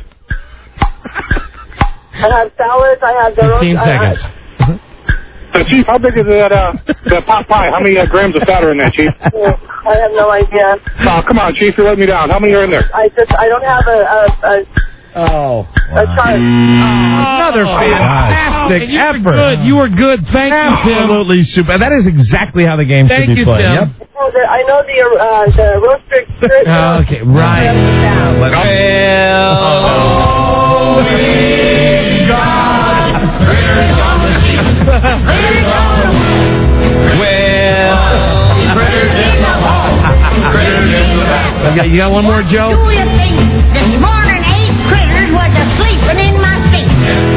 I have salads. I have the roast. Fifteen I, seconds. So, Chief, how big is that uh, that pot pie? How many uh, grams of fat are in that, Chief? I, I have no idea. Oh, come on, Chief, you're letting me down. How many are in there? I just I don't have a a, a, Oh. a chart. Another fantastic Oh, you effort. were good. You were good. Thank you, Tim. Absolutely super. That is exactly how the game Thank should be you, played. Tim. Yep. Oh, the, I know the uh, the roasted spit meal. Oh, okay, right. Oh, we got critters on the ceiling, critters on the wall, well, critters in the hall, critters in the bathtub. You got, you got one more, Joe? Do you think this morning eight critters was a-sleeping in my seat?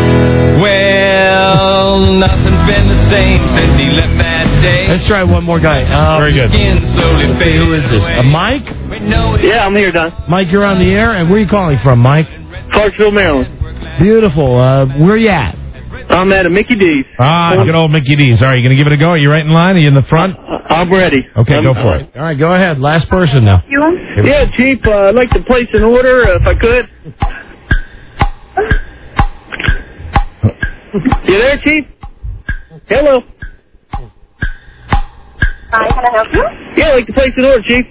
Well, nothing's been the same since he left that day. Let's try one more guy. Uh, Very good. Skin slowly Let's see, who is this? Uh, Mike? Yeah, I'm here, Don. Mike, you're on the air, and where are you calling from, Mike? Clarksville, Maryland. Beautiful. Uh, where you at? I'm at a Mickey D's. Ah, good old Mickey D's. All right, you going to give it a go? Are you right in line? Are you in the front? I'm ready. Okay, I'm, go for it. All right, go ahead. Last person now. You? Yeah, Chief, uh, I'd like to place an order uh, if I could. You there, Chief? Hello. Hi, can I help you? Yeah, I'd like to place an order, Chief.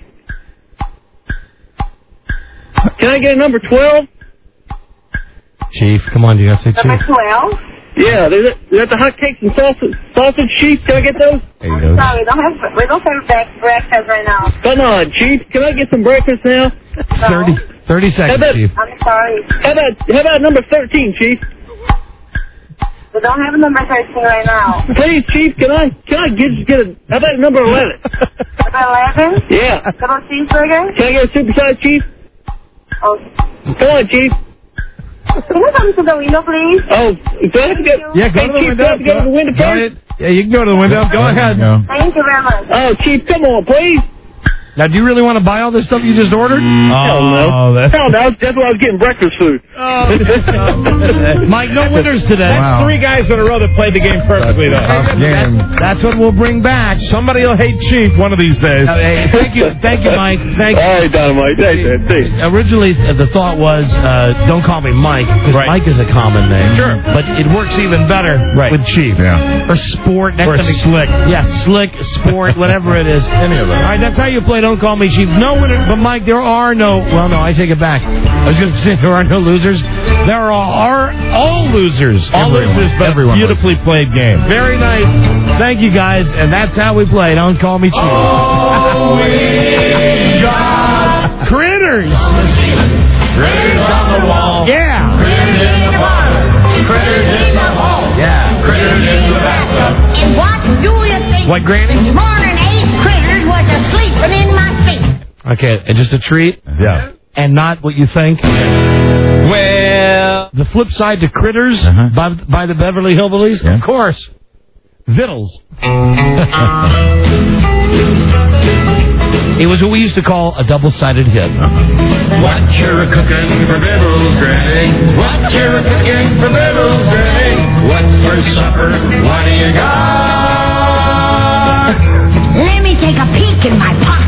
Can I get a number twelve? Chief, come on, you got to say Number Chief. twelve. Yeah, there's there's the hotcakes and sausage, sausage, Chief. Can I get those? There you go. Sorry, we don't have we don't have back breakfast right now. Come on, Chief. Can I get some breakfast now? thirty, thirty How seconds, about, Chief. I'm sorry. how about how about number thirteen, Chief? We don't have a number thirteen right now. Please, Chief. Can I can I get get a how about number eleven? Number eleven. Yeah. Double cheeseburger. Can I get a supersized, Chief? Oh. Come on, Chief. Can you come to the window, please? Oh, do I have to go? Yeah, go hey, to the Chief, do I window. have to go to the window Go first? ahead. Yeah, you can go to the window. Go ahead. Thank you very much. Oh, Chief, come on, please. Now, do you really want to buy all this stuff you just ordered? Hell no. Oh, that's... Hell no. That's why I was getting breakfast food. Oh, Mike, no winners today. That's Wow. three guys in a row that played the game perfectly, though. Tough game. That's, that's what we'll bring back. Somebody will hate Chief one of these days. Uh, hey, thank you, thank you, Mike. Thank you. All right, Dynamite. Thanks, man. Thanks. Originally, uh, the thought was, uh, don't call me Mike, because Right. Mike is a common name. Sure. But it works even better Right. with Chief. Yeah. Or Sport. Next Or time you- Slick. Yeah, Slick, Sport, whatever it is. Any of All that. right, that's how you play Don't Call Me Chief. No winner, but Mike, there are no, well, no, I take it back. I was going to say there are no losers. There are, are all losers. All Everyone. losers, but Everyone beautifully played game. Very nice. Thank you, guys. And that's how we play Don't Call Me Chief. Oh, we got Critters. critters on the wall, Yeah. critters in the water, critters in the hall, Yeah. critters What, Granny? This morning, eight critters was a-sleeping in my seat. Okay, and just a treat? Yeah. And not what you think? Well... The flip side to Critters uh-huh. by, by the Beverly Hillbillies? Yeah. Of course. Vittles. It was what we used to call a double-sided hit. What you're cooking for Biddles, Granny? What you're cooking for Biddles, Granny? What's for supper? What do you got? Let me take a peek in my pot.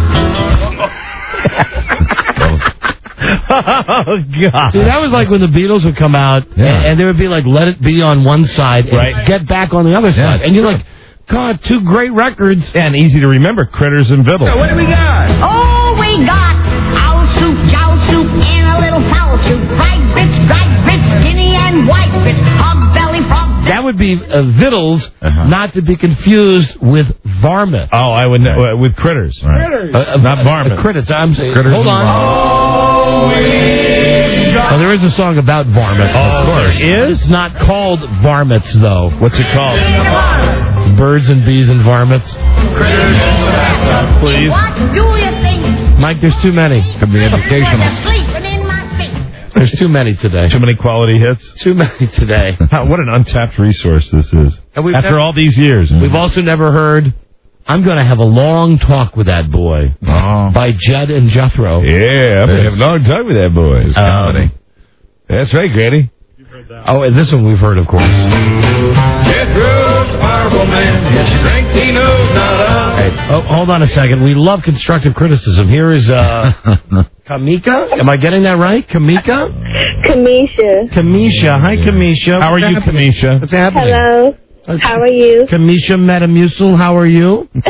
Oh, God. See, that was like when the Beatles would come out, yeah. and, and they would be like, let it be on one side, and right. get back on the other yeah. side. And you're like, God, two great records. And easy to remember, Critters and Vittles. So what do we got? Oh, we got owl soup, jowl soup, and a little fowl soup. Fried bits, dried bits, guinea and white bits, hog belly, frog. That would be uh, Vittles, uh-huh. not to be confused with Varmint. Oh, I would know, uh, with Critters. Right. Critters. Uh, uh, not Varmint. Uh, critters, I'm saying. Critters Hold on. Oh, we got. Oh, there is a song about varmints. Oh, of course. It is? It's not called varmints, though. What's it called? Birds and bees and varmints. Critters. Please. What do you think? Mike, there's too many. Could be educational. Sleeping in my seat. There's too many today. Too many quality hits? Too many today. What an untapped resource this is. And we've After never, all these years. We've also never heard, I'm going to have a long talk with that boy, oh. by Jed and Jethro. Yeah, I'm going to have a long talk with that boy. It's Um, That's right, Granny. Oh, and this one we've heard, of course. Jethro's a powerful man. His strength he knows not of. Hey, oh, hold on a second. We love constructive criticism. Here is uh, Kamika. Am I getting that right? Kamika? Kamisha. Kamisha. Hi, Kamisha. How are What's you, happening? Kamisha? What's happening? Hello. How are you? Kamisha Metamucil, how are you? um,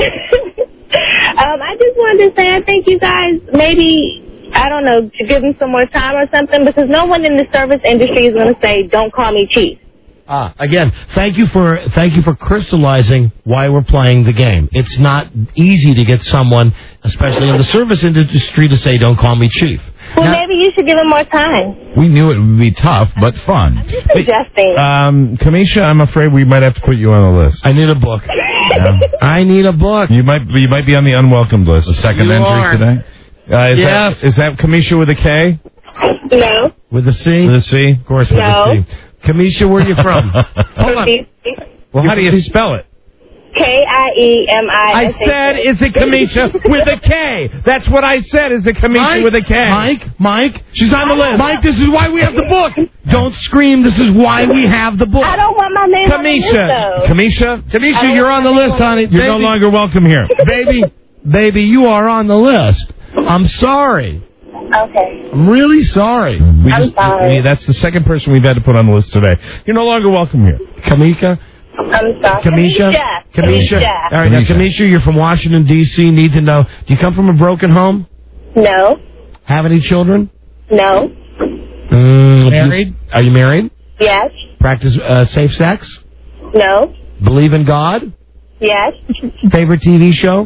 I just wanted to say I think you guys maybe, I don't know, to give them some more time or something, because no one in the service industry is going to say, don't call me Chief. Ah, again, thank you for thank you for crystallizing why we're playing the game. It's not easy to get someone, especially in the service industry, to say, don't call me Chief. Well, now, maybe you should give them more time. We knew it would be tough, but fun. I'm just suggesting. Um, Kamisha, I'm afraid we might have to put you on the list. I need a book. Yeah. I need a book. You might you might be on the unwelcome list. The second You entry are. today? Uh, is, Yes. that, is that Kamisha with a K? No. With a C? With a C? Of course, with No. a C. Kamisha, where are you from? Hold on. Well, how do you spell it? K I E M I. I said it's a Kamisha with a K. That's what I said is a Kamisha Mike, with a K. Mike, Mike. She's on the list. Mike, this is why we have the book. Don't scream. This is why we have the book. I don't want my name on the list, Kamisha. though. Kamisha? Kamisha, you're on the list, honey. You're no Baby. longer welcome here. Baby, baby, you are on the list. I'm sorry. Okay. I'm really sorry. We I'm just, sorry. we- that's the second person we've had to put on the list today. You're no longer welcome here. Kamika? I'm sorry. Kamisha? Kamisha. Kamisha? All right, now, Kamisha, you're from Washington, D C Need to know, do you come from a broken home? No. Have any children? No. Mm, Married? you- are you married? Yes. Practice uh, safe sex? No. Believe in God? Yes. Favorite T V show?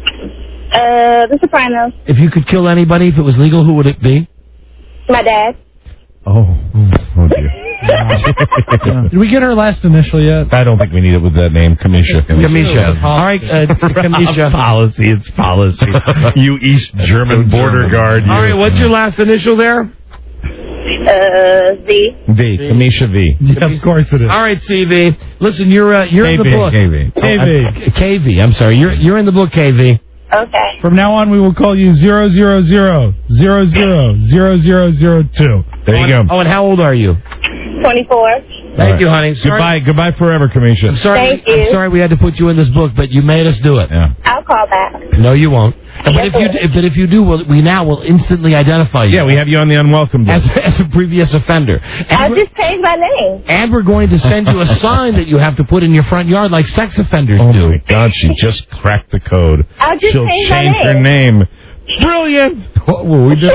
Uh, The Sopranos. If you could kill anybody, if it was legal, who would it be? My dad. Oh, oh dear. Did we get her last initial yet? I don't think we need it with that name, Kamisha. Kamisha. All right, uh, Kamisha. Policy, it's policy. You East German border guard. You. All right, what's your last initial there? Uh, Z. V. Kamisha V. Yeah, of course it is. All right, C V. Listen, you're uh, you're in the K V, book. K V. K V. K V. I'm sorry. You're you're in the book, K V. Okay. From now on, we will call you zero zero zero zero zero zero zero zero two. There you go. Oh, and how old are you? twenty-four. Thank All right. you, honey. Sorry, Goodbye. Goodbye forever, Kamisha. I'm sorry. Thank you. I'm sorry we had to put you in this book, but you made us do it. Yeah. I'll call back. No, you won't. But Yes, if you I will. but if you do, we'll, we now will instantly identify you. Yeah, we have you on the unwelcome as, list. as a previous offender. And I'll we're, just change my name. and we're going to send you a sign that you have to put in your front yard like sex offenders Oh do. my God, she just cracked the code. I'll just She'll change my change her name. name. Brilliant. What will we do?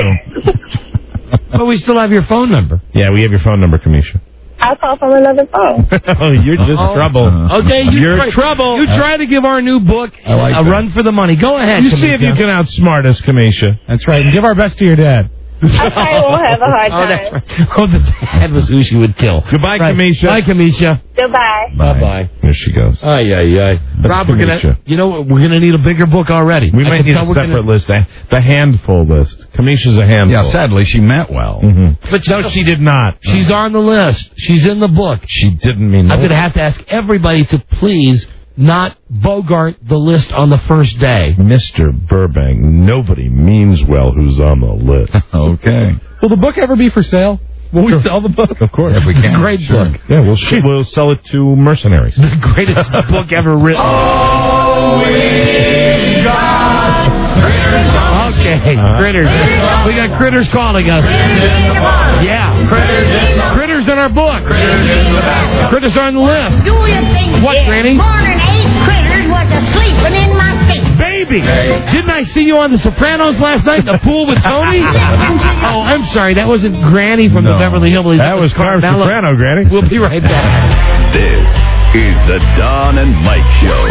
But we still have your phone number. Yeah, we have your phone number, Kamisha. I'll call from another phone. Oh, you're just Uh-oh. trouble. Okay, you You're try, trouble. You try to give our new book I like a that. run for the money. Go ahead. You see if Kamisha. you can outsmart us, Kamisha. That's right. And give our best to your dad. I probably won't have a hard Oh, time. that's right. Oh, the dad was who she would kill. Goodbye, Right. Kamisha. Bye, Kamisha. Goodbye. Bye-bye. There she goes. Ay, ay, ay. Rob, we're Kamisha. gonna, you know what? We're going to need a bigger book already. We I might can need a tell we're separate gonna- list. eh? The handful list. Kamisha's a handful. Yeah, sadly, she meant well. Mm-hmm. But no, she did not. She's on the list. She's in the book. She didn't mean I'm that. going to have to ask everybody to please not bogart the list on the first day. Mister Burbank, nobody means well who's on the list. Okay. Will the book ever be for sale? Will we sell the book? Of course. If we can. Great Sure. book. Yeah, we'll, sh- we'll sell it to mercenaries. The greatest book ever written. Oh, we got critters on the Okay, Uh, critters. We got critters calling us. Yeah, critters. Critters in our book. Critters on the list. Do you think What, this Granny? morning eight critters was a-sleeping in my seat? Baby, didn't I see you on The Sopranos last night in the pool with Tony? Oh, I'm sorry, that wasn't Granny from the No. Beverly Hillbillies. That was Carl Carmella. Soprano, Granny. We'll be right back. This is the Don and Mike Show.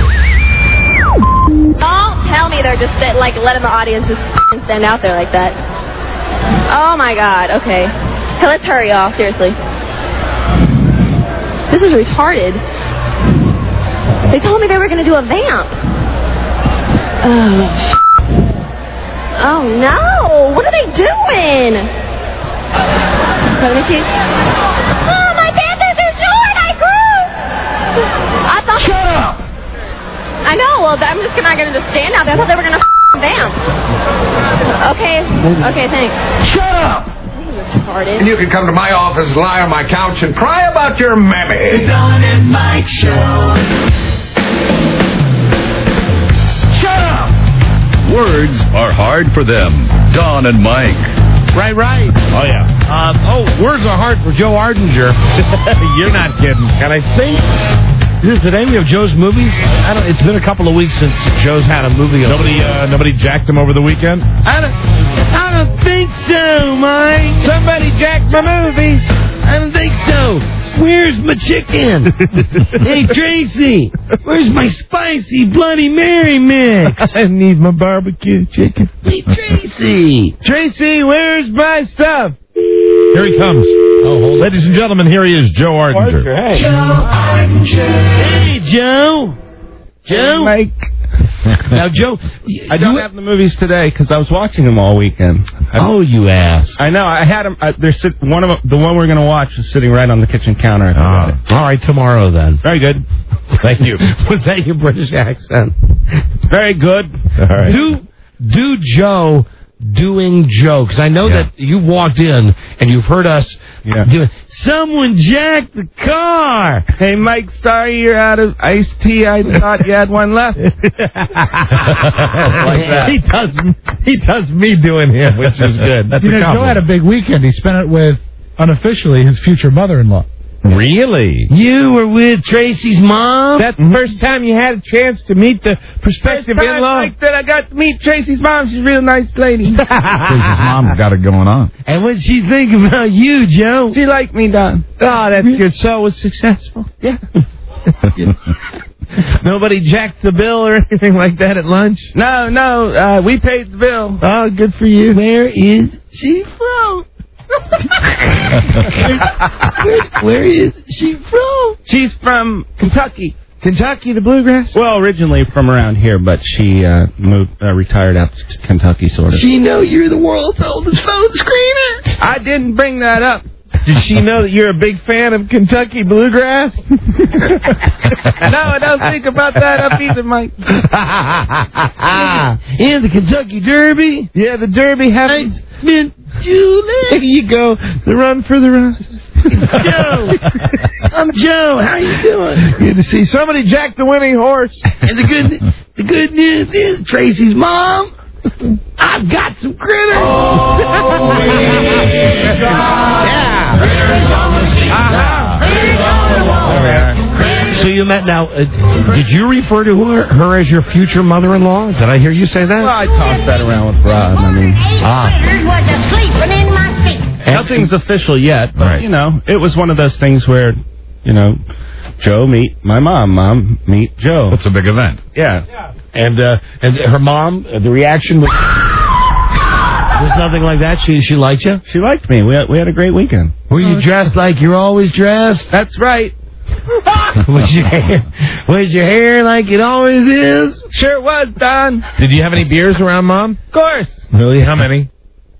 Don't tell me they're just sit, like letting the audience just f***ing stand out there like that. Oh my God. Okay. Hey, let's hurry, y'all. Seriously. This is retarded. They told me they were going to do a vamp. Oh. Oh no! What are they doing? Let me see. Oh, my panthers are short. I grew. I thought. Shut up! I know. Well, I'm just not going to just stand out there. I thought they were going to vamp. Okay. Okay. Thanks. Shut up! Retarded. And you can come to my office, lie on my couch, and cry about your mammy. The Don and Mike Show. Shut up! Words are hard for them. Don and Mike. Right, right. Oh, yeah. Uh, oh, words are hard for Joe Ardinger. You're not kidding. Can I think? Is this the name of Joe's movies? I don't. It's been a couple of weeks since Joe's had a movie. Nobody, uh, nobody jacked him over the weekend? I don't. I don't think so, Mike. Somebody jacked my movies. I don't think so. Where's my chicken? Hey, Tracy, where's my spicy Bloody Mary mix? I need my barbecue chicken. Hey, Tracy. Tracy, where's my stuff? Here he comes. Oh, hold Ladies and gentlemen, here he is, Joe Ardinger. Hey. Joe Ardinger. Hey, Joe. Joe. Mike. Now, Joe, I don't have the movies today because I was watching them all weekend. I, oh, you ass! I know. I had them. I, they're sit, one of them, the one we're going to watch is sitting right on the kitchen counter. Oh. All right, tomorrow then. Very good. Thank you. Was that your British accent? Very good. All right. Do do Joe doing jokes? I know Yeah. that you walked in and you've heard us Yeah. doing. Someone jacked the car. Hey, Mike, sorry you're out of iced tea. I thought you had one left. Like that. He does, he does me doing him, which is good. That's You a know, Joe compliment. had a big weekend. He spent it with, unofficially, his future mother-in-law. Really? You were with Tracy's mom? That's the first time you had a chance to meet the prospective First time, in-law? Mike, that I got to meet Tracy's mom. She's a real nice lady. Tracy's mom's got it going on. And what'd she think about you, Joe? She liked me, Don. Oh, that's good. So it was successful. Yeah. Nobody jacked the bill or anything like that at lunch? No, no, uh, we paid the bill. Oh, good for you. Where is she from? where, where is she from? She's from Kentucky. Kentucky, the bluegrass? Well, originally from around here, but she uh, moved, uh, retired out to Kentucky, sort of. She know you're the world's oldest phone screener? I didn't bring that up. Did she know that you're a big fan of Kentucky bluegrass? No, I don't think about that up either, Mike. And the Kentucky Derby? Yeah, the Derby happens. Mint Julie. There you go. The run for the roses. Joe. I'm Joe. How you doing? Good to see somebody jack the winning horse. And the good, the good news is Tracy's mom. I've got some critters. Oh, yeah. Critters on the seat. Uh-huh. Critters on the wall. There we are. So you met now. Uh, did you refer to her, her as your future mother-in-law? Did I hear you say that? Well, I tossed that around with Rod. I mean, Ah. Critters was a-sleeping in my seat. nothing's official yet, but, Right. you know, it was one of those things where, you know, Joe meet my mom, mom meet Joe. It's a big event. Yeah. And uh, and her mom, uh, the reaction was. There's nothing like that. She she liked you. She liked me. We had, we had a great weekend. Were you dressed like you're always dressed? That's right. was your hair was your hair like it always is? Sure was, Don. Did you have any beers around Mom? Of course. Really? How many?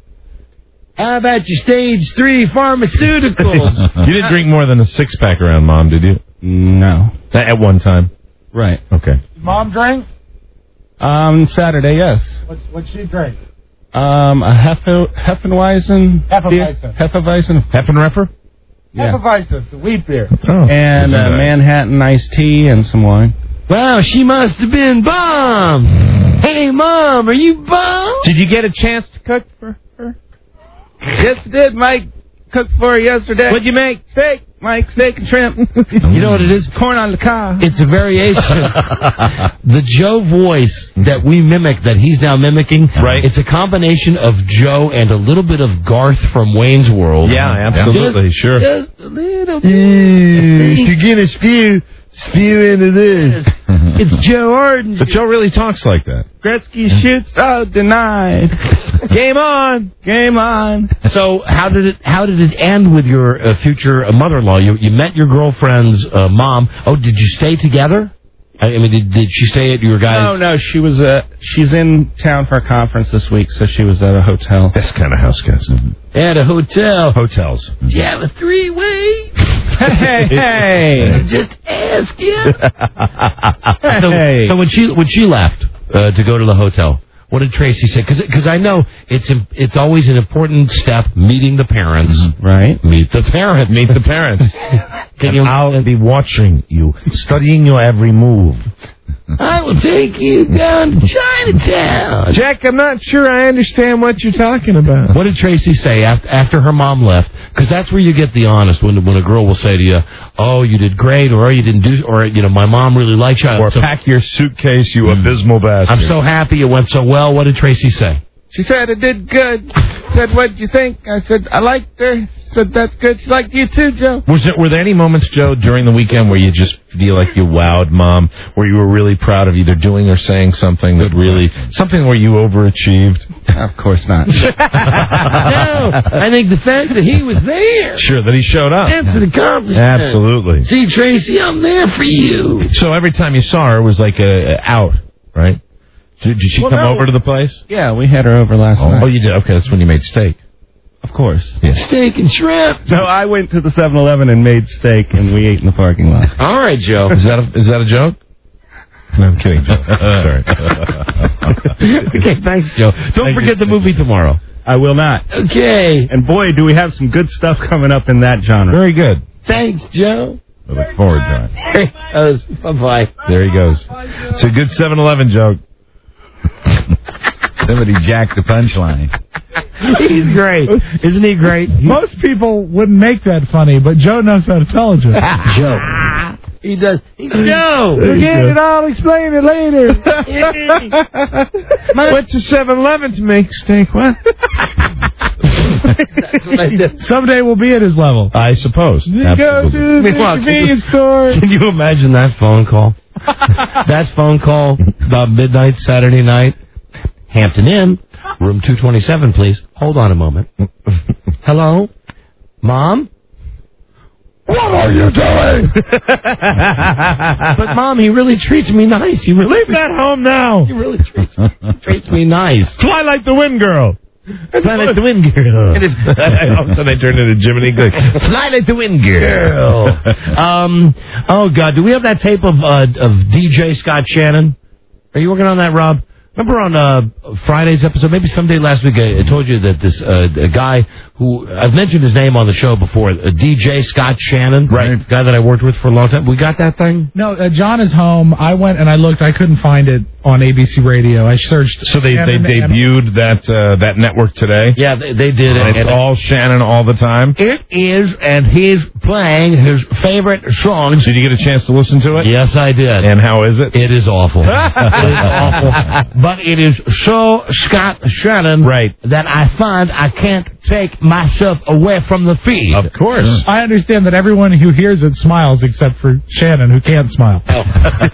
How about your stage three pharmaceuticals? You didn't drink more than a six pack around Mom, did you? No. At one time. Right. Okay. Mom drank? Um, Saturday, yes. What's what she drink? Um, a Hefe, Heffenweizen. Hefeweizen. Hefeweizen. Heffenreffer? Yeah. Hefeweizen, it's a wheat beer. Oh, and uh, Manhattan iced tea and some wine. Wow, she must have been bummed. Hey, Mom, are you bummed? Did you get a chance to cook for her? Yes, I did. Mike cooked for her yesterday. What'd you make? Steak. Mike, steak and shrimp. You know what it is? Corn on the cob. It's a variation. The Joe voice that we mimic, that he's now mimicking, right? It's a combination of Joe and a little bit of Garth from Wayne's World. Yeah, absolutely, just, sure. Just a little bit. If you're going to spew, spew into this. It's Joe Arden. But Joe really talks like that. Gretzky shoots, oh, denied. Game on, game on. So how did it how did it end with your uh, future uh, mother-in-law? You you met your girlfriend's uh, mom. Oh, did you stay together? I mean, did did she stay at your guys'? No, no, she was uh, she's in town for a conference this week, so she was at a hotel. That's kind of house guys, isn't it? At a hotel. Hotels. Did you have a three-way? Hey, hey. Just ask you. Hey. So, so when she when she left uh, to go to the hotel, what did Tracy say? Because I know it's it's always an important step, meeting the parents. Mm-hmm. Right. Meet the parents. Meet the parents. Can you, I'll be watching you, studying your every move. I will take you down to Chinatown. Jack, I'm not sure I understand what you're talking about. What did Tracy say after, after her mom left? Because that's where you get the honest, when when a girl will say to you, oh, you did great, or oh, you didn't do, or, you know, my mom really liked you. Or so, pack your suitcase, you abysmal bastard. I'm so happy it went so well. What did Tracy say? She said it did good. Said, what'd you think? I said, I liked her. Said, that's good. She liked you too, Joe. Was there, were there any moments, Joe, during the weekend where you just feel like you wowed Mom, where you were really proud of either doing or saying something that really, something where you overachieved? Of course not. No, I think the fact that he was there. Sure, that he showed up. That's an accomplishment. Absolutely. See, Tracy, I'm there for you. So every time you saw her, it was like a, a out, right? Did, did she well, come no. over to the place? Yeah, we had her over last oh. night. Oh, you did? Okay, that's when you made steak. Of course. Yeah. Steak and shrimp. No, I went to the seven eleven and made steak, and we ate in the parking lot. All right, Joe. Is that a, is that a joke? No, I'm kidding, Joe. Sorry. Okay, thanks, Joe. Don't Thank forget you. the movie tomorrow. I will not. Okay. And boy, do we have some good stuff coming up in that genre. Very good. Thanks, Joe. I look forward to it. There he goes. Bye-bye. There he goes. It's a good seven eleven joke. Somebody jacked the punchline. He's great. Isn't he great? Most people wouldn't make that funny, but Joe knows how to tell a joke. Joe. He does. He's Joe. Forget it. I'll explain it later. Went to seven eleven to make steak. What? That's what I did. Someday we'll be at his level. I suppose. You go to the convenience store. Can you imagine that phone call? That phone call about midnight Saturday night. Hampton Inn, room two twenty-seven, please. Hold on a moment. Hello? Mom? What are you doing? But, Mom, he really treats me nice. He really Leave that home now. He really treats, treats me nice. Fly like the wind girl. Fly like the wind girl. All of a sudden I turned into Jiminy Glick. Fly like the wind girl. um, oh, God. Do we have that tape of uh, of D J Scott Shannon? Are you working on that, Rob? Remember on uh, Friday's episode, maybe someday last week, I, I told you that this uh, a guy who, I've mentioned his name on the show before, uh, D J Scott Shannon, right? The guy that I worked with for a long time. We got that thing? No, uh, John is home. I went and I looked. I couldn't find it on A B C Radio. I searched. So they, they debuted that uh, that network today? Yeah, they, they did. And it's all Shannon all the time? It is, and he's playing his favorite songs. Did you get a chance to listen to it? Yes, I did. And how is it? It is awful. It is awful. But it is so Scott Shannon right. that I find I can't take myself away from the feed. Of course. I understand that everyone who hears it smiles except for Shannon, who can't smile. Oh.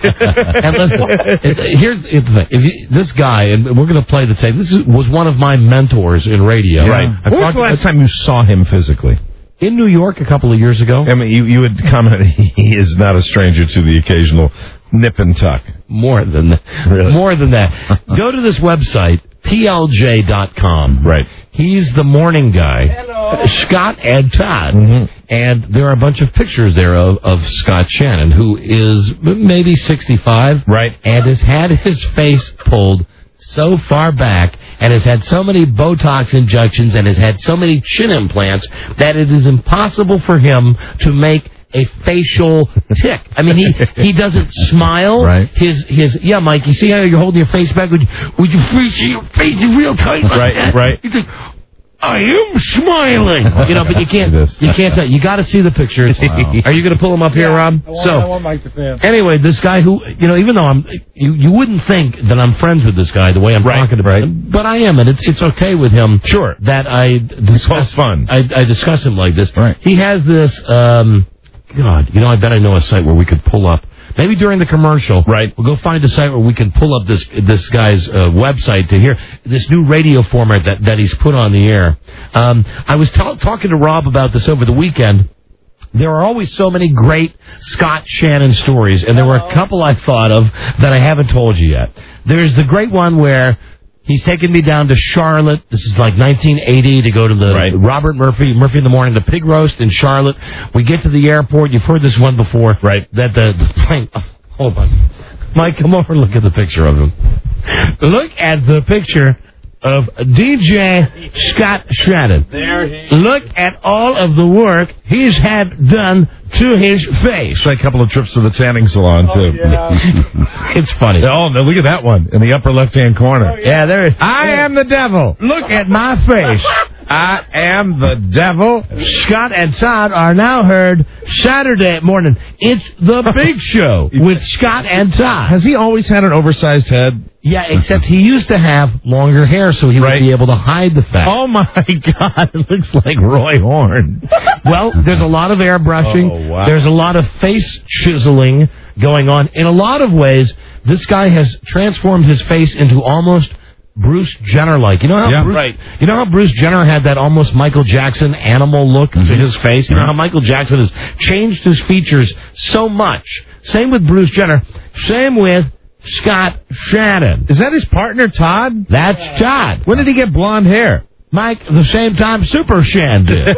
And listen, it, here's the thing. If you, this guy, and we're going to play the tape, this is, was one of my mentors in radio. Yeah. Right. When was the last time you saw him physically? In New York a couple of years ago. I mean, you, you would comment he is not a stranger to the occasional nip and tuck. More than that. Really? More than that. Go to this website, P L J dot com. Right. He's the morning guy. Hello. Scott and Todd. Mm-hmm. And there are a bunch of pictures there of, of Scott Shannon, who is maybe sixty-five. Right. And has had his face pulled so far back and has had so many Botox injections and has had so many chin implants that it is impossible for him to make a facial tick. I mean, he he doesn't smile. Right. His his yeah, Mike. You see how you're holding your face back? Would you, would you freeze your face real tight? Like right. That? Right. He's like, I am smiling. You know, but you can't. You can't tell. You got to see the pictures. Wow. Are you going to pull them up here, Rob? I want, so I want Mike to fan. Anyway, this guy who you know, even though I'm, you you wouldn't think that I'm friends with this guy the way I'm right, talking about right. him, but I am, and it's it's okay with him. Sure. That I discuss fun. I, I discuss him like this. Right. He has this. Um, God, you know, I bet I know a site where we could pull up. Maybe during the commercial, right? We'll go find a site where we can pull up this this guy's uh, website to hear this new radio format that, that he's put on the air. Um, I was ta- talking to Rob about this over the weekend. There are always so many great Scott Shannon stories, and there were a couple I thought of that I haven't told you yet. There's the great one where he's taken me down to Charlotte. This is like nineteen eighty to go to the right. Robert Murphy, Murphy in the Morning, the pig roast in Charlotte. We get to the airport. You've heard this one before. Right. That the, the plane... Oh, hold on. Mike, come over and look at the picture of him. Look at the picture of D J Scott Shannon. There he Look at all of the work he's had done to his face. A couple of trips to the tanning salon, too. Oh, yeah. It's funny. Oh, no, look at that one in the upper left-hand corner. Oh, yeah. Yeah, there is. I am the devil. Look at my face. I am the devil. Scott and Todd are now heard Saturday morning. It's the Big Show with Scott and Todd. Has he always had an oversized head? Yeah, except he used to have longer hair so he right. would be able to hide the fact. Oh, my God. It looks like Roy Horn. Well, there's a lot of airbrushing. Oh, wow. There's a lot of face chiseling going on. In a lot of ways, this guy has transformed his face into almost Bruce Jenner-like. You know how yeah, Bruce, right. You know how Bruce Jenner had that almost Michael Jackson animal look mm-hmm. to his face? You know how Michael Jackson has changed his features so much. Same with Bruce Jenner. Same with Scott Shannon. Is that his partner, Todd? That's Todd. When did he get blonde hair? Mike, the same time Super Shan did. They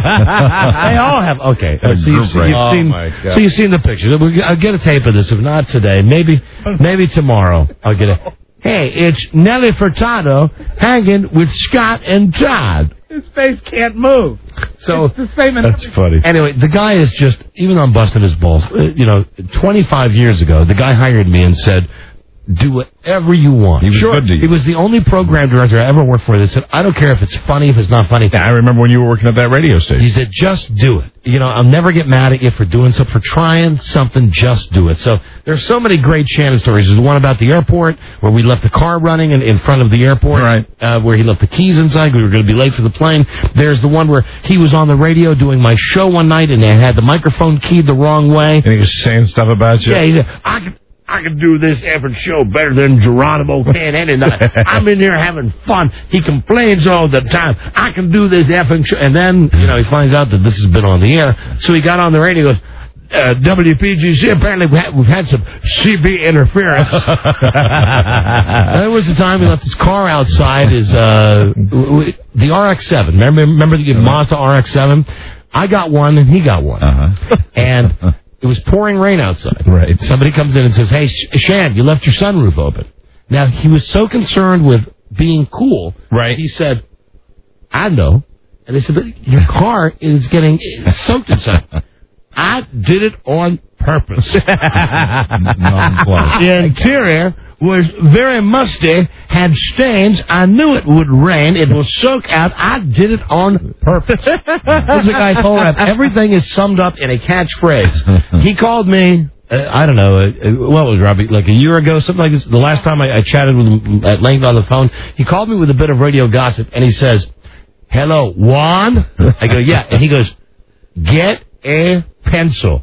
all have. Okay, uh, so you've, seen, you've oh seen. So you've seen the pictures. I'll get a tape of this. If not today, maybe, maybe tomorrow. I'll get it. Hey, it's Nelly Furtado hanging with Scott and Todd. His face can't move. So it's the same. That's funny. Anyway, the guy is just. Even though I'm busting his balls, uh, you know, twenty-five years ago, the guy hired me and said, do whatever you want. He was sure. good to you. He was the only program director I ever worked for that said, I don't care if it's funny, if it's not funny. Yeah, I remember when you were working at that radio station. He said, just do it. You know, I'll never get mad at you for doing something, for trying something, just do it. So there's so many great Shannon stories. There's the one about the airport, where we left the car running in, in front of the airport, right. uh, where he left the keys inside. We were going to be late for the plane. There's the one where he was on the radio doing my show one night, and they had the microphone keyed the wrong way. And he was saying stuff about you? Yeah, he said, I could... I can do this effing show better than Geronimo can any night. I'm in here having fun. He complains all the time. I can do this effing show. And then, you know, he finds out that this has been on the air. So he got on the radio and goes, uh, W P G C, apparently we had, we've had some C B interference. That was the time he left his car outside, his, uh, the R X seven. Remember, remember the Mazda R X seven? I got one and he got one. Uh-huh. And... it was pouring rain outside. Right. Somebody comes in and says, hey, Shan, you left your sunroof open. Now, he was so concerned with being cool. Right. He said, I know. And they said, but your car is getting soaked inside. I did it on purpose. The interior was very musty, had stains. I knew it would rain. It will soak out. I did it on purpose. This is a guy told rap. Everything is summed up in a catchphrase. He called me, uh, I don't know, uh, what was it, Robbie, like a year ago, something like this. The last time I, I chatted with him at length on the phone, he called me with a bit of radio gossip, and he says, hello, Juan? I go, yeah. And he goes, get a pencil.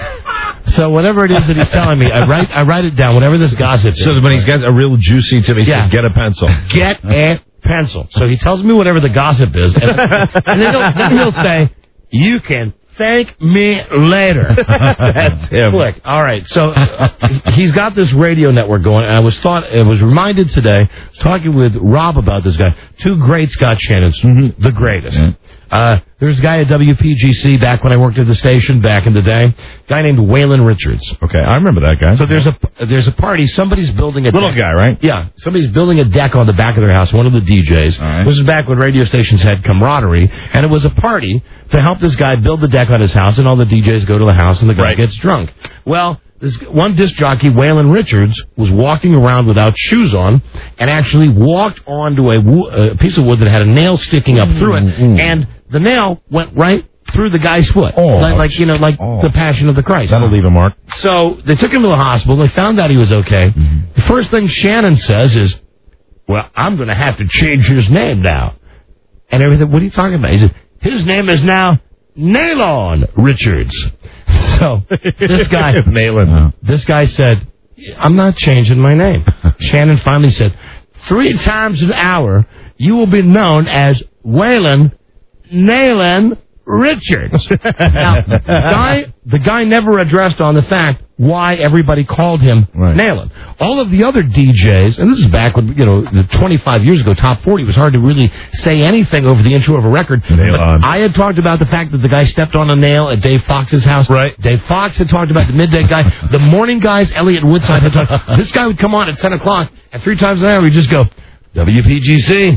So whatever it is that he's telling me, I write I write it down, whatever this gossip is. So when he's got a real juicy tip, he Yeah. says, get a pencil. Get a pencil. So he tells me whatever the gossip is, and, and then, he'll, then he'll say, you can thank me later. That's him. Click. All right. So uh, he's got this radio network going, and I was thought I was reminded today, I was talking with Rob about this guy. Two great Scott Shannons, mm-hmm. the greatest. Mm-hmm. Uh, there's a guy at W P G C back when I worked at the station back in the day. A guy named Waylon Richards. Okay, I remember that guy. So there's a there's a party. Somebody's building a little deck. guy, right? Yeah, somebody's building a deck on the back of their house. One of the D Js. Right. This is back when radio stations had camaraderie, and it was a party to help this guy build the deck on his house. And all the D Js go to the house, and the guy Right. gets drunk. Well, this one disc jockey, Waylon Richards, was walking around without shoes on, and actually walked onto a, wo- a piece of wood that had a nail sticking up through it, and the nail went right through the guy's foot, Oh. like, like you know, like Oh. the Passion of the Christ. That'll leave a mark. So they took him to the hospital. They found out he was okay. Mm-hmm. The first thing Shannon says is, "Well, I'm going to have to change his name now." And everything. What are you talking about? He said, "His name is now Nailon Richards." So this guy, Nailon. this guy said, "I'm not changing my name." Shannon finally said, three times an hour, you will be known as Waylon Nailon Richards." Now, the guy, the guy never addressed on the fact why everybody called him Right. Nailon. All of the other D Js, and this is back when, you know, the twenty-five years ago, Top forty, it was hard to really say anything over the intro of a record. Nail But on. I had talked about the fact that the guy stepped on a nail at Dave Fox's house. Right. Dave Fox had talked about the midday guy. The morning guys, Elliot Woodside, had talked. This guy would come on at ten o'clock, and three times an hour we'd just go, W P G C,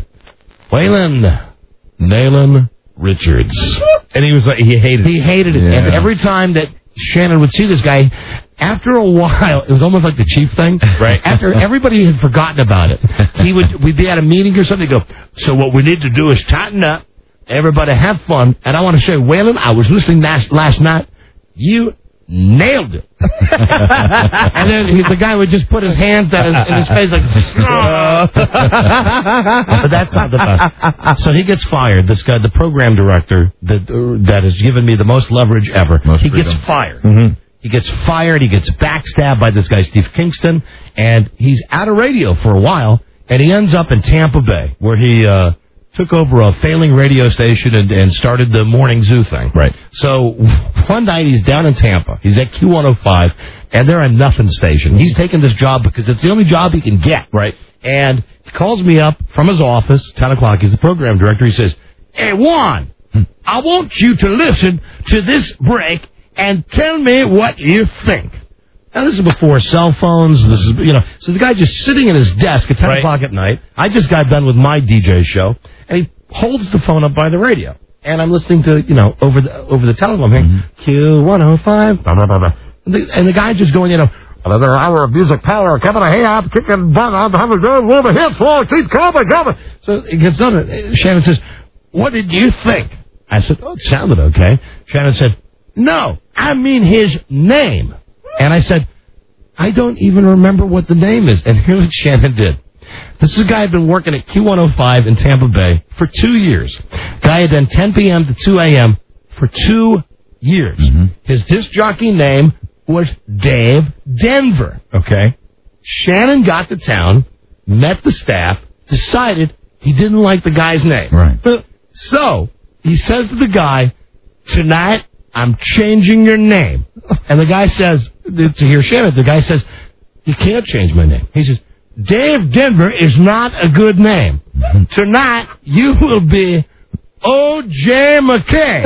Waylon Nailon Richards. And he was like, he hated it. He hated it. Yeah. And every time that Shannon would see this guy, after a while, it was almost like the Chief thing. Right. After everybody had forgotten about it, he would, we'd be at a meeting or something, he'd go, so what we need to do is tighten up, everybody have fun, and I want to show you, Waylon, I was listening last, last night, you nailed it. And then he, the guy would just put his hands down his, in his face like, "Oh." But that's not the best. So he gets fired. This guy, the program director that uh, that has given me the most leverage ever, Most he freedom. gets fired. Mm-hmm. He gets fired. He gets backstabbed by this guy, Steve Kingston, and he's out of radio for a while, and he ends up in Tampa Bay, where he uh, took over a failing radio station and, and started the Morning Zoo thing. Right. So one night he's down in Tampa. He's at Q one oh five, and they're a nothing station. He's taking this job because it's the only job he can get. Right. And he calls me up from his office, ten o'clock. He's the program director. He says, "Hey, Juan, I want you to listen to this break and tell me what you think." Now, this is before cell phones. This is, you know, so the guy just sitting at his desk at ten Right. o'clock at night. I just got done with my D J show, and he holds the phone up by the radio. And I'm listening to, you know, over the over the telephone, hearing Mm-hmm. Q one oh five, blah, blah, blah, blah. And the, and the guy just going, you know, another hour of music power, coming here, I'm kicking butt, I'm having a good little hit for keep coming, coming. So it gets done. Shannon says, "What did you think?" I said, "Oh, it sounded okay." Shannon said, "No, I mean his name." And I said, "I don't even remember what the name is." And here's what Shannon did. This is a guy who had been working at Q one oh five in Tampa Bay for two years. Guy had done ten p.m. to two a.m. for two years. Mm-hmm. His disc jockey name was Dave Denver. Okay. Shannon got to town, met the staff, decided he didn't like the guy's name. Right. So he says to the guy, "Tonight, I'm changing your name." And the guy says, to hear Shannon, the guy says, "You can't change my name." He says, "Dave Denver is not a good name. Tonight, you will be O J McKay."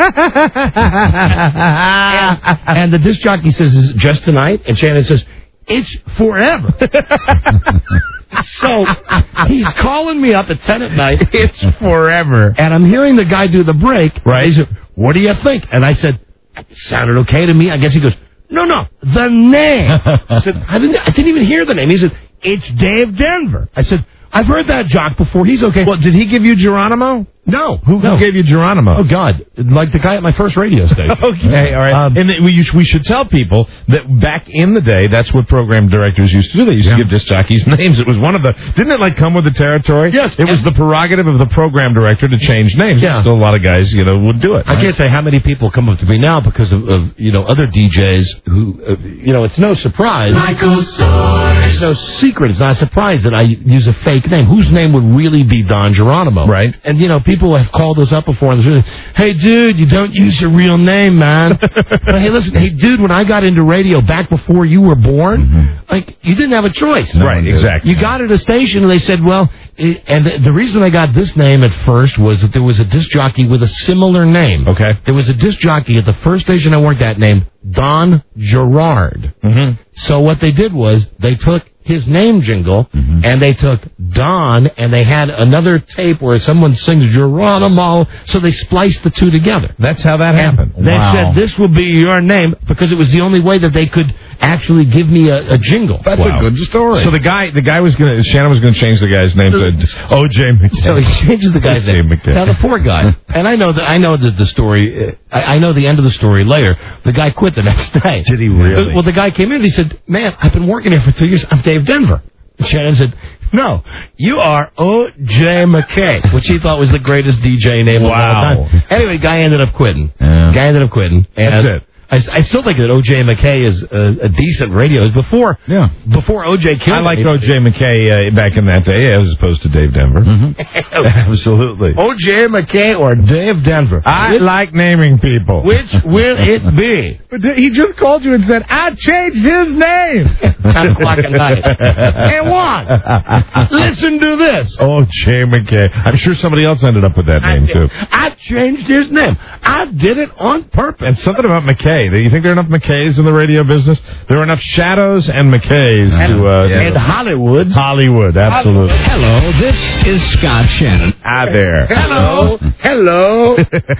and, and the disc jockey says, "Is it just tonight?" And Shannon says, "It's forever." So he's calling me up at ten at night. It's forever. And I'm hearing the guy do the break. Right. He said, "What do you think?" And I said, "It sounded okay to me." I guess he goes, "No, no, the name." I said, I didn't, I didn't even hear the name. He said, "It's Dave Denver." I said, "I've heard that jock before. He's okay." Well, did he give you Geronimo? No. Who, no. who gave you Geronimo? Oh, God. Like the guy at my first radio station. Okay, all right. Um, and we, we should tell people that back in the day, that's what program directors used to do. They used yeah. to give disc jockeys names. It was one of the... Didn't it, like, come with the territory? Yes. It was the prerogative of the program director to change names. Yeah. Still a lot of guys, you know, would do it. I right? can't say how many people come up to me now because of, of you know, other D Js who, uh, you know, it's no surprise. Michael Soares. It's no secret. It's not a surprise that I use a fake name. Whose name would really be Don Geronimo? Right. And, you know, people have called us up before and they're hey, dude, you don't use your real name, man. But, hey, listen, hey, dude, when I got into radio back before you were born, mm-hmm. like, you didn't have a choice. No right, exactly. You got at a station and they said, well, it, and the, the reason I got this name at first was that there was a disc jockey with a similar name. Okay. There was a disc jockey at the first station I worked at named Don Gerard. Mm-hmm. So what they did was they took his name jingle, mm-hmm. and they took Don, and they had another tape where someone sings Geronimo, so they spliced the two together. That's how that happened. They wow. said, this will be your name, because it was the only way that they could actually give me a, a jingle. That's wow. a good story. So the guy, the guy was going to, Shannon was going to change the guy's name to O J McKay. So he changes the guy's name. McKay. Now, the poor guy, and I know that I know that the story, uh, I, I know the end of the story later, the guy quit the next day. Did he really? Well, the guy came in and he said, man, I've been working here for two years. I'm Dave Denver. Shannon said, no, you are O J McKay, which he thought was the greatest D J name wow. of all time. Anyway, guy ended up quitting. Yeah. Guy ended up quitting. And That's it. I, I still think that O J McKay is a, a decent radio. Before, yeah. before O J killed I liked me. O J McKay uh, back in that day as opposed to Dave Denver. Mm-hmm. Absolutely. O J McKay or Dave Denver? I which, like naming people. Which will it be? But he just called you and said, I changed his name. ten o'clock at night. And what? Listen to this. O J McKay. I'm sure somebody else ended up with that name, I, too. I changed his name. I did it on purpose. And something about McKay. Do you think there are enough McKays in the radio business? There are enough Shadows and McKays and, to... Uh, and Hollywood. Hollywood, absolutely. Hello, this is Scott Shannon. Hi there. Hello. Hello.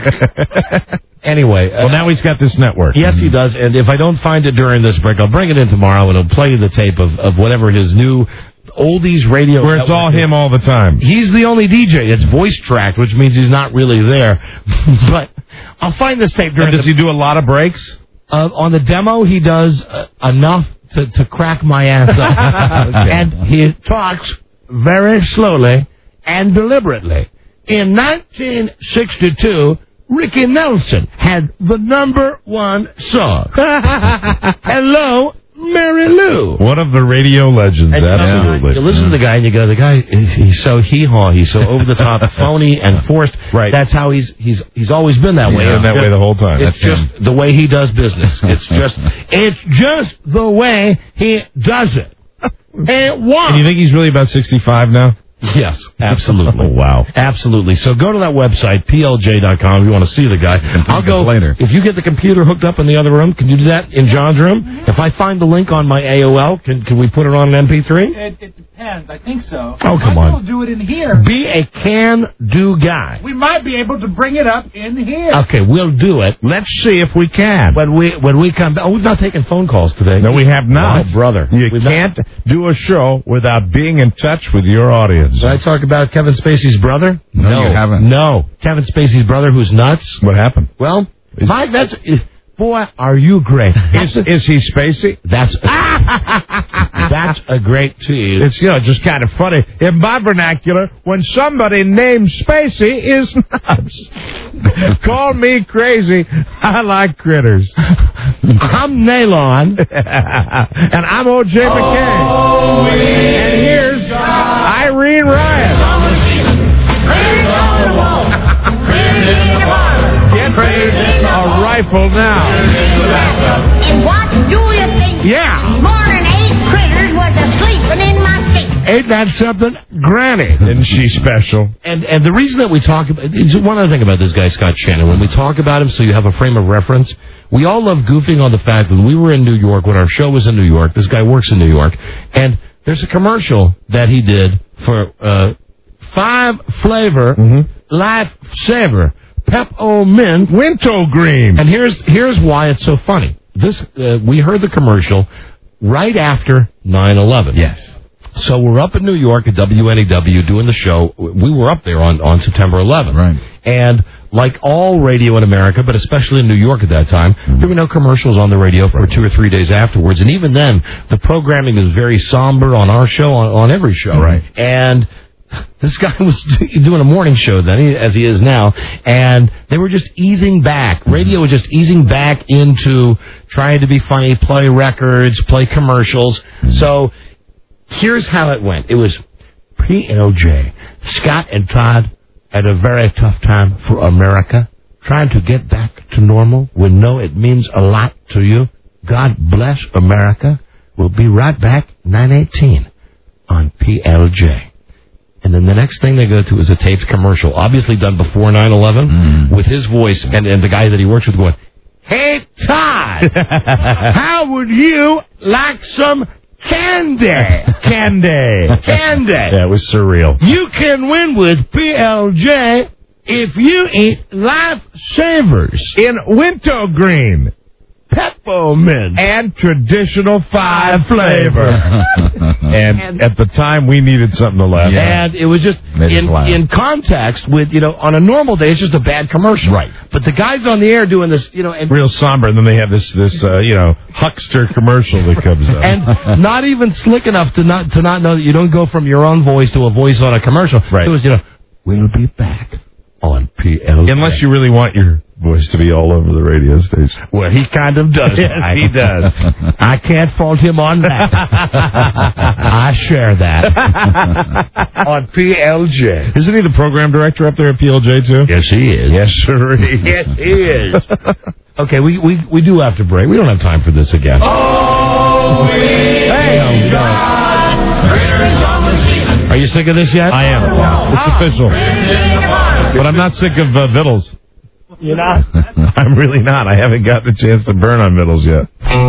Anyway. Well, uh, now he's got this network. Yes, he does. And if I don't find it during this break, I'll bring it in tomorrow and I'll play you the tape of, of whatever his new... oldies radio. Where it's all him all the time. He's the only D J. It's voice tracked, which means he's not really there. But I'll find this tape during. And does the, he do a lot of breaks? Uh, on the demo, he does uh, enough to, to crack my ass up. Okay. And he talks very slowly and deliberately. In nineteen sixty-two, Ricky Nelson had the number one song. Hello, Mary Lou. One of the radio legends, and, absolutely. You, know, you listen to the guy and you go, the guy, he's so hee-haw, he's so over-the-top, phony and forced. Right. That's how he's he's he's always been that he's way. He's been that way the whole time. It's That's just him. the way he does business. It's just it's just the way he does it. And what? And you think he's really about sixty-five now? Yes, absolutely. Oh, wow. Absolutely. So go to that website, P L J dot com, if you want to see the guy. I'll go later. If you get the computer hooked up in the other room, can you do that in John's room? If I find the link on my A O L, can can we put it on an M P three? It, it depends. I think so. Oh, come I on. We'll do it in here. Be a can-do guy. We might be able to bring it up in here. Okay, we'll do it. Let's see if we can. When we when we come back. Oh, we've not taken phone calls today. No, we have not. Oh, brother. You we've can't not... do a show without being in touch with your audience. Did I talk about Kevin Spacey's brother? No, no, you haven't. No. Kevin Spacey's brother who's nuts. What happened? Well, Mike, that's... Boy, are you great. Is, is he Spacey? That's that's a great tease. It's, you know, just kind of funny. In my vernacular, when somebody named Spacey is nuts. Call me crazy. I like critters. I'm Nylon. And I'm O J McKay. Oh, and here's Irene Ryan. Critters on the wall. Critters in the water. Get a rifle now. And what do you think? Yeah. More than eight critters was a-sleeping in my seat. Ain't that something? Granny. Isn't she special? And and the reason that we talk about... One other thing about this guy, Scott Shannon. When we talk about him, so you have a frame of reference, we all love goofing on the fact that we were in New York, when our show was in New York, this guy works in New York, and there's a commercial that he did for uh, five flavor mm-hmm. life saver. Pep-O-Mint Wintergreen. And here's here's why it's so funny. This uh, we heard the commercial right after nine eleven. Yes. So we're up in New York at W N E W doing the show. We were up there on, on September eleventh. Right. And like all radio in America, but especially in New York at that time, mm-hmm. there were no commercials on the radio for two or three days afterwards. And even then, the programming was very somber on our show, on, on every show. Right. And this guy was doing a morning show then, as he is now, and they were just easing back. Radio was just easing back into trying to be funny, play records, play commercials. So here's how it went. It was P L J. Scott and Todd had a very tough time for America, trying to get back to normal. We know it means a lot to you. God bless America. We'll be right back, nine eighteen on P L J. And then the next thing they go to is a taped commercial, obviously done before nine eleven, mm. with his voice and, and the guy that he works with going, "Hey, Todd, how would you like some candy?" Candy. Candy. Yeah, it was surreal. You can win with P L J if you eat Lifesavers in wintergreen, peppermint, and traditional five flavor. and, and at the time, we needed something to laugh at. And it was just in, in context with, you know, on a normal day, it's just a bad commercial. Right. But the guys on the air doing this, you know, and real somber, and then they have this, this uh, you know, huckster commercial that comes up. And not even slick enough to not to not know that you don't go from your own voice to a voice on a commercial. Right. It was, you know, we'll be back on P L J. Unless you really want your voice to be all over the radio station. Well, he kind of does. Yes, he does. I can't fault him on that. I share that. On P L J. Isn't he the program director up there at P L J, too? Yes, he is. Yes, sir. Yes, he is. Okay, we, we we do have to break. We don't have time for this again. Oh, we hey, oh, got critters on the ceiling. Are you sick of this yet? I am. Yeah. It's official. But I'm not sick of uh, Vittles. You're not? I'm really not. I haven't gotten a chance to burn on Vittles yet.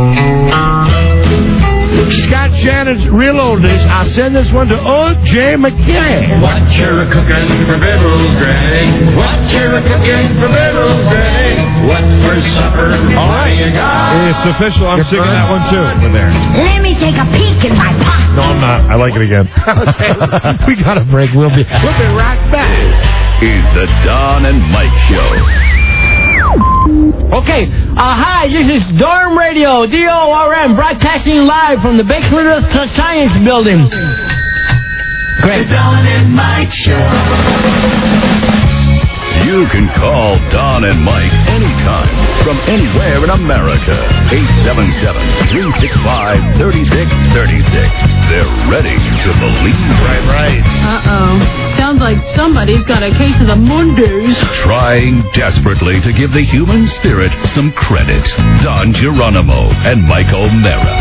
Scott Shannon's Real Oldies. I'll send this one to O J McKay. What you're cooking for Vittles, Granny? What you're cooking for Vittles, Granny? What's for supper? All right, you got. It's official. I'm sick of that one, too. Over there. Let me take a peek in my pocket. No, I'm not. I like it again. Okay, we got to break. We'll be, we'll be right back. Is the Don and Mike Show. Okay, uh, hi, this is Dorm Radio, D O R M, broadcasting live from the basement of the Science Building. Great. The Don and Mike Show. You can call Don and Mike anytime from anywhere in America. eight seven seven, three six five, three six three six. They're ready to believe. Right, right. Uh-oh. Sounds like somebody's got a case of the Mondays. Trying desperately to give the human spirit some credit. Don Geronimo and Mike O'Mara.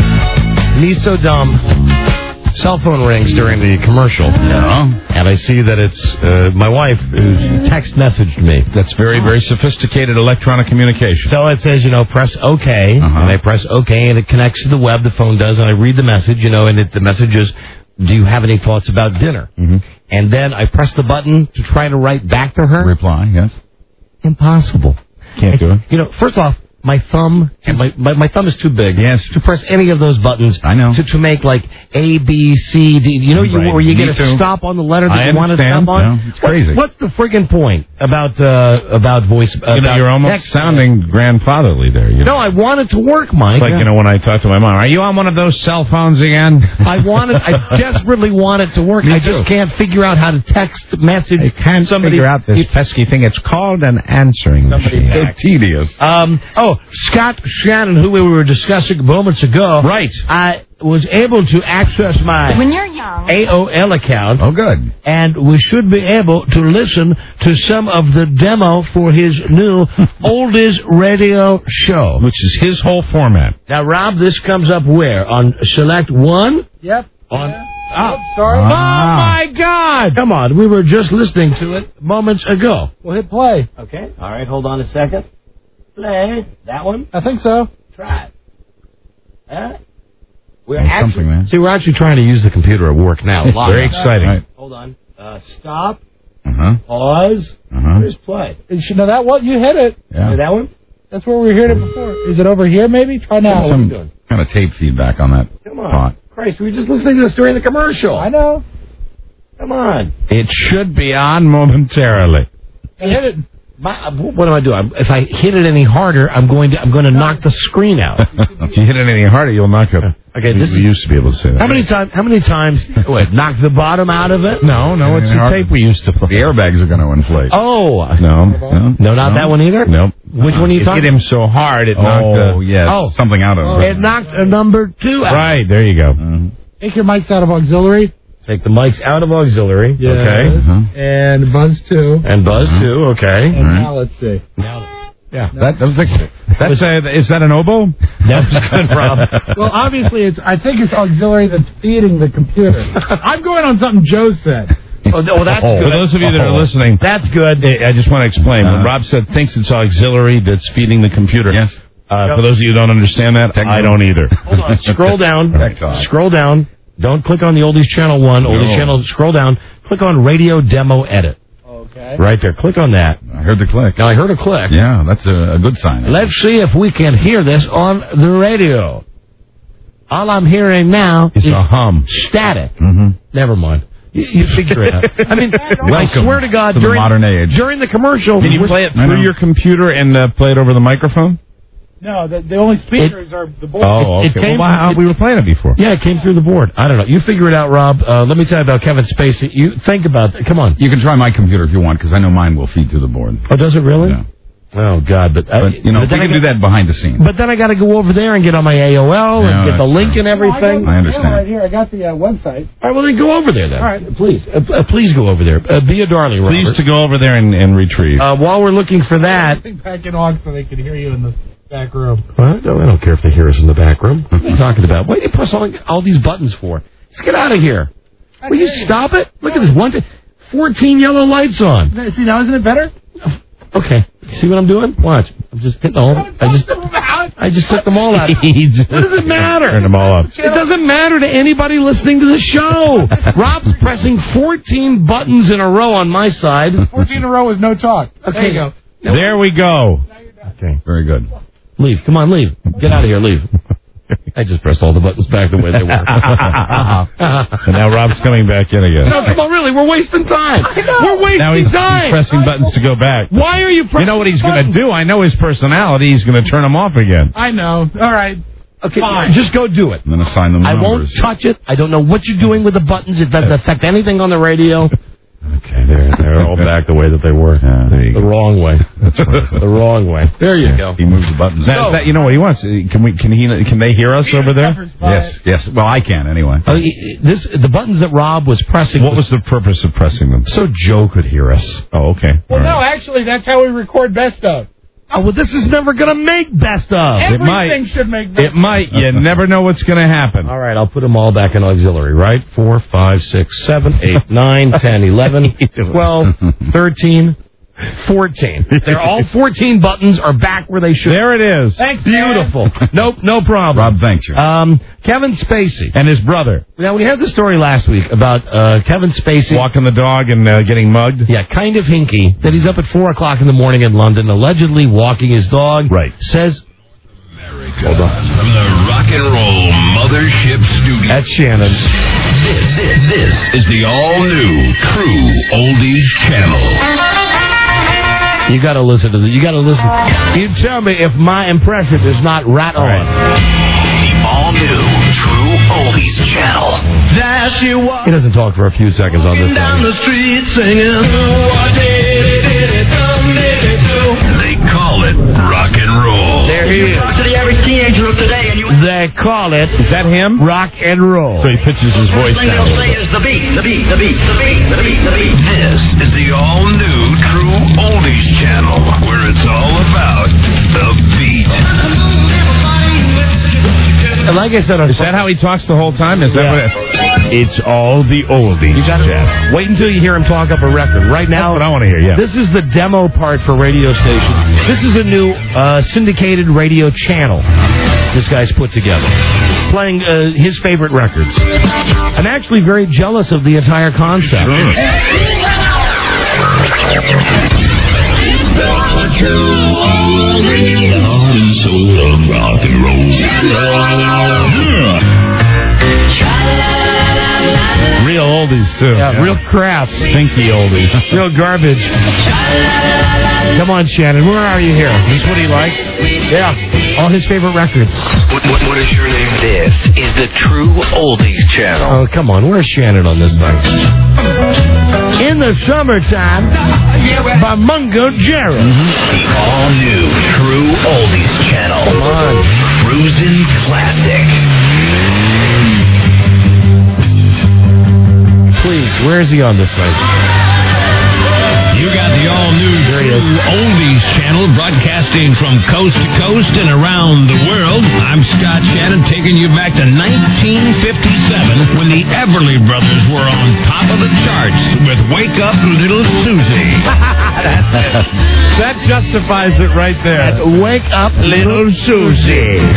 Me so dumb. Cell phone rings during the commercial. Yeah. And I see that it's uh, my wife who text messaged me. That's very, very sophisticated electronic communication. So it says, you know, press OK. Uh-huh. And I press OK, and it connects to the web, the phone does, and I read the message, you know, and it, the message is, do you have any thoughts about dinner? Mm-hmm. And then I press the button to try to write back to her. Reply, yes. Impossible. Can't do it. You know, first off, my thumb, my, my my thumb is too big. Yes. To press any of those buttons. I know. To, to make like A, B, C, D. You know, you, Right. where you Me get a too. stop on the letter that I you want to understand. stop on. Yeah, it's crazy. What's, what's the friggin' point about uh, about voice? You know, about you're almost text? sounding grandfatherly there. You know? No, I want it to work, Mike. It's like, you know, when I talk to my mom, are you on one of those cell phones again? I want it. I desperately want it to work. Me I too. just can't figure out how to text message. I can't somebody, figure out this you- pesky thing. It's called an answering machine. So tedious. Um, oh, Scott Shannon, who we were discussing moments ago. Right. I was able to access my When you're young. A O L account. Oh, good. And we should be able to listen to some of the demo for his new Oldies radio show. Which is his whole format. Now, Rob, this comes up where? On Select one? Yep. On. Oh, sorry. Oh, my God! Come on, we were just listening to it moments ago. Well, hit play. Okay. All right, hold on a second. Play. That one? I think so. Try it. Huh? We're That's actually, something, man. see, we're actually trying to use the computer at work now. Live. Very exciting. Right. Hold on. Uh, stop. Uh-huh. Pause. Uh-huh. Where's play? You should know that one. You hit it. Yeah. Hear that one? That's where we heard it before. Is it over here, maybe? Try now. What are we Some doing? kind of tape feedback on that Come on. spot. Christ, we were just listening to this during the commercial. I know. Come on. It should be on momentarily. I hit it. My, what do I do? I'm, if I hit it any harder, I'm going to I'm going to knock the screen out. If you hit it any harder, you'll knock it. Okay, we, this we used to be able to say that. How many times? How many times? What? Knock the bottom out of it? No, no. It's the tape we used to play. The airbags are going to inflate. Oh, no, no, no, not no. that one either. Nope. Which one are you it talking? Hit him so hard it knocked. Oh, uh, yes. Oh. Something out of it. It knocked a number two out. Right there, you go. Mm-hmm. Take your mics out of auxiliary. Take the mics out of auxiliary. Yes. Okay. Uh-huh. And buzz two. And buzz two. Okay. And now let's see. Now, yeah, that, that was the, that's a, is that an oboe? That's good, Rob. Well, obviously, it's. I think it's auxiliary that's feeding the computer. I'm going on something Joe said. Oh, no, that's oh, good. For those of you that are Oh. listening, That's good. I just want to explain. Uh, when Rob said thinks it's auxiliary that's feeding the computer. Yes. Uh, Yep. For those of you who don't understand that, Techno. I don't either. Hold on. Scroll down. Tech talk. Scroll down. Don't click on the Oldies Channel one. Oldies No. Channel. Scroll down. Click on Radio Demo Edit. Okay. Right there. Click on that. I heard the click. Now I heard a click. Yeah, that's a, a good sign. Let's see if we can hear this on the radio. All I'm hearing now It's is a hum. static. Mm-hmm. Never mind. You, you figure it out. I mean, I Welcome swear to God, to the during, modern age. during the commercial, Can you we're- play it I know. through your computer and uh, play it over the microphone? No, the, the only speakers are the board. Oh, It- okay. it came- well, wow, it- we were playing it before. Yeah, it came through the board. I don't know. You figure it out, Rob. Uh, let me tell you about Kevin Spacey. You think about that. Come on. You can try my computer if you want, because I know mine will feed to the board. Oh, does it really? Yeah. Oh, God. But, I, But, you know, but we then I can do got- that behind the scenes. But then I got to go over there and get on my A O L Yeah, and get the that's link true. and everything. I understand. Right here, I got the uh, website. All right, well, then go over there then. All right. Please. Uh, uh, please go over there. Uh, be a darling, Robert. Please to go over there and, and retrieve. Uh, while we're looking for that... Think back in aux so they could hear you in the back room. Well, no, I don't care if they hear us in the back room. What are you talking about? What do you press all, all these buttons for? Just get out of here. Will you stop it? Look at this. One, fourteen yellow lights on. See, now isn't it better? Okay. See what I'm doing? Watch. I'm just hitting all. I just, I just took them all out. What does it matter? Turn them all up. It doesn't matter to anybody listening to the show. Rob's pressing fourteen buttons in a row on my side. fourteen in a row with no talk. Okay. There you go. There we go. Okay. Very good. Leave. Come on, leave. Get out of here. Leave. I just pressed all the buttons back the way they were. And now Rob's coming back in again. No, come on, really. We're wasting time. We're wasting Now he's, time. he's pressing buttons to go back. Why are you pressing You know what he's going to buttons? do? I know his personality. He's going to turn them off again. I know. All right. Okay, Fine. just go do it. And then assign them the I numbers. won't touch it. I don't know what you're doing with the buttons. It doesn't affect anything on the radio. Okay, they're, they're all back the way that they were. Yeah, there you The go. wrong way. That's right. The wrong way. There you go. He moves the buttons. That, that, you know what he wants? Can we? Can he? Can they hear us over there? Yes, yes. Well, I can anyway. Uh, this the buttons that Rob was pressing. What was the purpose of pressing them? So Joe could hear us. Oh, okay. Well, All no, right. actually, that's how we record best of. Oh, well, this is never going to make best of. It might. Everything should make best It might. You never know what's going to happen. All right, I'll put them all back in auxiliary, right? Four, five, six, seven, eight, nine, ten, eleven, twelve, thirteen, fourteen. They're all fourteen buttons are back where they should. There it is. Thanks, Beautiful. Nope, no problem. Rob, thank you. Um, Kevin Spacey. And his brother Now, we had the story last week about uh, Kevin Spacey. walking the dog and uh, getting mugged. Yeah, kind of hinky. That he's up at four o'clock in the morning in London, allegedly walking his dog. Right. Says, Hold on. From the Rock and Roll Mothership Studio. that's Shannon. This, this, this is the all-new True Oldies Channel. You got to listen to this. You got to listen. You tell me if my impression is not right on. The all-new True Oldies Channel. There she was He doesn't talk for a few seconds on this down thing. the street singing. What did it, did it, dum, did it do? They call it rock and roll. There he is. To the average teenager of today, and you They call it Is that him? rock and roll. So he pitches his voice thing down. they'll say is the beat, the beat, the beat, the beat, the beat, the beat. This is the all-new True Oldies Channel, where it's all about the beat. And like I said, on Is that how he talks the whole time? Is that Yeah. what it, it's all the oldies? You got Channel. wait until you hear him talk up a record. Right now, That's what I want to hear. Yeah. this is the demo part for radio stations. This is a new uh, syndicated radio channel this guy's put together, playing uh, his favorite records. I'm actually very jealous of the entire concept. Real oldies, too. Yeah, Yeah. real crap. Stinky oldies. Real garbage. Come on, Shannon. Where are you here? Is this what he likes? Yeah. All his favorite records. What, what, what is your name? This is the True Oldies Channel. Oh, come on. Where's Shannon on this thing? In the Summertime by Mungo Jerry. Mm-hmm. The all-new True Oldies Channel. Come on. Cruisin' Classic. Please, where is he on this thing? You got the all-new True Oldies Channel broadcasting from coast to coast and around the world. I'm Scott Shannon taking you back to nineteen fifty-seven when the Everly Brothers were on top of the charts with Wake Up Little Susie. That justifies it right there. Wake Up Little Susie.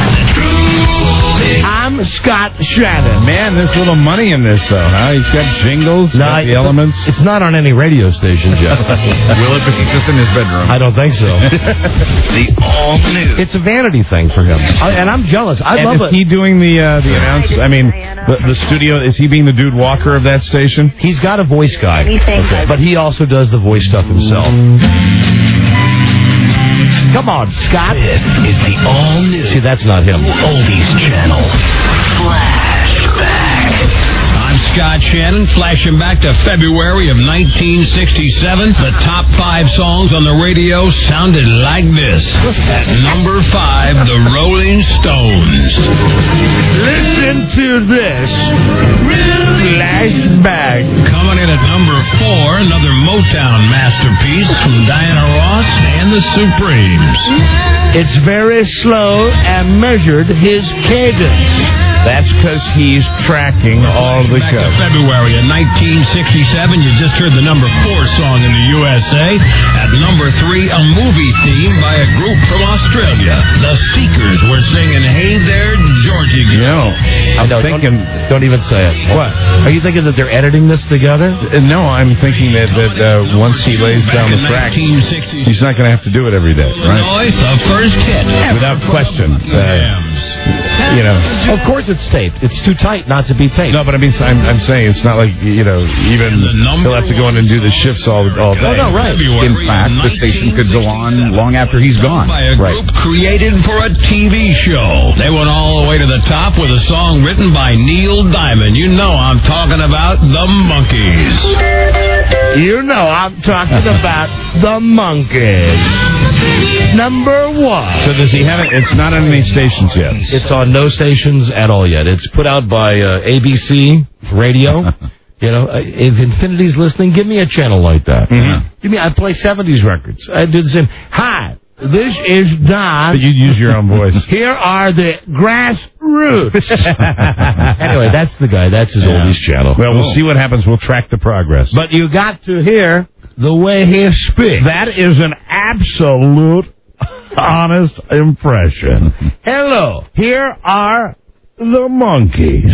I'm Scott Shannon. Man, there's little money in this, though, huh? He's got jingles, No, got the I- elements. It's not on any radio station, Jeff. Will it be just in his bedroom? I don't think so. The all-new. It's a vanity thing for him. I, and I'm jealous. I and love is it. he doing the uh, the announce? I mean, the, the studio, is he being the Dude Walker of that station? He's got a voice guy. Okay. But he also does the voice stuff himself. Come on, Scott. This is the all-new. See, that's not him. Oldies Channel. Flashback. I'm Scott Shannon, flashing back to February of nineteen sixty-seven. The top five songs on the radio sounded like this. At number five, the Rolling Stones. Listen to this. Flashback. Coming in at number four, another Motown masterpiece from Diana Ross and the Supremes. It's very slow and measured his cadence. That's because he's tracking all the Back to codes. February of nineteen sixty-seven, you just heard the number four song in the U S A. At number three, a movie theme by a group from Australia. The Seekers were singing Hey There, Georgie You Girl. know, I'm No, thinking... Don't, don't even say it. What? Are you thinking that they're editing this together? Uh, No, I'm thinking that, that uh, once he lays down the track, he's not going to have to do it every day, right? Illinois, the first hit. Without question. Uh, you know. Of course it's taped. It's too tight not to be taped. No, but I mean, I'm, I'm saying it's not like, you know, even he'll have to go in and do the shifts all, all day. Oh, no, right. In fact, the station could go on long after he's gone. By a Right. group created for a T V show. They went all the way to the top with a song written by Neil Diamond. You know I'm talking about the Monkees. You know I'm talking about the Monkees. Number one. So does he have it? It's not on any stations yet. It's on no stations at all yet. It's put out by uh, A B C Radio. You know, uh, if Infinity's listening, give me a channel like that. Mm-hmm. Give me. I play seventies records. I do the same. Hi, this is Don. But you use your own voice. Here are the Grassroots. Anyway, that's the guy. That's his Yeah. oldies channel. Well, we'll see what happens. We'll track the progress. But you got to hear the way he speaks. That is an absolute honest impression. Hello, Here are the Monkees.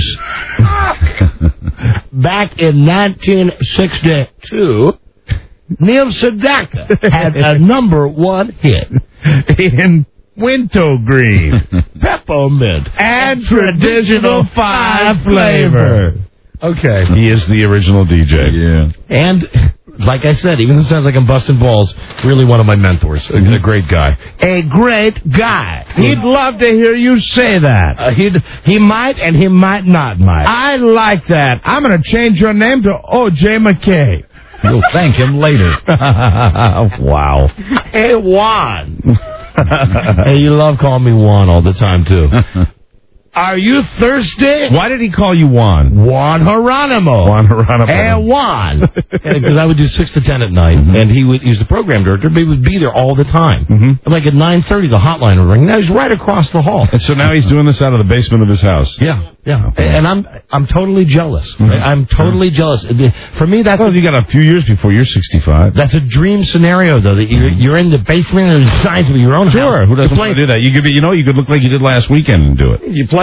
back in nineteen sixty-two, Neil Sedaka had a number one hit In Wintergreen. Peppermint And traditional five flavor. Okay. He is the original D J. Yeah. And, like I said, even though it sounds like I'm busting balls, really one of my mentors. A, a great guy. A great guy. He'd love to hear you say that. Uh, he'd, he might and he might not might. I like that. I'm going to change your name to O J McKay. You'll thank him later. Wow. Hey, Juan. Hey, you love calling me Juan all the time, too. Are you thirsty? Why did he call you Juan? Juan Geronimo. Juan Geronimo. Hey, Juan. Because I would do six to ten at night, mm-hmm. and he would, he was the program director, but he would be there all the time. Mm-hmm. Like at nine thirty, the hotline would ring. Now he's right across the hall. And so now he's doing this out of the basement of his house. Yeah, yeah. And I'm I'm totally jealous. Mm-hmm. Right? I'm totally jealous. For me, that's... Well, you got a few years before you're sixty-five. That's a dream scenario, though, that you're, you're in the basement of the science of your own Sure. house. Who doesn't play, want to do that? You could be, you know, you could look like you did last weekend and do it. You play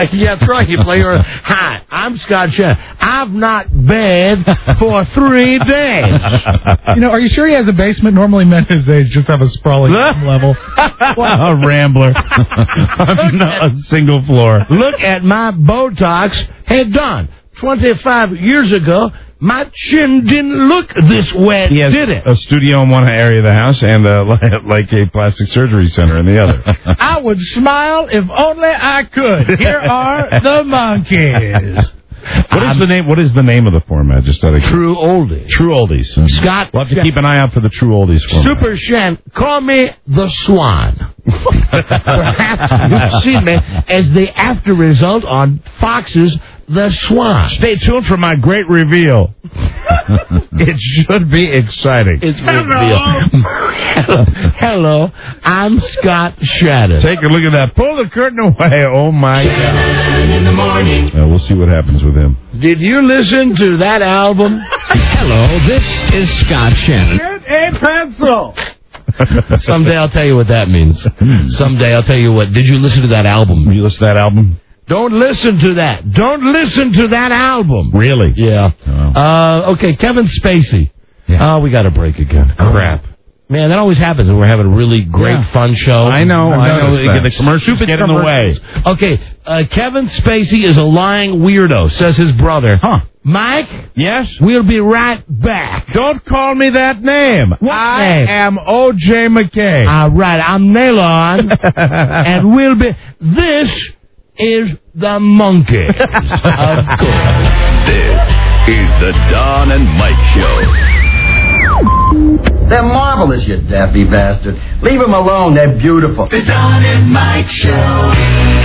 play. Yeah, that's right. You play your. Hi, I'm Scott Shannon. I've not bed for three days. You know, are you sure he has a basement? Normally, men his age just have a sprawling level. A rambler. A single floor. Look at my Botox. Hey, Don, twenty-five years ago, my chin didn't look this wet, He has did it? a studio in one area of the house and uh, like a plastic surgery center in the other. I would smile if only I could. Here are the monkeys. What is the name? What is the name of the format? Just out of True Oldies. True Oldies. Scott, we'll have to keep an eye out for the True Oldies format. Super Shan, call me the Swan. Perhaps you've seen me as the after result on Fox's The Swan. Stay tuned for my great reveal. It should be exciting. It's Hello. Hello, I'm Scott Shannon. Take a look at that. Pull the curtain away. Oh, my God. In the morning. Uh, we'll see what happens with him. Did you listen to that album? Hello, this is Scott Shannon. Get a pencil. Someday I'll tell you what that means. Someday I'll tell you what. Did you listen to that album? You listen to that album? Don't listen to that. Don't listen to that album. Really? Yeah. Oh. Uh, okay, Kevin Spacey. Yeah. Oh, we got to break again. Crap. Man, that always happens when we're having a really great, Yeah. fun show. I know. I know. That. The commercials get in the way. Okay, uh, Kevin Spacey is a lying weirdo, says his brother. Huh. Mike? Yes? We'll be right back. Don't call me that name. What I name? am O J McKay. All right, I'm Nylon, and we'll be... This is the Monkees. Of course. This is the Don and Mike Show. They're marvelous, you daffy bastard. Leave them alone. They're beautiful. The Don and Mike Show.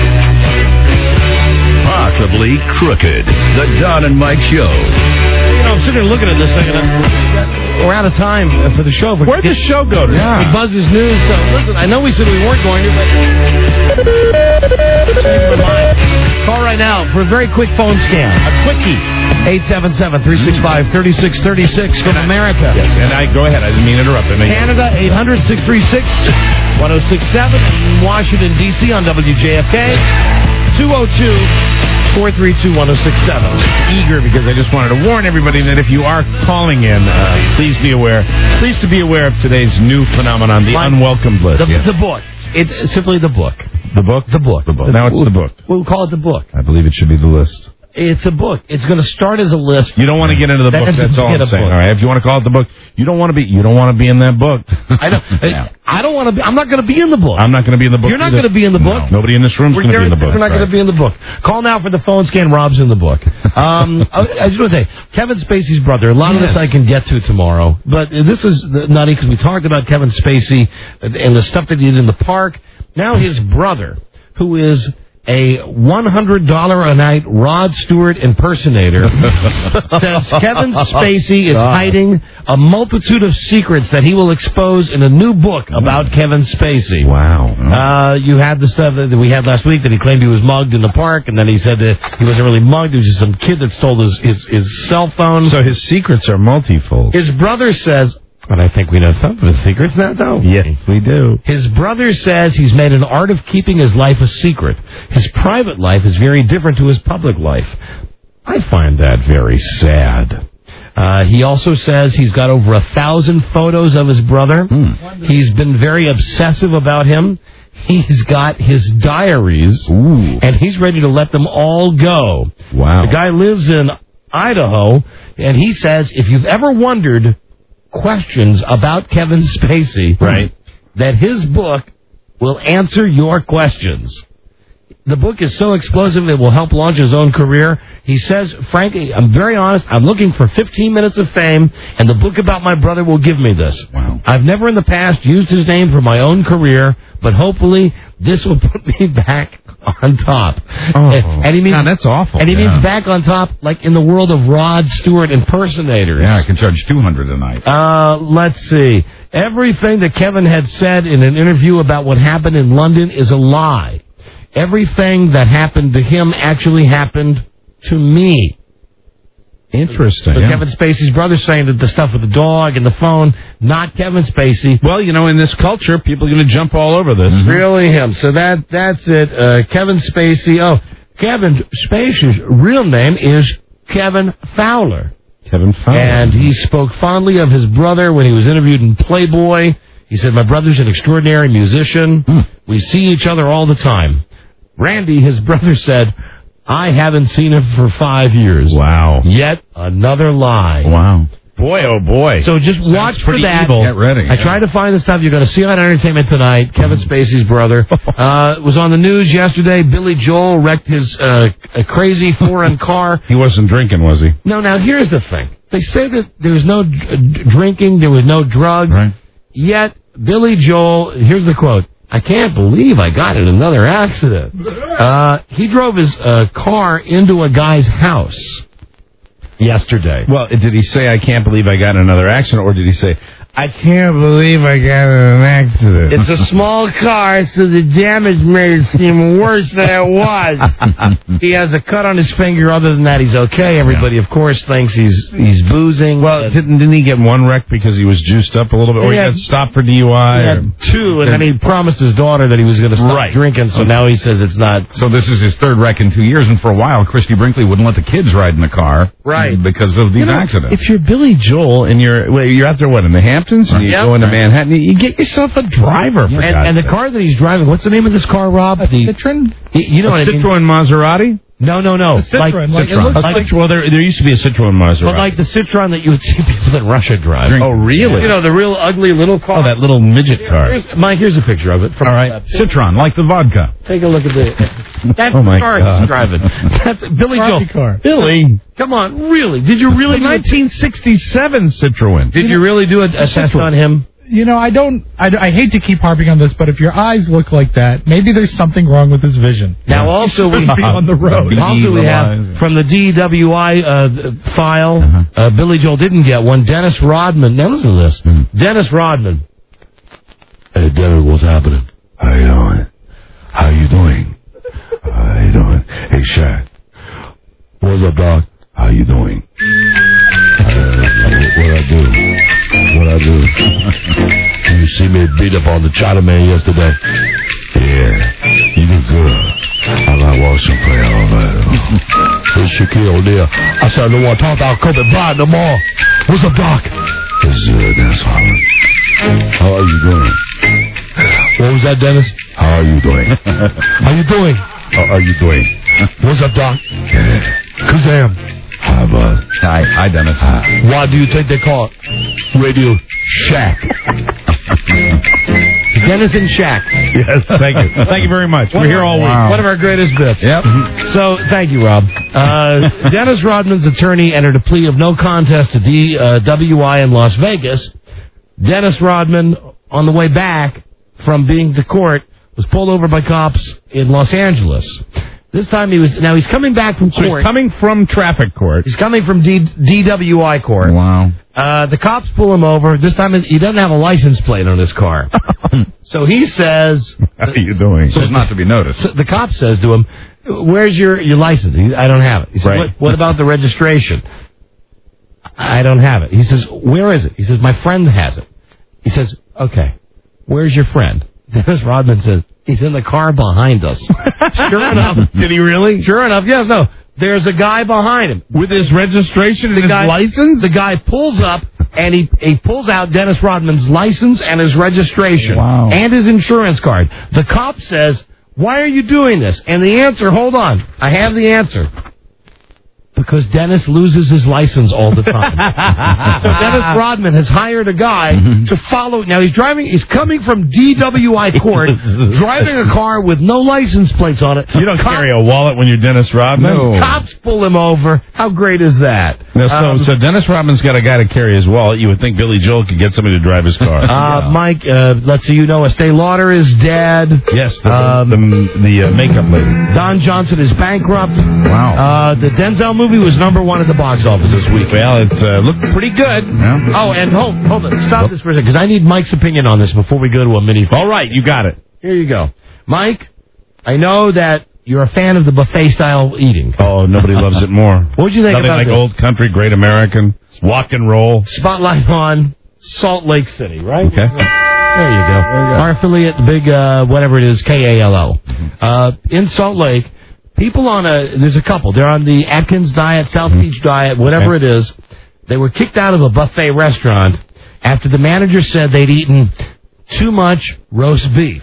Possibly crooked. The Don and Mike Show. You know, I'm sitting here looking at this thing, and I'm, we're out of time for the show. Where'd the show go to? Yeah. With Buzz's News. So, listen, I know we said we weren't going to, but... Change my mind. Call right now for a very quick phone scan. A quickie. eight seven seven, three six five, three six three six from America. Yes, and I go ahead. I didn't mean to interrupt. I mean, Canada, eight hundred, six three six, one oh six seven. Washington, D C on W J F K, two oh two, four three two, one oh six seven. Eager because I just wanted to warn everybody that if you are calling in, uh, please be aware. Please to be aware of today's new phenomenon, the Mike, unwelcomed list. The, Yes. the book. It's simply the book. The book? The book. The book. Now it's the book. We'll call it the book. I believe it should be the list. It's a book. It's going to start as a list. You don't want to get into the book. That's That's all get I'm a saying. book. All right. If you want to call it the book, you don't want to be. You don't want to be in that book. I don't. Yeah. I don't want to be. I'm not going to be in the book. I'm not going to be in the book. You're not either. going to be in the book. No. Nobody in this room is We're going to be in the book. We're not Right. going to be in the book. Call now for the phone scan. Rob's in the book. Um, I, I just want to say, Kevin Spacey's brother. A lot Yes. of this I can get to tomorrow, but this is nutty because we talked about Kevin Spacey and the stuff that he did in the park. Now his brother, who is a one hundred dollars a night Rod Stewart impersonator, says Kevin Spacey is God. hiding a multitude of secrets that he will expose in a new book about Kevin Spacey. Wow. Uh, you had the stuff that we had last week that he claimed he was mugged in the park, and then he said that he wasn't really mugged. It was just some kid that stole his, his, his cell phone. So his secrets are multifold. His brother says... But I think we know some of his secrets now, don't we? Yes, we do. His brother says he's made an art of keeping his life a secret. His private life is very different to his public life. I find that very sad. Uh, he also says he's got over a thousand photos of his brother. Mm. He's been very obsessive about him. He's got his diaries, Ooh. and he's ready to let them all go. Wow. The guy lives in Idaho, and he says if you've ever wondered questions about Kevin Spacey, right, that his book will answer your questions. The book is so explosive it will help launch his own career. He says, frankly, I'm very honest, I'm looking for fifteen minutes of fame, and the book about my brother will give me this. Wow. I've never in the past used his name for my own career, but hopefully this will put me back on top. Oh, and he means, God, that's awful. And he Yeah. means back on top, like in the world of Rod Stewart impersonators. Yeah, I can charge two hundred a night. Uh, let's see. Everything that Kevin had said in an interview about what happened in London is a lie. Everything that happened to him actually happened to me. Interesting. So yeah. Kevin Spacey's brother saying that the stuff with the dog and the phone, not Kevin Spacey. Well, you know, in this culture, people are going to jump all over this. Really him. So that that's it. Uh, Kevin Spacey. Oh, Kevin Spacey's real name is Kevin Fowler. Kevin Fowler. And he spoke fondly of his brother when he was interviewed in Playboy. He said, my brother's an extraordinary musician. Hmm. We see each other all the time. Randy, his brother, said, I haven't seen him for five years. Wow. Yet another lie. Wow. Boy, oh boy. So just Sounds watch for pretty that. evil. Get ready, I yeah. tried to find the stuff you're going to see on Entertainment Tonight. Kevin Spacey's brother uh, was on the news yesterday. Billy Joel wrecked his uh, a crazy foreign car. He wasn't drinking, was he? No, now here's the thing. They say that there was no d- drinking, there was no drugs. Right. Yet Billy Joel, here's the quote. I can't believe I got in another accident. Uh, he drove his uh, car into a guy's house yesterday. Well, did he say, I can't believe I got in another accident, or did he say, I can't believe I got in an accident? It's a small car, so the damage made it seem worse than it was. He has a cut on his finger. Other than that, he's okay. Everybody, of course, thinks he's he's boozing. Well, didn't, didn't he get one wreck because he was juiced up a little bit, or he, He had- got stopped for D U I? He had or- two, and then he promised his daughter that he was going to stop Right. drinking, so now he says it's not. So this is his third wreck in two years, and for a while, Christy Brinkley wouldn't let the kids ride in the car. Right. Because of these You know, accidents. If you're Billy Joel and you're well, you're out there, what, in the Hamptons, and you Yep. go into Manhattan, you get yourself a driver. For And, God's and the sake. car that he's driving, what's the name of this car, Rob? The Citroen? You know a what I mean? Citroen Maserati? No, no, no. A Citroen, like, it Citroen. looks A like- Citroen. Well, there, there used to be a Citroen Maserati. But like the Citroen that you would see people in Russia drive. Oh, really? You know, the real ugly little car. Oh, that little midget car. Here's, Mike, here's a picture of it. From All right. Citron, like the vodka. Take a look at the. That's Oh, my the car God. he's driving. That's Billy Joel. Barbie car. Billy, come on, really? Did you really? The do a- nineteen sixty-seven Citroen. Did you really do a, a test on him? You know, I don't, I, I hate to keep harping on this, but if your eyes look like that, maybe there's something wrong with his vision. Now, also we be on the road. Also, we have from the D W I uh, file. Uh, Billy Joel didn't get one. Dennis Rodman. Now listen to this. Dennis Rodman. Hey, Dennis, what's happening? How you doing? How you doing? How you doing? Hey, Shaq. What's up, dog? How you doing? Uh, what I do? What I do? You see me beat up on the Chinaman yesterday. Yeah, you do good. I like watching play all that. It's Shaquille O'Neal. I said I don't want to talk about Kobe Bryant no more. What's up, Doc? It's uh, Dennis Holland. How are you doing? What was that, Dennis? How are you doing? How you doing? How are you doing? What's up, Doc? Yeah. Kazam. Hi, bud. Hi, hi, Dennis. Why do you think they call it Radio Shack? Dennis and Shack. Yes, thank you. Thank you very much. We're here all week. One of our greatest bits. Yep. So, thank you, Rob. Uh, Dennis Rodman's attorney entered a plea of no contest to D, uh, W I in Las Vegas. Dennis Rodman, on the way back from being to court, was pulled over by cops in Los Angeles. This time he was, now he's coming back from So court. he's coming from traffic court. He's coming from D, DWI court. Wow. Uh, the cops pull him over. This time he doesn't have a license plate on his car. So he says... How are you doing? So as not to be noticed. The cop says to him, where's your, your license? He, I don't have it. He says, Right. what, what about the registration? I don't have it. He says, where is it? He says, my friend has it. He says, okay, where's your friend? Dennis Rodman says, he's in the car behind us. Sure enough. Did he really? Sure enough, yes, no. There's a guy behind him. With his registration and The his guy, license? The guy pulls up, and he, he pulls out Dennis Rodman's license and his registration. Wow. And his insurance card. The cop says, why are you doing this? And the answer, hold on, I have the answer. Because Dennis loses his license all the time. So Dennis Rodman has hired a guy Mm-hmm. to follow. Now he's driving, he's coming from D W I court, driving a car with no license plates on it. You don't Cop- carry a wallet when you're Dennis Rodman? No. Cops pull him over. How great is that? Now, so, Um, so Dennis Rodman's got a guy to carry his wallet. You would think Billy Joel could get somebody to drive his car. Uh, Mike, uh, let's see, you know, Estee Lauder is dead. yes, the, um, the, the uh, makeup lady. Don Johnson is bankrupt. Wow. Uh, the Denzel movie was number one at the box office this week. Well, it uh, looked pretty good. Yeah. Oh, and hold, hold on. Stop this for a second, because I need Mike's opinion on this before we go to a mini. All right, you got it. Here you go. Mike, I know that you're a fan of the buffet-style eating. Oh, nobody loves it more. What would you think Nothing about like this? old country, great American, rock and roll. Spotlight on Salt Lake City, right? Okay. There you go. Our affiliate, the big, uh, whatever it is, K A L O. Uh, in Salt Lake, people on a, there's a couple. They're on the Atkins diet, South Beach diet, whatever it is. They were kicked out of a buffet restaurant after the manager said they'd eaten too much roast beef.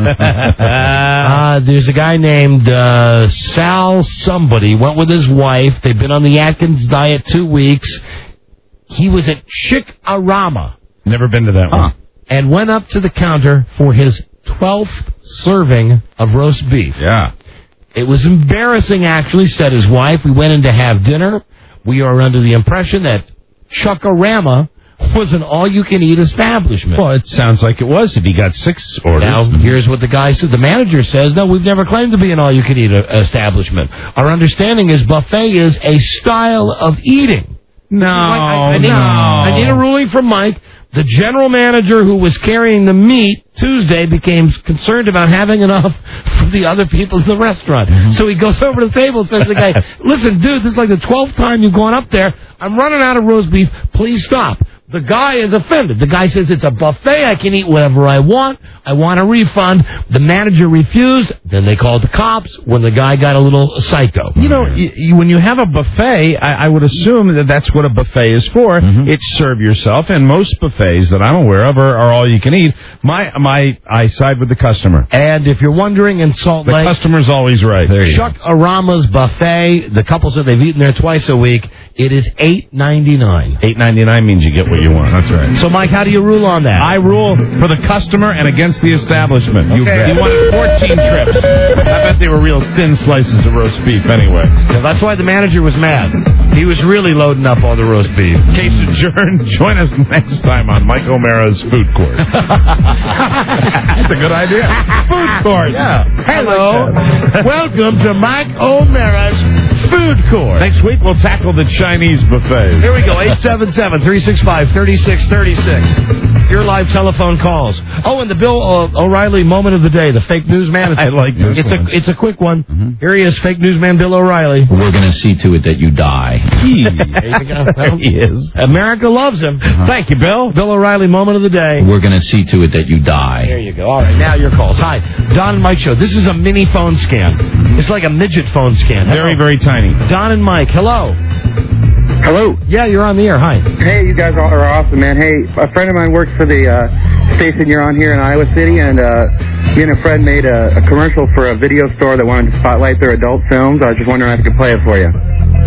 uh, there's a guy named uh, Sal somebody, went with his wife. They've been on the Atkins diet two weeks. He was at Chick-A-Rama. Never been to that one. And went up to the counter for his twelfth serving of roast beef. Yeah. It was embarrassing, actually, said his wife. We went in to have dinner. We are under the impression that Chuck-A-Rama was an all-you-can-eat establishment. Well, it sounds like it was if he got six orders. Now, here's what the guy said. The manager says, no, we've never claimed to be an all-you-can-eat establishment. Our understanding is buffet is a style of eating. No, I, I, need, no. I need a ruling from Mike. The general manager who was carrying the meat Tuesday became concerned about having enough for the other people in the restaurant. Mm-hmm. So he goes over to the table and says to the guy, listen, dude, this is like the twelfth time you've gone up there. I'm running out of roast beef. Please stop. The guy is offended. The guy says it's a buffet. I can eat whatever I want. I want a refund. The manager refused. Then they called the cops when the guy got a little psycho. You know, you, you, when you have a buffet, I, I would assume that that's what a buffet is for. Mm-hmm. It's serve yourself, and most buffets that I'm aware of are, are all you can eat. My, my, I side with the customer. And if you're wondering, in Salt the Lake, the customer's always right. There you Chuck-A-Rama's buffet. The couple said they've eaten there twice a week. It is eight ninety-nine. eight ninety-nine means you get what you want. That's right. So, Mike, how do you rule on that? I rule for the customer and against the establishment. Okay. You, bet. You wanted fourteen trips. I bet they were real thin slices of roast beef anyway. Yeah, that's why the manager was mad. He was really loading up all the roast beef. Case adjourned. Join us next time on Mike O'Mara's Food Court. That's a good idea. Food Court. Yeah. Hello. Welcome to Mike O'Mara's Food Court. Next week we'll tackle the Chinese buffet. Here we go. eight seven seven, three six five, three six three six. Your live telephone calls. Oh, and the Bill uh, O'Reilly moment of the day, the fake news man. I like this it's one. A, it's a quick one. Mm-hmm. Here he is, fake newsman Bill O'Reilly. We're going to see to it that you die. There he is. America loves him. Uh-huh. Thank you, Bill. Bill O'Reilly moment of the day. We're going to see to it that you die. There you go. All right, now your calls. Hi, Don and Mike Show. This is a mini phone scan. Mm-hmm. It's like a midget phone scan. Very, Hello. very tiny. Don and Mike, hello. Hello. Yeah, you're on the air. Hi. Hey, you guys are awesome, man. Hey, a friend of mine works for the uh, station you're on here in Iowa City, and uh, me and a friend made a, a commercial for a video store that wanted to spotlight their adult films. I was just wondering if I could play it for you.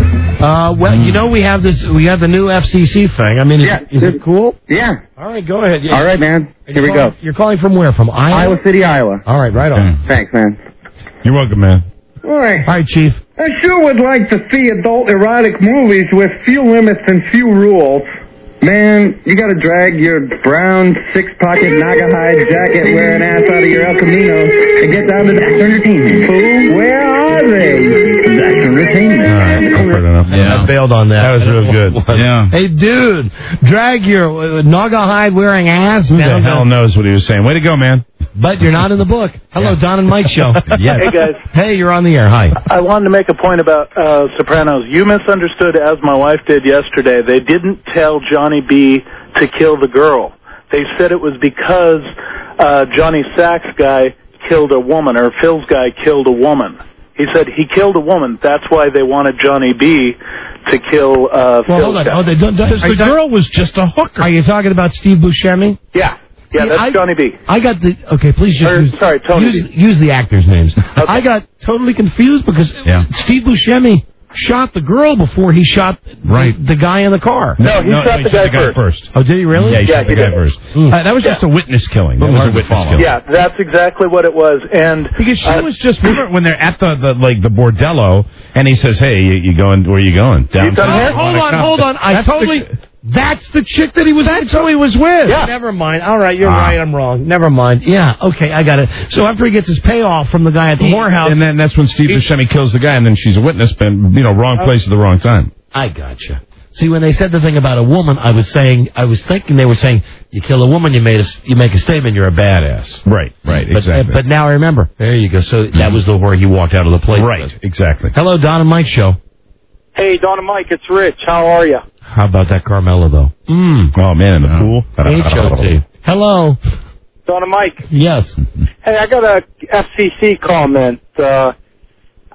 Uh, well, you know, we have this, we have the new F C C thing. I mean, is, yeah, is it cool? Yeah. All right, go ahead. Yeah. All right, man. Here we calling, go. You're calling from where? From Iowa? Iowa City, Iowa. All right, right on. Thanks, man. You're welcome, man. All right. All right, Chief. I sure would like to see adult erotic movies with few limits and few rules. Man, you gotta drag your brown six-pocket Naga-hide jacket-wearing ass out of your El Camino and get down to Dax Entertainment. Fool, where are they? Dax Entertainment. All right, I've heard enough. Yeah. I bailed on that. That was real good. Yeah. Hey, dude, drag your uh, Naga-hide wearing ass Who down the hell to... knows what he was saying? Way to go, man. But you're not in the book. Hello, yeah. Don and Mike Show. Yes. Hey, guys. Hey, you're on the air. Hi. I wanted to make a point about uh, Sopranos. You misunderstood, as my wife did yesterday. They didn't tell Johnny B to kill the girl. They said it was because uh, Johnny Sack's guy killed a woman, or Phil's guy killed a woman. He said he killed a woman. That's why they wanted Johnny B to kill uh, well, Phil's hold on. guy. Oh, they don't, don't, the girl was just a hooker. Are you talking about Steve Buscemi? Yeah. Yeah, See, that's I, Johnny B. I got the... Okay, please just... Or, use, sorry, Tony use, B. use the actors' names. Okay. I got totally confused because yeah. Steve Buscemi shot the girl before he shot right. the, the guy in the car. No, he no, shot, no, the, he guy shot the guy first. first. Oh, did he really? Yeah, he yeah, shot the he guy did. first. Mm. Uh, that was yeah. just a witness killing. That was a witness killing. Yeah, that's exactly what it was. And because she uh, was just remember when they're at the, the like the bordello, and he says, "Hey, you, you going? Where are you going?" Down. done Oh, hold on, hold on. I That's totally. the- That's the chick that he was. That's who he was with. Yeah. Never mind. All right, you're Ah. right. I'm wrong. Never mind. Yeah. Okay, I got it. So after he gets his payoff from the guy at the He- whorehouse, and then that's when Steve Buscemi kills the guy, and then she's a witness, but you know, wrong place at the wrong time. I gotcha. See, when they said the thing about a woman, I was saying, I was thinking they were saying, you kill a woman, you made a, you make a statement, you're a badass. Right. Right. But, Exactly. uh, but now I remember. There you go. So that was the where he walked out of the place. right. with. Exactly. Hello, Don and Mike Show. hey, Don and Mike, it's Rich. How are you? How about that Carmela though? Mm. Oh man, in the pool. H O T. Hello. Don and Mike. Yes. Hey, I got a F C C comment. Uh,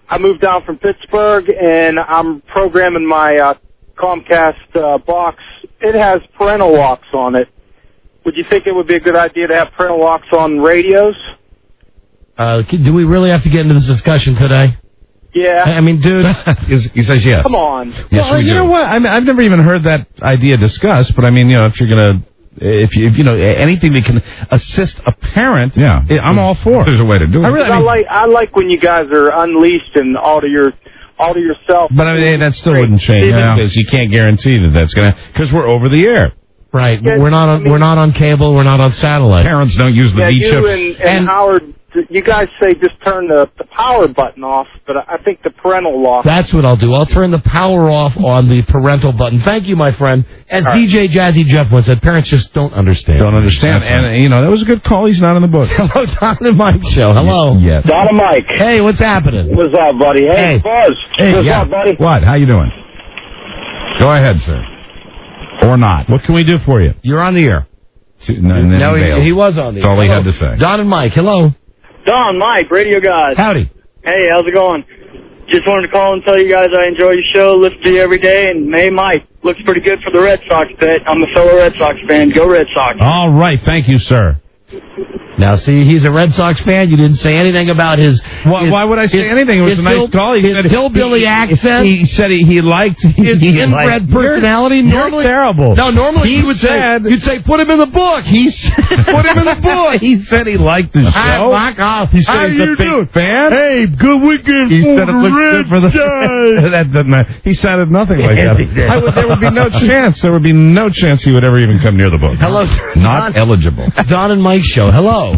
I moved down from Pittsburgh, and I'm programming my uh, Comcast uh, box. It has parental locks on it. Would you think it would be a good idea to have parental locks on radios? Uh, do we really have to get into this discussion today? Yeah. I mean, dude. He says yes. Come on. Yes, well, you do. know what? I mean, I've never even heard that idea discussed, but I mean, you know, if you're going to, if you, if, you know, anything that can assist a parent, yeah, I'm all for it. There's a way to do it. I, really, I, mean, I like I like when you guys are unleashed and all to your all to yourself. But I mean, that still wouldn't change yeah. because you can't guarantee that that's going to, because we're over the air. Right. Yeah, we're not on, I mean, we're not on cable. We're not on satellite. Parents don't use the yeah, V you chips. And, and, and Howard, you guys say just turn the, the power button off, but I think the parental lock. That's what I'll do. I'll turn the power off on the parental button. Thank you, my friend. As right. D J Jazzy Jeff once said, parents just don't understand. Don't understand. That's and, right. you know, that was a good call. He's not in the book. Hello, Don and Mike Show. Hello. Yes. Don and Mike. Hey, what's happening? What's up, buddy? Hey, hey. Buzz. Hey, what's yeah. up, buddy? What? How you doing? Go ahead, sir. Or not. What can we do for you? You're on the air. No, no he, he was on the That's air. all he hello. had to say. Don and Mike, hello. Don, Mike, radio guys. Howdy. Hey, how's it going? Just wanted to call and tell you guys I enjoy your show, listen to you every day, and hey, Mike, looks pretty good for the Red Sox bet. I'm a fellow Red Sox fan. Go Red Sox. All right, thank you, sir. Now, see, he's a Red Sox fan. You didn't say anything about his... Why, his, why would I say his, anything? It was a nice hill, call. He his said hillbilly he, accent. He said he, he liked... His he inbred liked, personality. You're, normally, you're terrible. No, normally he you would said, say... You'd say, put him in the book. He Put him in the book. He said he liked the show. Hi, Mike. Oh, he said how he's you a big doing? fan. Hey, good weekend he for said it the looked Red good for the... that doesn't matter. He sounded nothing like that. I would, there would be no chance. There would be no chance he would ever even come near the book. Hello. Not Don, eligible. Don and Mike Show. Hello.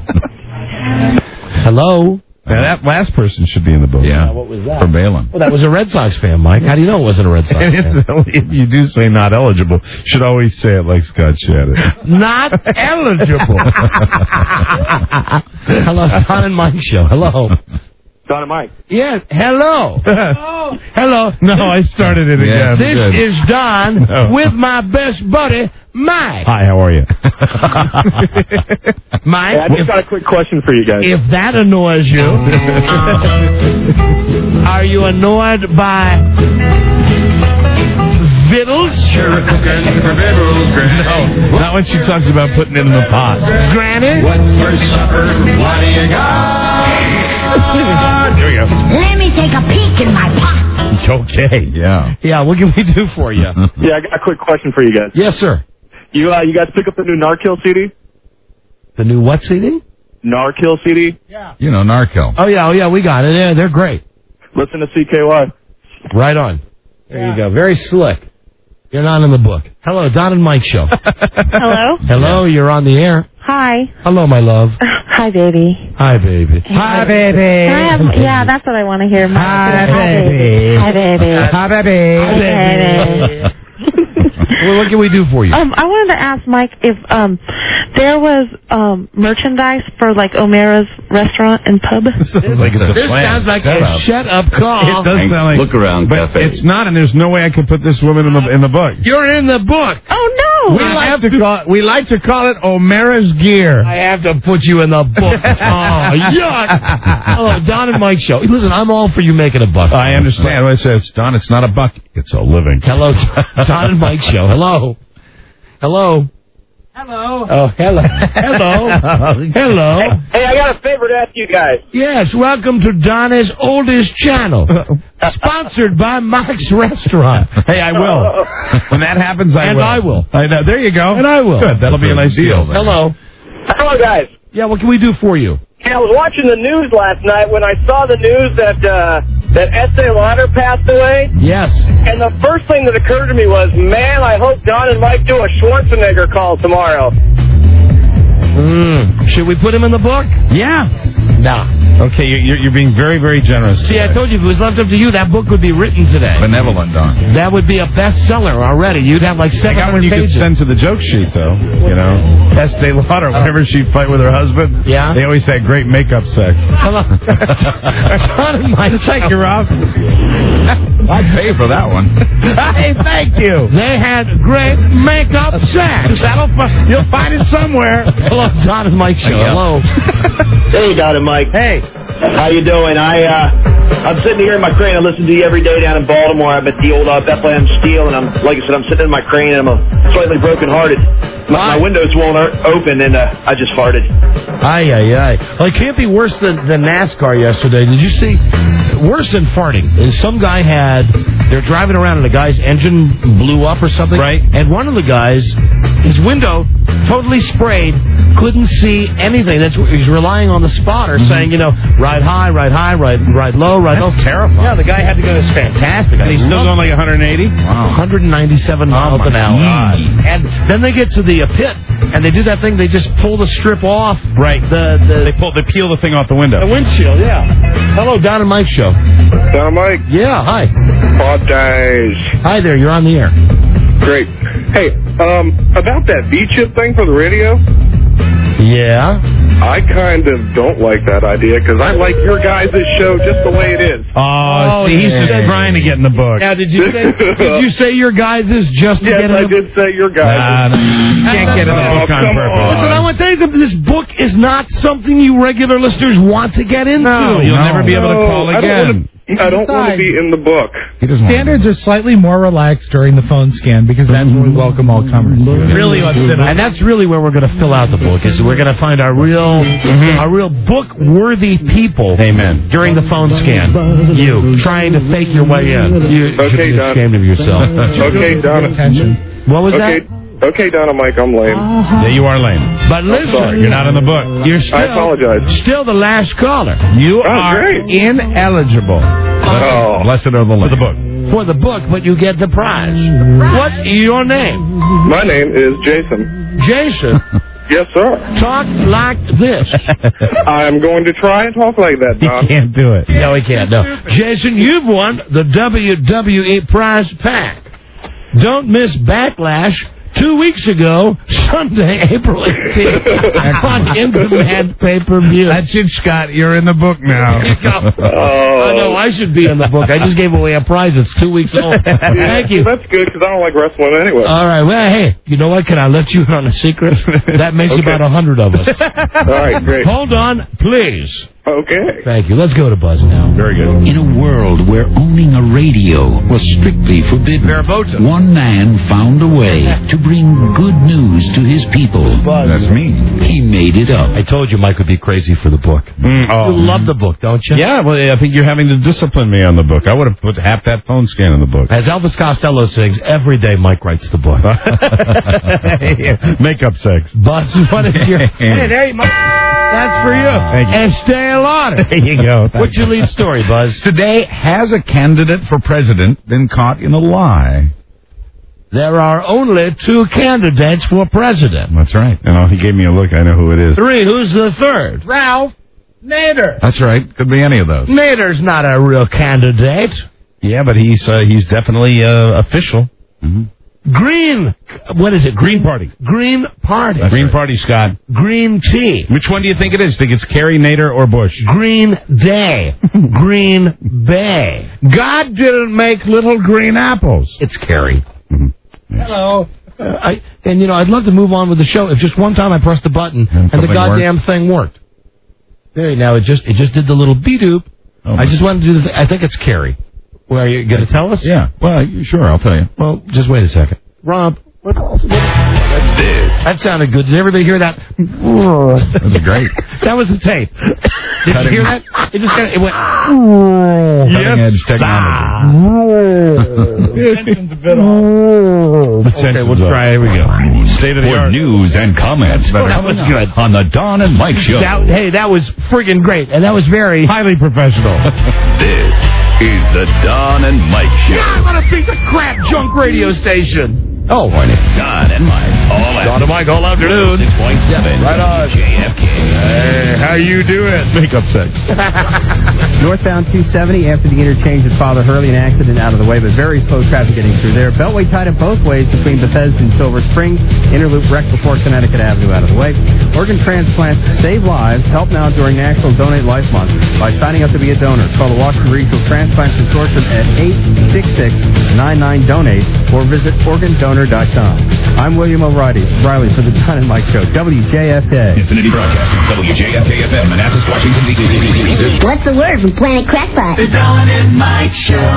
Hello? Now, that last person should be in the book. Yeah. Uh, what was that? For Balin. Well, that was a Red Sox fan, Mike. How do you know it wasn't a Red Sox fan? If you do say not eligible, should always say it like Scott Shannon. Not eligible. Hello, Don and Mike Show. Hello. Don and Mike. Yeah, hello. Oh. Hello. No, I started it Yeah, again. This good. is Don No. with my best buddy, Mike. Hi, how are you? Mike, Hey, I just if, got a quick question for you guys. if that annoys you, uh, are you annoyed by vittles? Sure cooking for vittles, Granny. No, not when she talks about putting it in the pot. Granny? What's for supper? What do you got? There you go. Let me take a peek in my pot. Okay. Yeah. Yeah, what can we do for you? Yeah, I got a quick question for you guys. Yes, sir. You uh, you guys pick up the new Narkill C D? The new what C D? Narkill C D? Yeah. You know, Narco. Oh, yeah, oh, yeah, we got it. Yeah, they're great. Listen to C K Y. Right on. There Yeah. you go. Very slick. You're not in the book. Hello, Don and Mike Show. Hello? Hello, you're on the air. Hi. Hello, my love. Hi, baby. Hi, baby. Hi, baby. Can I have, yeah, that's what I want to hear. Hi, baby. Hi, baby. Hi, baby. Hi, baby. Well, what can we do for you? Um, I wanted to ask Mike if um there was um merchandise for like O'Mara's restaurant and pub. Sounds like it's a This plan. sounds like Shut a up. shut-up call. It does sound like... Look around, But Cafe. it's not, and there's no way I could put this woman in the in the book. You're in the book. Oh, no. We like to call we like to call it O'Mara's gear. I have to put you in the book. Oh, yuck. Oh, Don and Mike Show. Listen, I'm all for you making a buck. I understand. What I said, it's Don. It's not a buck. It's a living. Hello, Don and Mike Show. Hello. Hello. Hello. Oh, hello. Hello. Hello. Hey, I got a favor to ask you guys. Yes, welcome to Donna's oldest channel. Sponsored by Mike's Restaurant. Hey, I will. When that happens, I And will. I will. I know. There you go. And I will. Good. That'll be a nice deal. Hello. Hello, guys. Yeah, what can we do for you? Hey, I was watching the news last night when I saw the news that uh, that Estee Lauder passed away. Yes. And the first thing that occurred to me was, man, I hope Don and Mike do a Schwarzenegger call tomorrow. Mm. Should we put him in the book? Yeah. Nah. Okay, you're, you're being very, very generous. See, I told you if it was left up to you, that book would be written today. Benevolent, Don. That would be a bestseller already. You'd have like I seven got one hundred you could pages. send to the joke sheet, though. You know, Estee Lauder, whenever she'd fight with her husband, Yeah? they always had great makeup sex. Hello. Don and Mike, Thank you, Rob. I'd pay for that one. Hey, thank you. They had great makeup sex. That'll fi- you'll find it somewhere. Hello, Don and Mike Show. Hello. Hey, Don and Mike. Hey. How you doing? I uh, I'm sitting here in my crane. I listen to you every day down in Baltimore. I'm at the old uh, Bethlehem Steel, and I'm like I said, I'm sitting in my crane, and I'm uh, slightly broken-hearted. My, my windows won't open, and uh, I just farted. Aye, aye, aye. Well, it can't be worse than, than NASCAR yesterday. Did you see? Worse than farting is some guy had, they're driving around and a guy's engine blew up or something. Right. And one of the guys, his window totally sprayed, couldn't see anything. That's he's relying on the spotter mm-hmm. saying, you know, ride high, ride high, ride ride low, ride low. That's terrifying. Yeah, the guy had to go. It's fantastic. And he's still going like one eighty? Wow. one ninety-seven miles oh an hour. God. And then they get to the uh, pit, and they do that thing. They just pull the strip off. Right. The, the they pull they peel the thing off the window. The windshield. Yeah. Hello, Don and Mike show. Don and Mike. Yeah. Hi. Hot days. Hi there. You're on the air. Great. Hey, um, about that V-chip thing for the radio. Yeah. I kind of don't like that idea because I like your guys' show just the way it is. Oh, see, he's just trying to get in the book. Now, did you say did you say your guys is just to yes, get in I the did say your guys. Nah, you can't get in the book on purpose. Listen, I want to tell you something. This book is not something you regular listeners want to get into. No, you'll no, never be able to call no, again. I don't want to be in the book. Standards are slightly more relaxed during the phone scan because that's when we welcome all comers. Really, and that's really where we're going to fill out the book. Is we're going to find our real, mm-hmm. our real book-worthy people. Amen. During the phone scan, you trying to fake your way in. You okay, should be Don. ashamed of yourself. Okay, Don. Attention. What was okay. that? Okay, Donna, Mike, I'm lame. Yeah, you are lame. But listen, sorry. You're not in the book. You're still, I apologize. Still the last caller. You oh, are great. ineligible. Oh. Blessed are the lame. For the book. For the book, but you get the prize. What's your name? My name is Jason. Jason? Yes, sir. Talk like this. I'm going to try and talk like that, Don. He can't do it. No, he can't. No. Jason, you've won the W W E prize pack. Don't miss Backlash two weeks ago, Sunday, April eighteenth, on In-Demand pay-per-view. That's it, Scott. You're in the book now. Oh. I know I should be in the book. I just gave away a prize that's two weeks old. Yeah, Thank you. That's good because I don't like wrestling anyway. All right. Well, hey, you know what? Can I let you in on a secret? That makes Okay. about a hundred of us. All right, great. Hold on, please. Okay. Thank you. Let's go to Buzz now. Very good. In a world where owning a radio was strictly forbidden, Barabota. one man found a way to bring good news to his people. Buzz. That's me. He made it up. I told you Mike would be crazy for the book. Mm, oh. You love the book, don't you? Yeah, well, I think you're having to discipline me on the book. I would have put half that phone scan in the book. As Elvis Costello sings, every day Mike writes the book. Makeup sex. Buzz, what is your... Hey, there you Mike. That's for you. Thank you. And stay alive. There you go. What's your lead story, Buzz? Today, has a candidate for president been caught in a lie? There are only two candidates for president. That's right. And oh, he gave me a look. I know who it is. Three. Who's the third? Ralph Nader. That's right. Could be any of those. Nader's not a real candidate. Yeah, but he's uh, he's definitely uh, official. Mm-hmm. Green. What is it? Green Party. Green Party. That's Green right. Party, Scott. Green tea. Which one do you think it is? Think it's Kerry, Nader, or Bush? Green Day. Green Bay. God didn't make little green apples. It's Kerry. Mm-hmm. Yes. Hello. Uh, I, and, you know, I'd love to move on with the show if just one time I pressed the button and, and the goddamn worked. thing worked. There, now it just it just did the little beep-doop. Oh, I just wanted to do the thing. I think it's Kerry. Well, are you going to tell us? Yeah. Well, sure, I'll tell you. Well, just wait a second. Rob, what, what, what that sounded good. Did everybody hear that? That was great. That was the tape. Did Cutting. you hear that? It just got, it went. Cutting edge technology. Tension's a bit off. Okay, we'll try. Here we go. State of the art. News and comments. Oh, that was good. On the Don and Mike Show. That, hey, that was friggin' great. And that was very highly professional. This is the Don and Mike Show. Yeah, I'm on a piece of crap junk radio station. Oh, Don and Mike. All Don and Mike all afternoon. six point seven. Right on. J F K. Hey, how you doing? Makeup sex. Northbound two seventy after the interchange at Father Hurley, an accident out of the way, but very slow traffic getting through there. Beltway tied up both ways between Bethesda and Silver Spring. Interloop wrecked before Connecticut Avenue out of the way. Organ transplants save lives. Help now during National Donate Life Month by signing up to be a donor. Call the Washington Regional Transplant Consortium at eight six six, nine nine, donate or visit organ donate corner dot com. I'm William O'Reilly Riley for the Don and Mike Show, W J F K. Infinity Broadcasting, W J F K F M, Manassas, Washington, D C. What's the word from Planet Crackpot? The Don and Mike Show.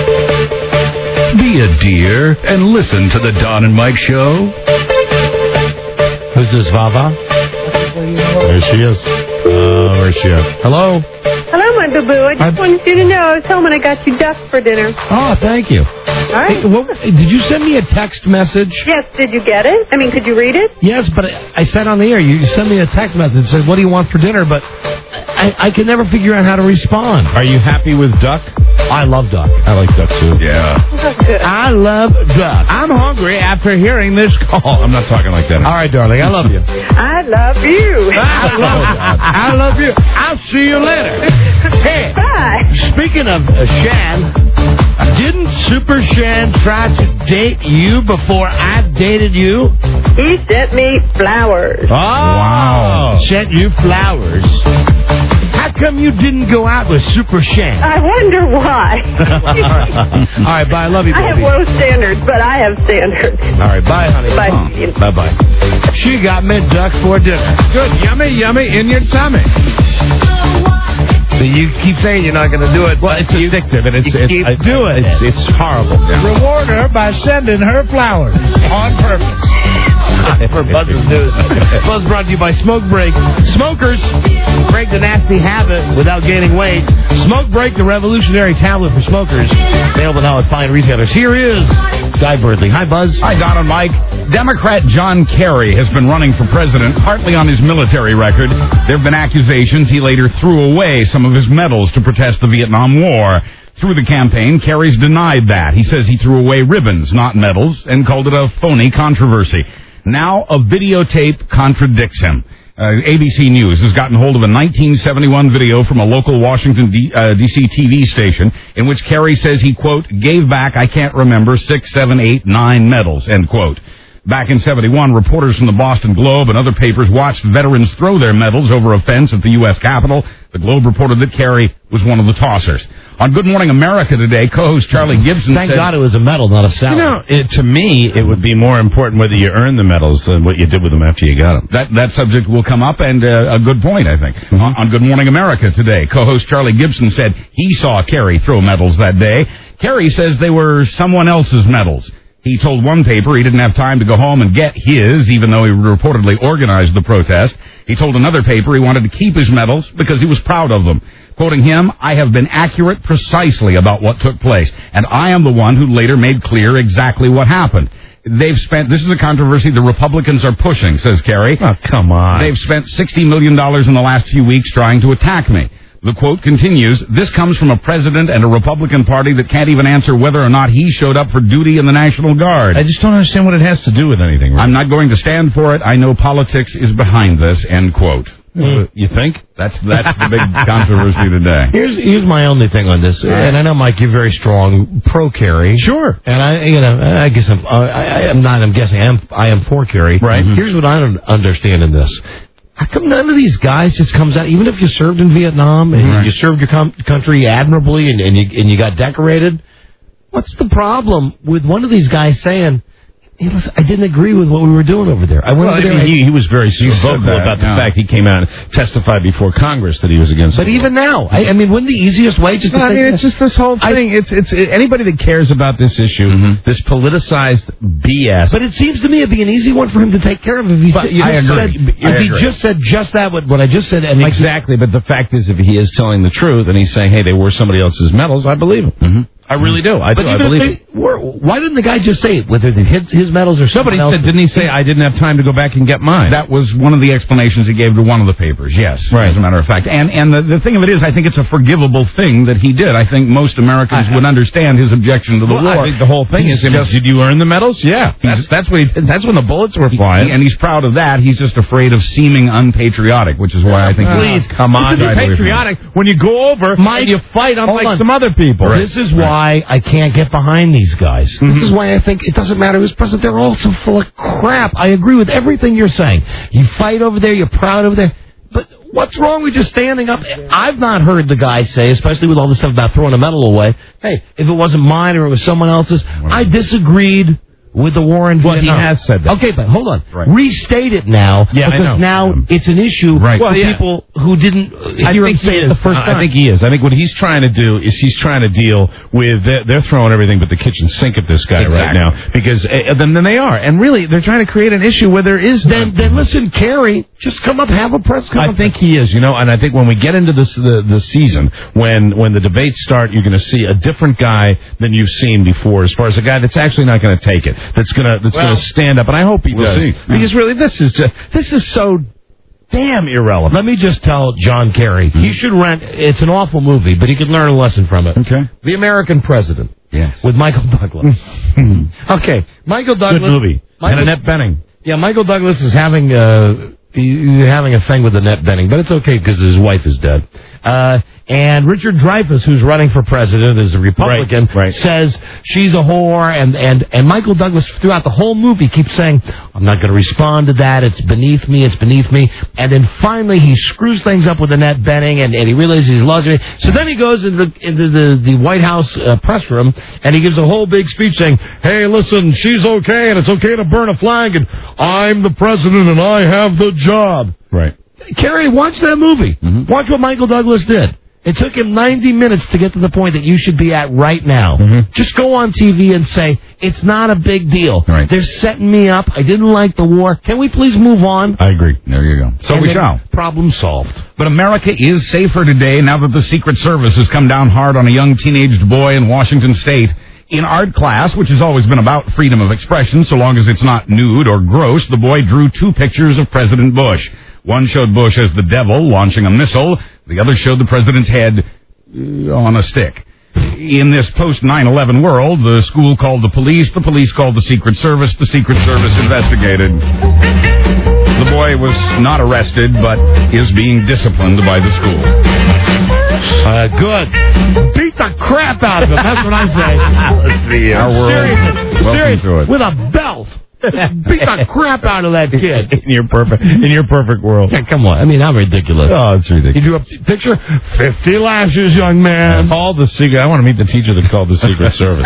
Be a dear and listen to the Don and Mike Show. Who's this, Vava? There she is. Uh, where's she at? Hello? Hello, my boo-boo. I just I'm... wanted you to know I was home and I got you duck for dinner. Oh, thank you. All right. Hey, what, did you send me a text message? Yes, did you get it? I mean, could you read it? Yes, but I, I said on the air, you sent me a text message that said, what do you want for dinner? But I, I can never figure out how to respond. Are you happy with duck? I love duck. I like duck, too. Yeah. That's good. I love duck. I'm hungry after hearing this call. I'm not talking like that. All right, darling, I love you. I love you. I love, I love you. I'll see you later. Hey, Bye. Speaking of uh, Shan, didn't Super Shan try to date you before I dated you? He sent me flowers. Oh, wow. Sent you flowers. How come you didn't go out with Super Shan? I wonder why. All right. All right, bye. I love you, baby. I have low standards, but I have standards. All right, bye, honey. Bye. Oh, bye-bye. She got me duck for dinner. Good, yummy, yummy in your tummy. So you keep saying you're not going to do it. Well, it's you, addictive, and it's, you it's keep I, doing it's, it. It's horrible. Yeah. Reward her by sending her flowers on purpose. For Buzz's News. Buzz brought to you by Smoke Break. Smokers, break the nasty habit without gaining weight. Smoke Break, the revolutionary tablet for smokers. Available now at fine retailers. Here is Guy Birdley. Hi, Buzz. Hi, Don and Mike. Democrat John Kerry has been running for president partly on his military record. There have been accusations he later threw away some of his medals to protest the Vietnam War. Through the campaign, Kerry's denied that. He says he threw away ribbons, not medals, and called it a phony controversy. Now a videotape contradicts him. Uh, A B C News has gotten hold of a nineteen seventy-one video from a local Washington, D, uh, D C T V station in which Kerry says he, quote, gave back, I can't remember, six, seven, eight, nine medals, end quote. Back in seventy-one, reporters from the Boston Globe and other papers watched veterans throw their medals over a fence at the U S Capitol. The Globe reported that Kerry was one of the tossers. On Good Morning America today, co-host Charlie Gibson Thank said... God it was a medal, not a salary. You know, it, to me, it would be more important whether you earned the medals than what you did with them after you got them. That that subject will come up, and uh, a good point, I think. Mm-hmm. On, on Good Morning America today, co-host Charlie Gibson said he saw Kerry throw medals that day. Kerry says they were someone else's medals. He told one paper he didn't have time to go home and get his, even though he reportedly organized the protest. He told another paper he wanted to keep his medals because he was proud of them. Quoting him, I have been accurate precisely about what took place, and I am the one who later made clear exactly what happened. They've spent, this is a controversy the Republicans are pushing, says Kerry. Oh, come on. They've spent sixty million dollars in the last few weeks trying to attack me. The quote continues, this comes from a president and a Republican Party that can't even answer whether or not he showed up for duty in the National Guard. I just don't understand what it has to do with anything. Really. I'm not going to stand for it. I know politics is behind this, end quote. Mm. You think? That's that's the big controversy today. Here's here's my only thing on this, and I know, Mike, you're very strong pro Kerry. Sure. And I, you know, I guess I'm, uh, I, I'm not. I'm guessing I am. I am for Kerry. Right. Mm-hmm. Here's what I don't understand in this. How come none of these guys just comes out, even if you served in Vietnam and right. you served your com- country admirably and, and you and you got decorated? What's the problem with one of these guys saying, hey, listen, I didn't agree with what we were doing over there. I went well, over there. I mean, I, he, he was very vocal about the yeah. fact he came out and testified before Congress that he was against. But even now, I, I mean, wouldn't the easiest way just? No, to I mean, it's just this whole thing. I, it's it's it, anybody that cares about this issue, mm-hmm. this politicized B S. But it seems to me it'd be an easy one for him to take care of if he, but, just I agree. Said, I if agree. he just said just that, what, what I just said, and like exactly. But the fact is, if he is telling the truth and he's saying, "Hey, they were somebody else's medals," I believe him. Mm-hmm. I really do. I, but do. I believe they were, why didn't the guy just say it, whether they hit his medals or somebody else? Said, didn't he say, I didn't have time to go back and get mine? That was one of the explanations he gave to one of the papers, yes, right. as a matter of fact. And and the, the thing of it is, I think it's a forgivable thing that he did. I think most Americans I, would understand his objection to the well, war. I think the whole thing he's is, just, did you earn the medals? Yeah. That's, that's, what he did. That's when the bullets were flying. He, and he's proud of that. He's just afraid of seeming unpatriotic, which is why I think... Please, come on. It's patriotic when you go over Mike, and you fight unlike on. some other people. Right. This is right. why I can't get behind these guys. Mm-hmm. This is why I think it doesn't matter who's president. They're all so full of crap. I agree with everything you're saying. You fight over there. You're proud over there. But what's wrong with just standing up? I've not heard the guy say, especially with all this stuff about throwing a medal away, hey, if it wasn't mine or it was someone else's, I disagreed with the war in Well, Vietnam. he has said that. Okay, but hold on. Right. Restate it now, Yeah, I because know. now Um, it's an issue Right. for Well, yeah. people who didn't uh, I hear him think say he it is. the first I time. think he is. I think what he's trying to do is he's trying to deal with they're, they're throwing everything but the kitchen sink at this guy right Exactly. now because uh, then, then they are, and really they're trying to create an issue where there is Then, none. then listen, Kerry, just come up, have a press I conference. think he is, you know, and I think when we get into this the, the season, when when the debates start, you're going to see a different guy than you've seen before, as far as a guy that's actually not going to take it, that's going to that's Well, going to stand up, and I hope he we'll does, see. because really this is just this is so damn irrelevant. Let me just tell John Kerry, he should rent, it's an awful movie, but he could learn a lesson from it. Okay. The American President. Yes. With Michael Douglas. okay, Michael Douglas. Good movie. Michael, And Annette Bening. Yeah, Michael Douglas is having uh, he's having a thing with Annette Bening, but it's okay because his wife is dead. Uh, and Richard Dreyfuss, who's running for president as a Republican, Right, right. says she's a whore, and, and, and Michael Douglas throughout the whole movie keeps saying, I'm not going to respond to that, it's beneath me, it's beneath me, and then finally he screws things up with Annette Bening, and, and he realizes he loves her. So then he goes into the, into the, the White House uh, press room, and he gives a whole big speech saying, hey, listen, she's okay, and it's okay to burn a flag, and I'm the president, and I have the job. Right. Kerry, watch that movie. Mm-hmm. Watch what Michael Douglas did. It took him ninety minutes to get to the point that you should be at right now. Mm-hmm. Just go on T V and say, it's not a big deal. Right. They're setting me up. I didn't like the war. Can we please move on? I agree. There you go. So And we then shall. Problem solved. But America is safer today now that the Secret Service has come down hard on a young teenaged boy in Washington State. In art class, which has always been about freedom of expression so long as it's not nude or gross, the boy drew two pictures of President Bush. One showed Bush as the devil launching a missile. The other showed the president's head uh, on a stick. In this post nine eleven world, the school called the police, the police called the Secret Service, the Secret Service investigated. The boy was not arrested, but is being disciplined by the school. Uh, good. Beat the crap out of him. That's what I say. Let's see. Our world. Seriously. Welcome Seriously. to it. With a belt. Beat the crap out of that kid. In your perfect, in your perfect world. Yeah, come on. I mean, how ridiculous. Oh, it's ridiculous. You drew a picture? fifty lashes, young man. Call the secret. I want to meet the teacher that called the Secret Service.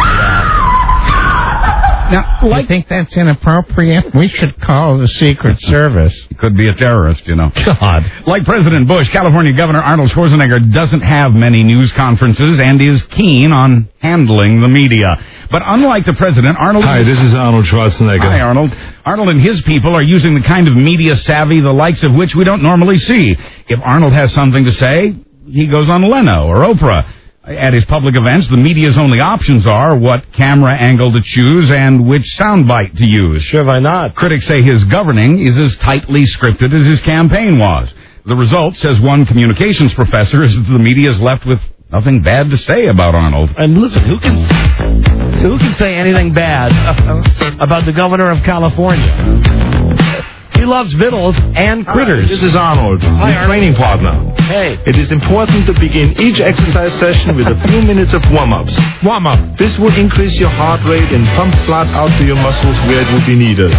Now, I think that's inappropriate. We should call the Secret Service. he could be a terrorist, you know. God. Like President Bush, California Governor Arnold Schwarzenegger doesn't have many news conferences and is keen on handling the media. But unlike the president, Arnold... Hi, this is Arnold Schwarzenegger. Hi, Arnold. Arnold and his people are using the kind of media savvy the likes of which we don't normally see. If Arnold has something to say, he goes on Leno or Oprah. At his public events, the media's only options are what camera angle to choose and which soundbite to use. Sure, why not? Critics say his governing is as tightly scripted as his campaign was. The result, says one communications professor, is that the media is left with nothing bad to say about Arnold. And listen, who can who can say anything bad about the governor of California? He loves vittles and critters. Hi, this is Arnold, my training partner. Hey. It is important to begin each exercise session with a few minutes of warm-ups. Warm-up. This will increase your heart rate and pump blood out to your muscles where it will be needed.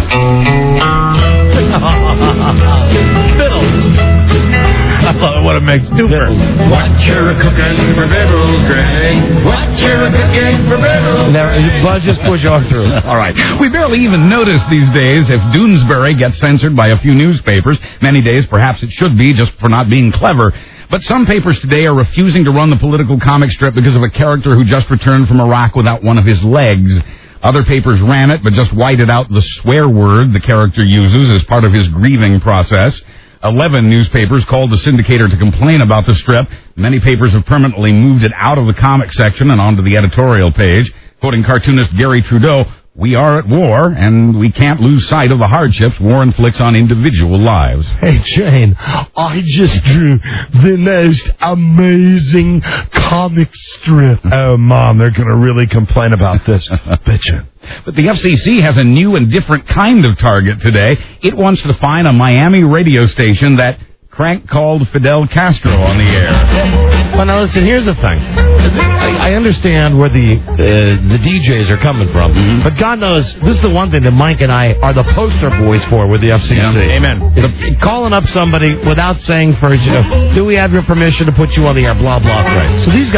Vittles. I love what it makes super. What you're cooking for Biddles, Greg? What you're cooking for Biddles? There, Buzz, just push on through. All right. We barely even notice these days if Doonesbury gets censored by a few newspapers. Many days, perhaps it should be, just for not being clever. But some papers today are refusing to run the political comic strip because of a character who just returned from Iraq without one of his legs. Other papers ran it, but just whited out the swear word the character uses as part of his grieving process. Eleven newspapers called the syndicator to complain about the strip. Many papers have permanently moved it out of the comic section and onto the editorial page. Quoting cartoonist Gary Trudeau, "We are at war, and we can't lose sight of the hardships war inflicts on individual lives." Hey, Jane, I just drew the most amazing comic strip. Oh, Mom, they're going to really complain about this. Bitchin'. But the F C C has a new and different kind of target today. It wants to find a Miami radio station that crank called Fidel Castro on the air. Well, now listen, here's the thing. I, I understand where the uh, the D Js are coming from, mm-hmm. but God knows, this is the one thing that Mike and I are the poster boys for with the F C C. Yeah. Amen. It's calling up somebody without saying first, you know, do we have your permission to put you on the air, blah, blah. Right. So these guys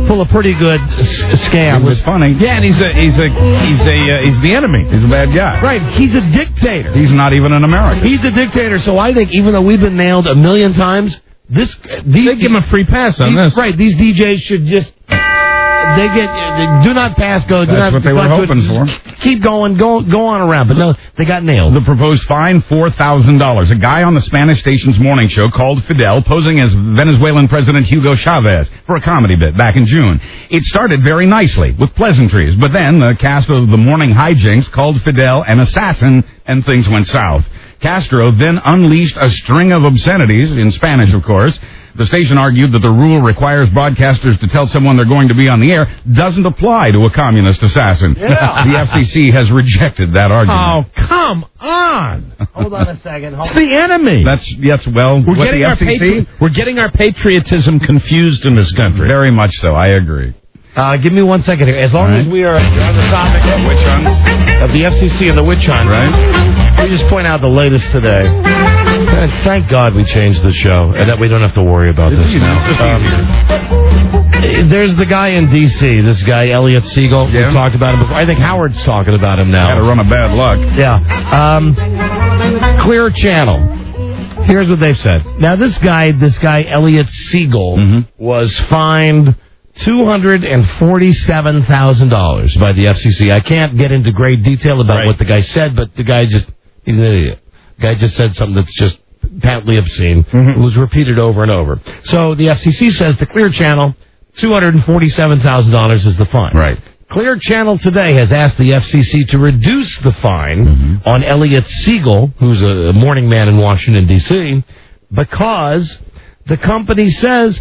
full of pretty good s- scams. It was funny. Yeah, and he's a he's a he's a uh, he's the enemy. He's a bad guy. Right, he's a dictator. He's not even an American. He's a dictator, so I think even though we've been nailed a million times, this these They give him a free pass on these, this. Right, these D Js should just they get they do not pass go. Do That's not, what they were not- hoping for. Keep going, go go on around, but no, they got nailed. The proposed fine, four thousand dollars. A guy on the Spanish station's morning show called Fidel, posing as Venezuelan President Hugo Chavez for a comedy bit back in June. It started very nicely, with pleasantries, but then the cast of the morning hijinks called Fidel an assassin, and things went south. Castro then unleashed a string of obscenities, in Spanish, of course. The station argued that the rule requires broadcasters to tell someone they're going to be on the air doesn't apply to a communist assassin. Yeah. The F C C has rejected that argument. Oh, come on! Hold on a second. Hold It's the enemy. That's yes. Well, We're what, getting the our F C C? patri- we're getting our patriotism confused in this country. Very much so. I agree. Uh, give me one second here. As long Right. as we are on the topic of Witch hunts. of the F C C and the witch hunt, Right. we just point out the latest today. And thank God we changed the show and that we don't have to worry about It's this easy. now. It's just Um, there's the guy in D C, this guy Elliot Siegel. Yeah. We talked about him before. I think Howard's talking about him now. Had a run of bad luck. Yeah. Um, Clear Channel. Here's what they've said. Now, this guy, this guy Elliot Siegel, Mm-hmm. was fined two hundred forty-seven thousand dollars by the F C C. I can't get into great detail about Right. what the guy said, but the guy just, he's an idiot. The guy just said something that's just patently obscene. Mm-hmm. It was repeated over and over. So the F C C says the Clear Channel, two hundred forty-seven thousand dollars is the fine. Right. Clear Channel today has asked the F C C to reduce the fine Mm-hmm. on Elliot Siegel, who's a morning man in Washington, D C, because the company says,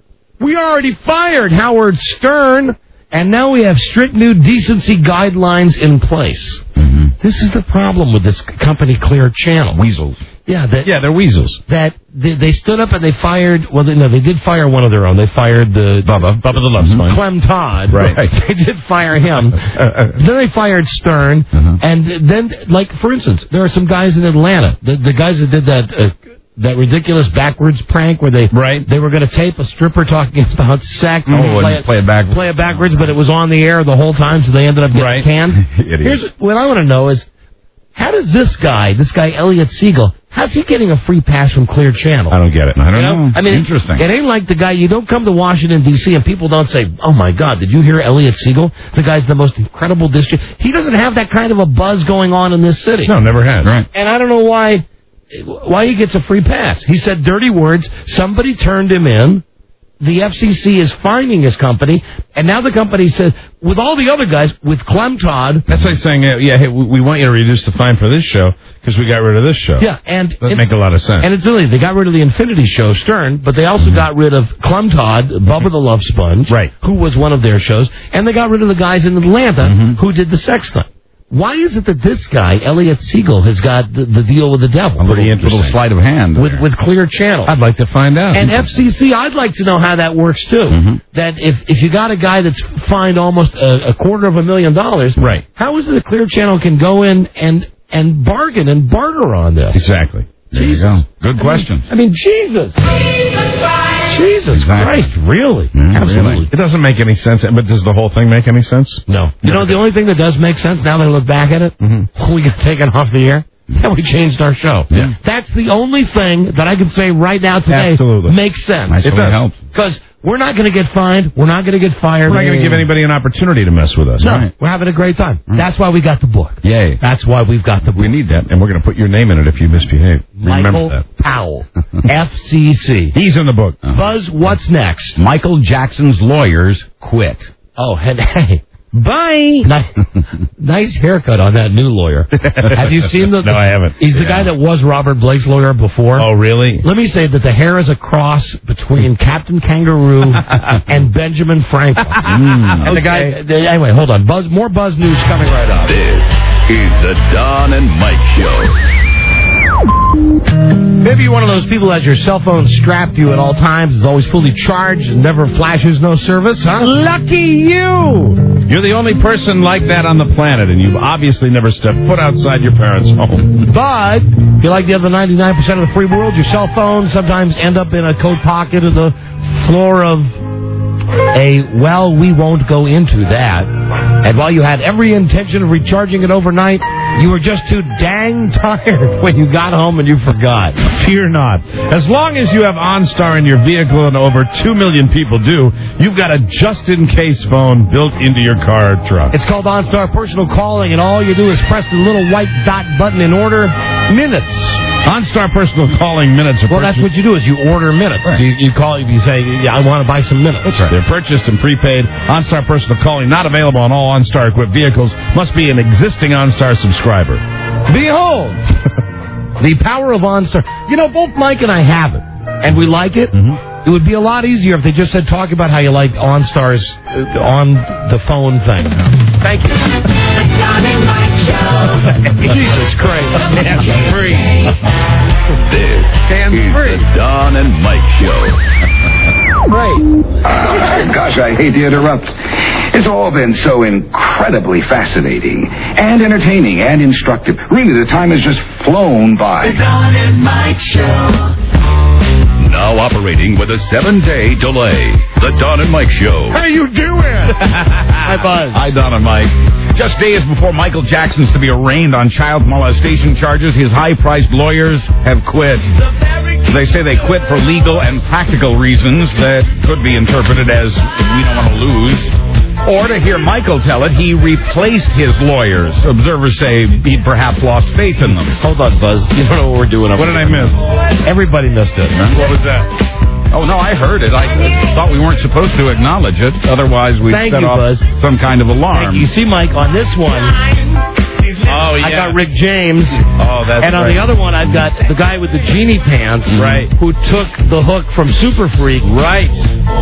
we already fired Howard Stern, and now we have strict new decency guidelines in place. Mm-hmm. This is the problem with this company, Clear Channel. Weasels. Yeah, that, Yeah, they're weasels. that they, they stood up and they fired, well, they, no, they did fire one of their own. They fired the... Bubba. Bubba the Love Sponge. Clem Todd. Right. They did fire him. then they fired Stern. Uh-huh. And then, like, for instance, there are some guys in Atlanta. The, the guys that did that uh, that ridiculous backwards prank where they Right. they were going to tape a stripper talking about sex Oh, and and play, just play it backwards. play it backwards, but it was on the air the whole time, so they ended up getting Right. canned. Idiots. Here's what I want to know is, how does this guy, this guy Elliot Siegel, how's he getting a free pass from Clear Channel? I don't get it. I don't You know? know. I mean, Interesting. It ain't like the guy, you don't come to Washington, D C, and people don't say, oh, my God, did you hear Elliot Siegel? The guy's the most incredible district. He doesn't have that kind of a buzz going on in this city. No, never has. Right. And I don't know why why he gets a free pass. He said dirty words. Somebody turned him in. The F C C is fining his company, and now the company says, with all the other guys, with Clem Todd... That's like saying, uh, yeah, hey, we we want you to reduce the fine for this show because we got rid of this show. Yeah, and... That and- make a lot of sense. And it's really, they got rid of the Infinity Show, Stern, but they also got rid of Clem Todd, Bubba the Love Sponge, Right. who was one of their shows, and they got rid of the guys in Atlanta Mm-hmm. who did the sex thing. Why is it that this guy, Elliot Siegel, has got the, the deal with the devil? A little, little sleight of hand. With, there. with Clear Channel. I'd like to find out. And F C C, I'd like to know how that works, too. Mm-hmm. That if, if you got a guy that's fined almost a, a quarter of a million dollars, Right. how is it that Clear Channel can go in and, and bargain and barter on this? Exactly. There you Jesus. go. Good I question. mean, I mean, Jesus. Jesus Exactly. Christ, really? Mm, Absolutely. really. It doesn't make any sense, but does the whole thing make any sense? No. You know, the only thing that does make sense now that I look back at it, Mm-hmm. we got taken off the air, and we changed our show. Yeah. That's the only thing that I can say right now today Absolutely. makes sense. Nice It way does. to help. Because we're not going to get fined. We're not going to get fired. We're not going to give anybody an opportunity to mess with us. No, Right. we're having a great time. That's why we got the book. Yay. That's why we've got the book. We need that, and we're going to put your name in it if you misbehave. Remember Michael that. Powell, F C C. He's in the book. Buzz, what's next? Michael Jackson's lawyers quit. Oh, and hey. Bye. Nice, nice haircut on that new lawyer. Have you seen the? No, I haven't. He's the Yeah. guy that was Robert Blake's lawyer before. Oh, really? Let me say that the hair is a cross between Captain Kangaroo and Benjamin Franklin. Mm, and the guy. The, anyway, hold on. Buzz. More Buzz news coming right up. This is the Don and Mike Show. Maybe you're one of those people that has your cell phone strapped to you at all times, is always fully charged, and never flashes no service, huh? Lucky you! You're the only person like that on the planet, and you've obviously never stepped foot outside your parents' home. But if you like the other ninety-nine percent of the free world, your cell phones sometimes end up in a coat pocket or the floor of a, well, we won't go into that. And while you had every intention of recharging it overnight, you were just too dang tired when you got home and you forgot. Fear not. As long as you have OnStar in your vehicle, and over two million people do, you've got a just-in-case phone built into your car or truck. It's called OnStar Personal Calling, and all you do is press the little white dot button and order minutes. OnStar Personal Calling minutes are Well, that's what you do is you order minutes. Right. You, you call, you say, yeah, I want to buy some minutes. That's right. They're purchased and prepaid. OnStar Personal Calling, not available on all OnStar-equipped vehicles. Must be an existing OnStar subscriber. Behold, the power of OnStar. You know, both Mike and I have it, and we like it. Mm-hmm. It would be a lot easier if they just said, talk about how you like OnStar's uh, on the phone thing. Thank you. Jesus Christ. Hands free. This Hands is free. the Don and Mike Show. Right. Uh, gosh, I hate to interrupt. It's all been so incredibly fascinating and entertaining and instructive. Really, the time has just flown by. The Don and Mike Show. Now operating with a seven-day delay. The Don and Mike Show. How you doing? Hi, Buzz. Hi, Don and Mike. Just days before Michael Jackson's to be arraigned on child molestation charges, his high-priced lawyers have quit. They say they quit for legal and practical reasons that could be interpreted as we don't want to lose. Or to hear Michael tell it, he replaced his lawyers. Observers say he'd perhaps lost faith in them. Hold on, Buzz. You don't know what we're doing up What did I miss? Everybody missed it. Huh? What was that? Oh, no, I heard it. I thought we weren't supposed to acknowledge it. Otherwise, we'd Thank set you, off Buzz. some kind of alarm. You see, Mike, on this one, Oh, yeah. I got Rick James. Oh, that's And on right. the other one, I've got the guy with the genie pants. Right. Who took the hook from Super Freak. Right.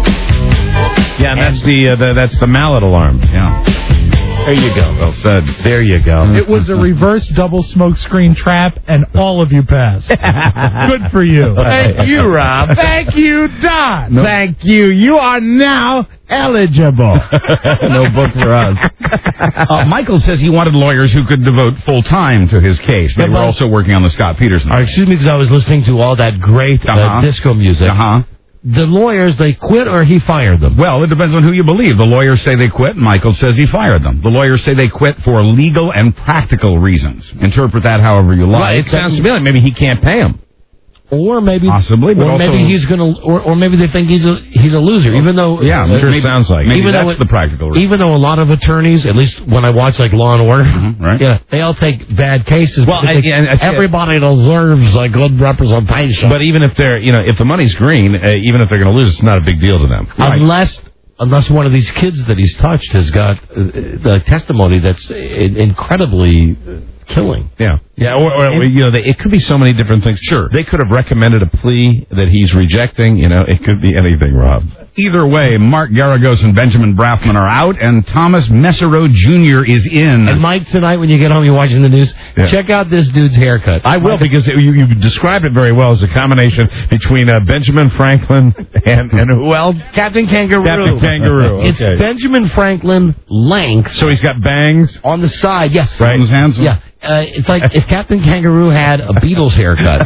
Yeah, and that's the, uh, the that's the mallet alarm. Yeah. There you go. Well said. There you go. It was a reverse double smoke screen trap, and all of you passed. Good for you. Thank you, Rob. Thank you, Don. No. Thank you. You are now eligible. No book for us. Uh, Michael says he wanted lawyers who could devote full time to his case. They Yeah, were but- also working on the Scott Peterson. Uh, excuse me, because I was listening to all that great uh, Uh-huh. disco music. Uh-huh. The lawyers, they quit or he fired them? Well, it depends on who you believe. The lawyers say they quit. Michael says he fired them. The lawyers say they quit for legal and practical reasons. Interpret that however you like. Right, it sounds to me like maybe he can't pay him. Or maybe, Possibly, but or also- maybe he's gonna, or, or maybe they think he's a he's a loser. Even though, Yeah, uh, sure maybe- sounds like. Maybe even that's though it- the practical reason. Even though a lot of attorneys, at least when I watch like Law and Order, Mhm, right. yeah, they all take bad cases. Well, because I- they- and I see- everybody deserves a good representation. But even if they're, you know, if the money's green, uh, even if they're going to lose, it's not a big deal to them. unless unless one of these kids that he's touched has got uh, the testimony that's uh, incredibly uh, killing. Yeah, yeah, or, or you know, they, it could be so many different things. Sure, they could have recommended a plea that he's rejecting. You know, it could be anything, Rob. Either way, Mark Garagos and Benjamin Braffman are out, and Thomas Messereau Junior is in. And Mike, tonight when you get home, you're watching the news. Yeah. Check out this dude's haircut. I will, because it, you, you described it very well as a combination between uh, Benjamin Franklin and, and who else? Captain Kangaroo. Captain Kangaroo. It's Okay. Benjamin Franklin length So he's got bangs. on the side. Yes. Right. Handsome. Yeah. Uh, it's like if Captain Kangaroo had a Beatles haircut.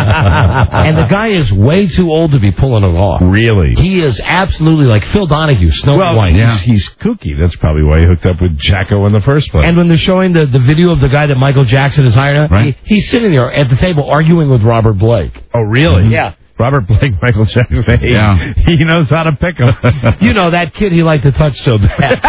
And the guy is way too old to be pulling it off. Really? He is absolutely like Phil Donahue, Snow Well, White. he's, he's kooky. That's probably why he hooked up with Jacko in the first place. And when they're showing the, the video of the guy that Michael Jackson is hired out, Right. he, he's sitting there at the table arguing with Robert Blake. Oh, really? Yeah. Robert Blake, Michael Jackson. He, Yeah. he knows how to pick him. You know, that kid he liked to touch so bad.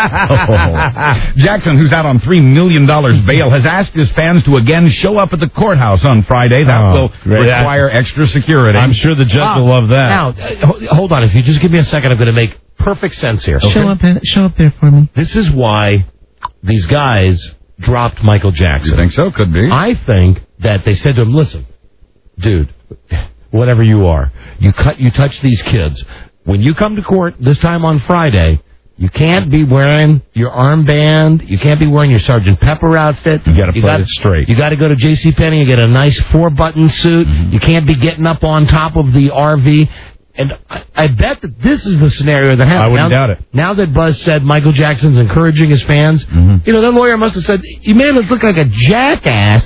Jackson, who's out on three million dollars bail, has asked his fans to again show up at the courthouse on Friday. That Oh, will great. require extra security. I'm sure the judge Ah, will love that. Now, uh, ho- hold on. If you just give me a second, I'm going to make perfect sense here. Show up, in, show up there for me. This is why these guys dropped Michael Jackson. You think so? Could be. I think that they said to him, listen, dude, whatever you are, you cut, you touch these kids. When you come to court this time on Friday, you can't be wearing your armband. You can't be wearing your Sergeant Pepper outfit. You got to play gotta- it straight. You got to go to JCPenney and get a nice four-button suit. Mm-hmm. You can't be getting up on top of the R V. And I, I bet that this is the scenario that happened. I wouldn't now, doubt it. Now that Buzz said Michael Jackson's encouraging his fans, Mm-hmm. you know, that lawyer must have said, you made us look like a jackass.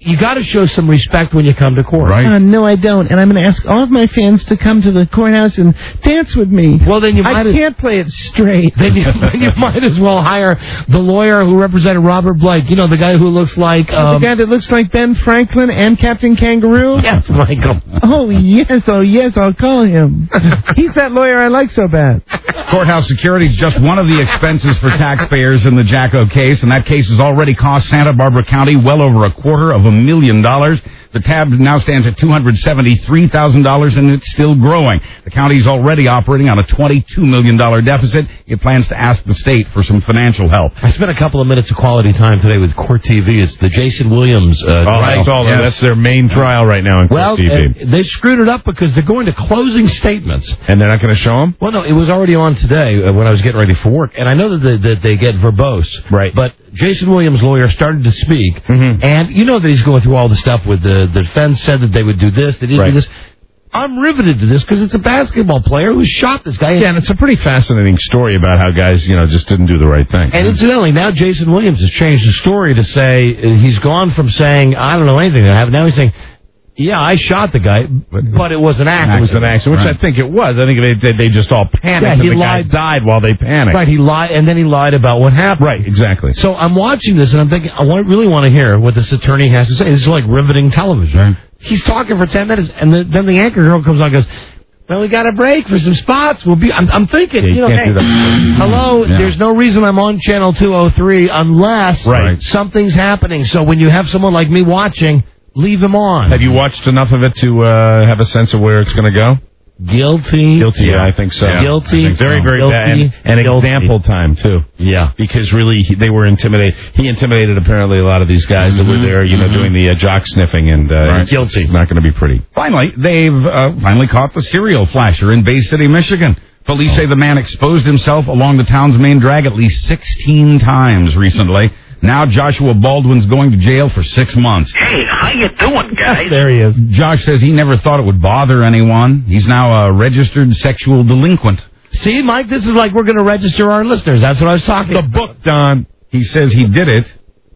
you got to show some respect when you come to court. Right. Uh, no, I don't. And I'm going to ask all of my fans to come to the courthouse and dance with me. Well, then you I might can't play it straight. Then you, then you might as well hire the lawyer who represented Robert Blake. You know, the guy who looks like... Um, the guy that looks like Ben Franklin and Captain Kangaroo? Yes, Michael. Oh, yes, oh, yes, I'll call him. He's that lawyer I like so bad. Courthouse security is just one of the expenses for taxpayers in the Jacko case, and that case has already cost Santa Barbara County well over a quarter of a million dollars. The tab now stands at two hundred seventy-three thousand dollars, and it's still growing. The county is already operating on a twenty-two million dollars deficit. It plans to ask the state for some financial help. I spent a couple of minutes of quality time today with Court T V. It's the Jason Williams uh, oh, trial. That's, all, yes. that's their main trial right now in Court well, T V. Uh, they screwed it up because they're going to closing statements. And they're not going to show them? Well, no, it was already on today uh, when I was getting ready for work. And I know that they, that they get verbose. Right. But Jason Williams' lawyer started to speak. Mm-hmm. And you know that he's going through all the stuff with the, the defense said that they would do this, they didn't right. do this. I'm riveted to this because it's a basketball player who shot this guy. Yeah, and it's a pretty fascinating story about how guys, you know, just didn't do the right thing. And incidentally, now Jason Williams has changed the story to say uh, he's gone from saying, I don't know anything that happened. Now he's saying, yeah, I shot the guy, but, but it was an accident. It was an accident, which right. I think it was. I think they they just all panicked yeah, and he the lied. guy died while they panicked. Right, he lied, and then he lied about what happened. Right, exactly. So I'm watching this, and I'm thinking, I want, really want to hear what this attorney has to say. This is like riveting television. Right. He's talking for ten minutes, and the, then the anchor girl comes on and goes, well, we got a break for some spots. We'll be. I'm, I'm thinking, yeah, you, you know, can't hey, do that. hello. Yeah. There's no reason I'm on channel two oh three unless right. something's happening. So when you have someone like me watching, leave him on. Have you watched enough of it to uh, have a sense of where it's going to go? Guilty. Guilty, yeah, I think so. Yeah. Guilty. Think very, so. very Guilty. bad. And, and example time, too. Yeah. Because really, he, they were intimidated. He intimidated, apparently, a lot of these guys mm-hmm. that were there, you know, mm-hmm. doing the uh, jock sniffing, and uh, right. it's, Guilty. It's not going to be pretty. Finally, they've uh, finally caught the serial flasher in Bay City, Michigan. Police say the man exposed himself along the town's main drag at least sixteen times recently. Now Joshua Baldwin's going to jail for six months. Hey, how you doing, guys? There he is. Josh says he never thought it would bother anyone. He's now a registered sexual delinquent. See, Mike, this is like we're going to register our listeners. That's what I was talking the about. The book, Don. He says he did it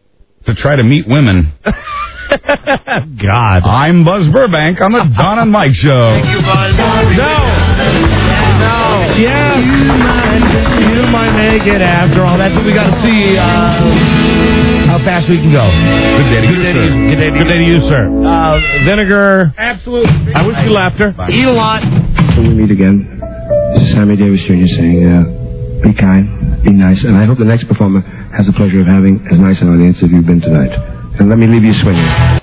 to try to meet women. God. I'm Buzz Burbank on the Don and Mike Show. Thank you, Buzz. No. No. Yeah. You might make it after all. That's what we got to see. Uh, how fast we can go. Good day to you, sir. Good day to you, Good day to you sir. Uh, vinegar. Absolutely. I wish you laughter. Eat a lot. Till we meet again, this is Sammy Davis Junior saying, uh, be kind, be nice, and I hope the next performer has the pleasure of having as nice an audience as you've been tonight. And let me leave you swinging.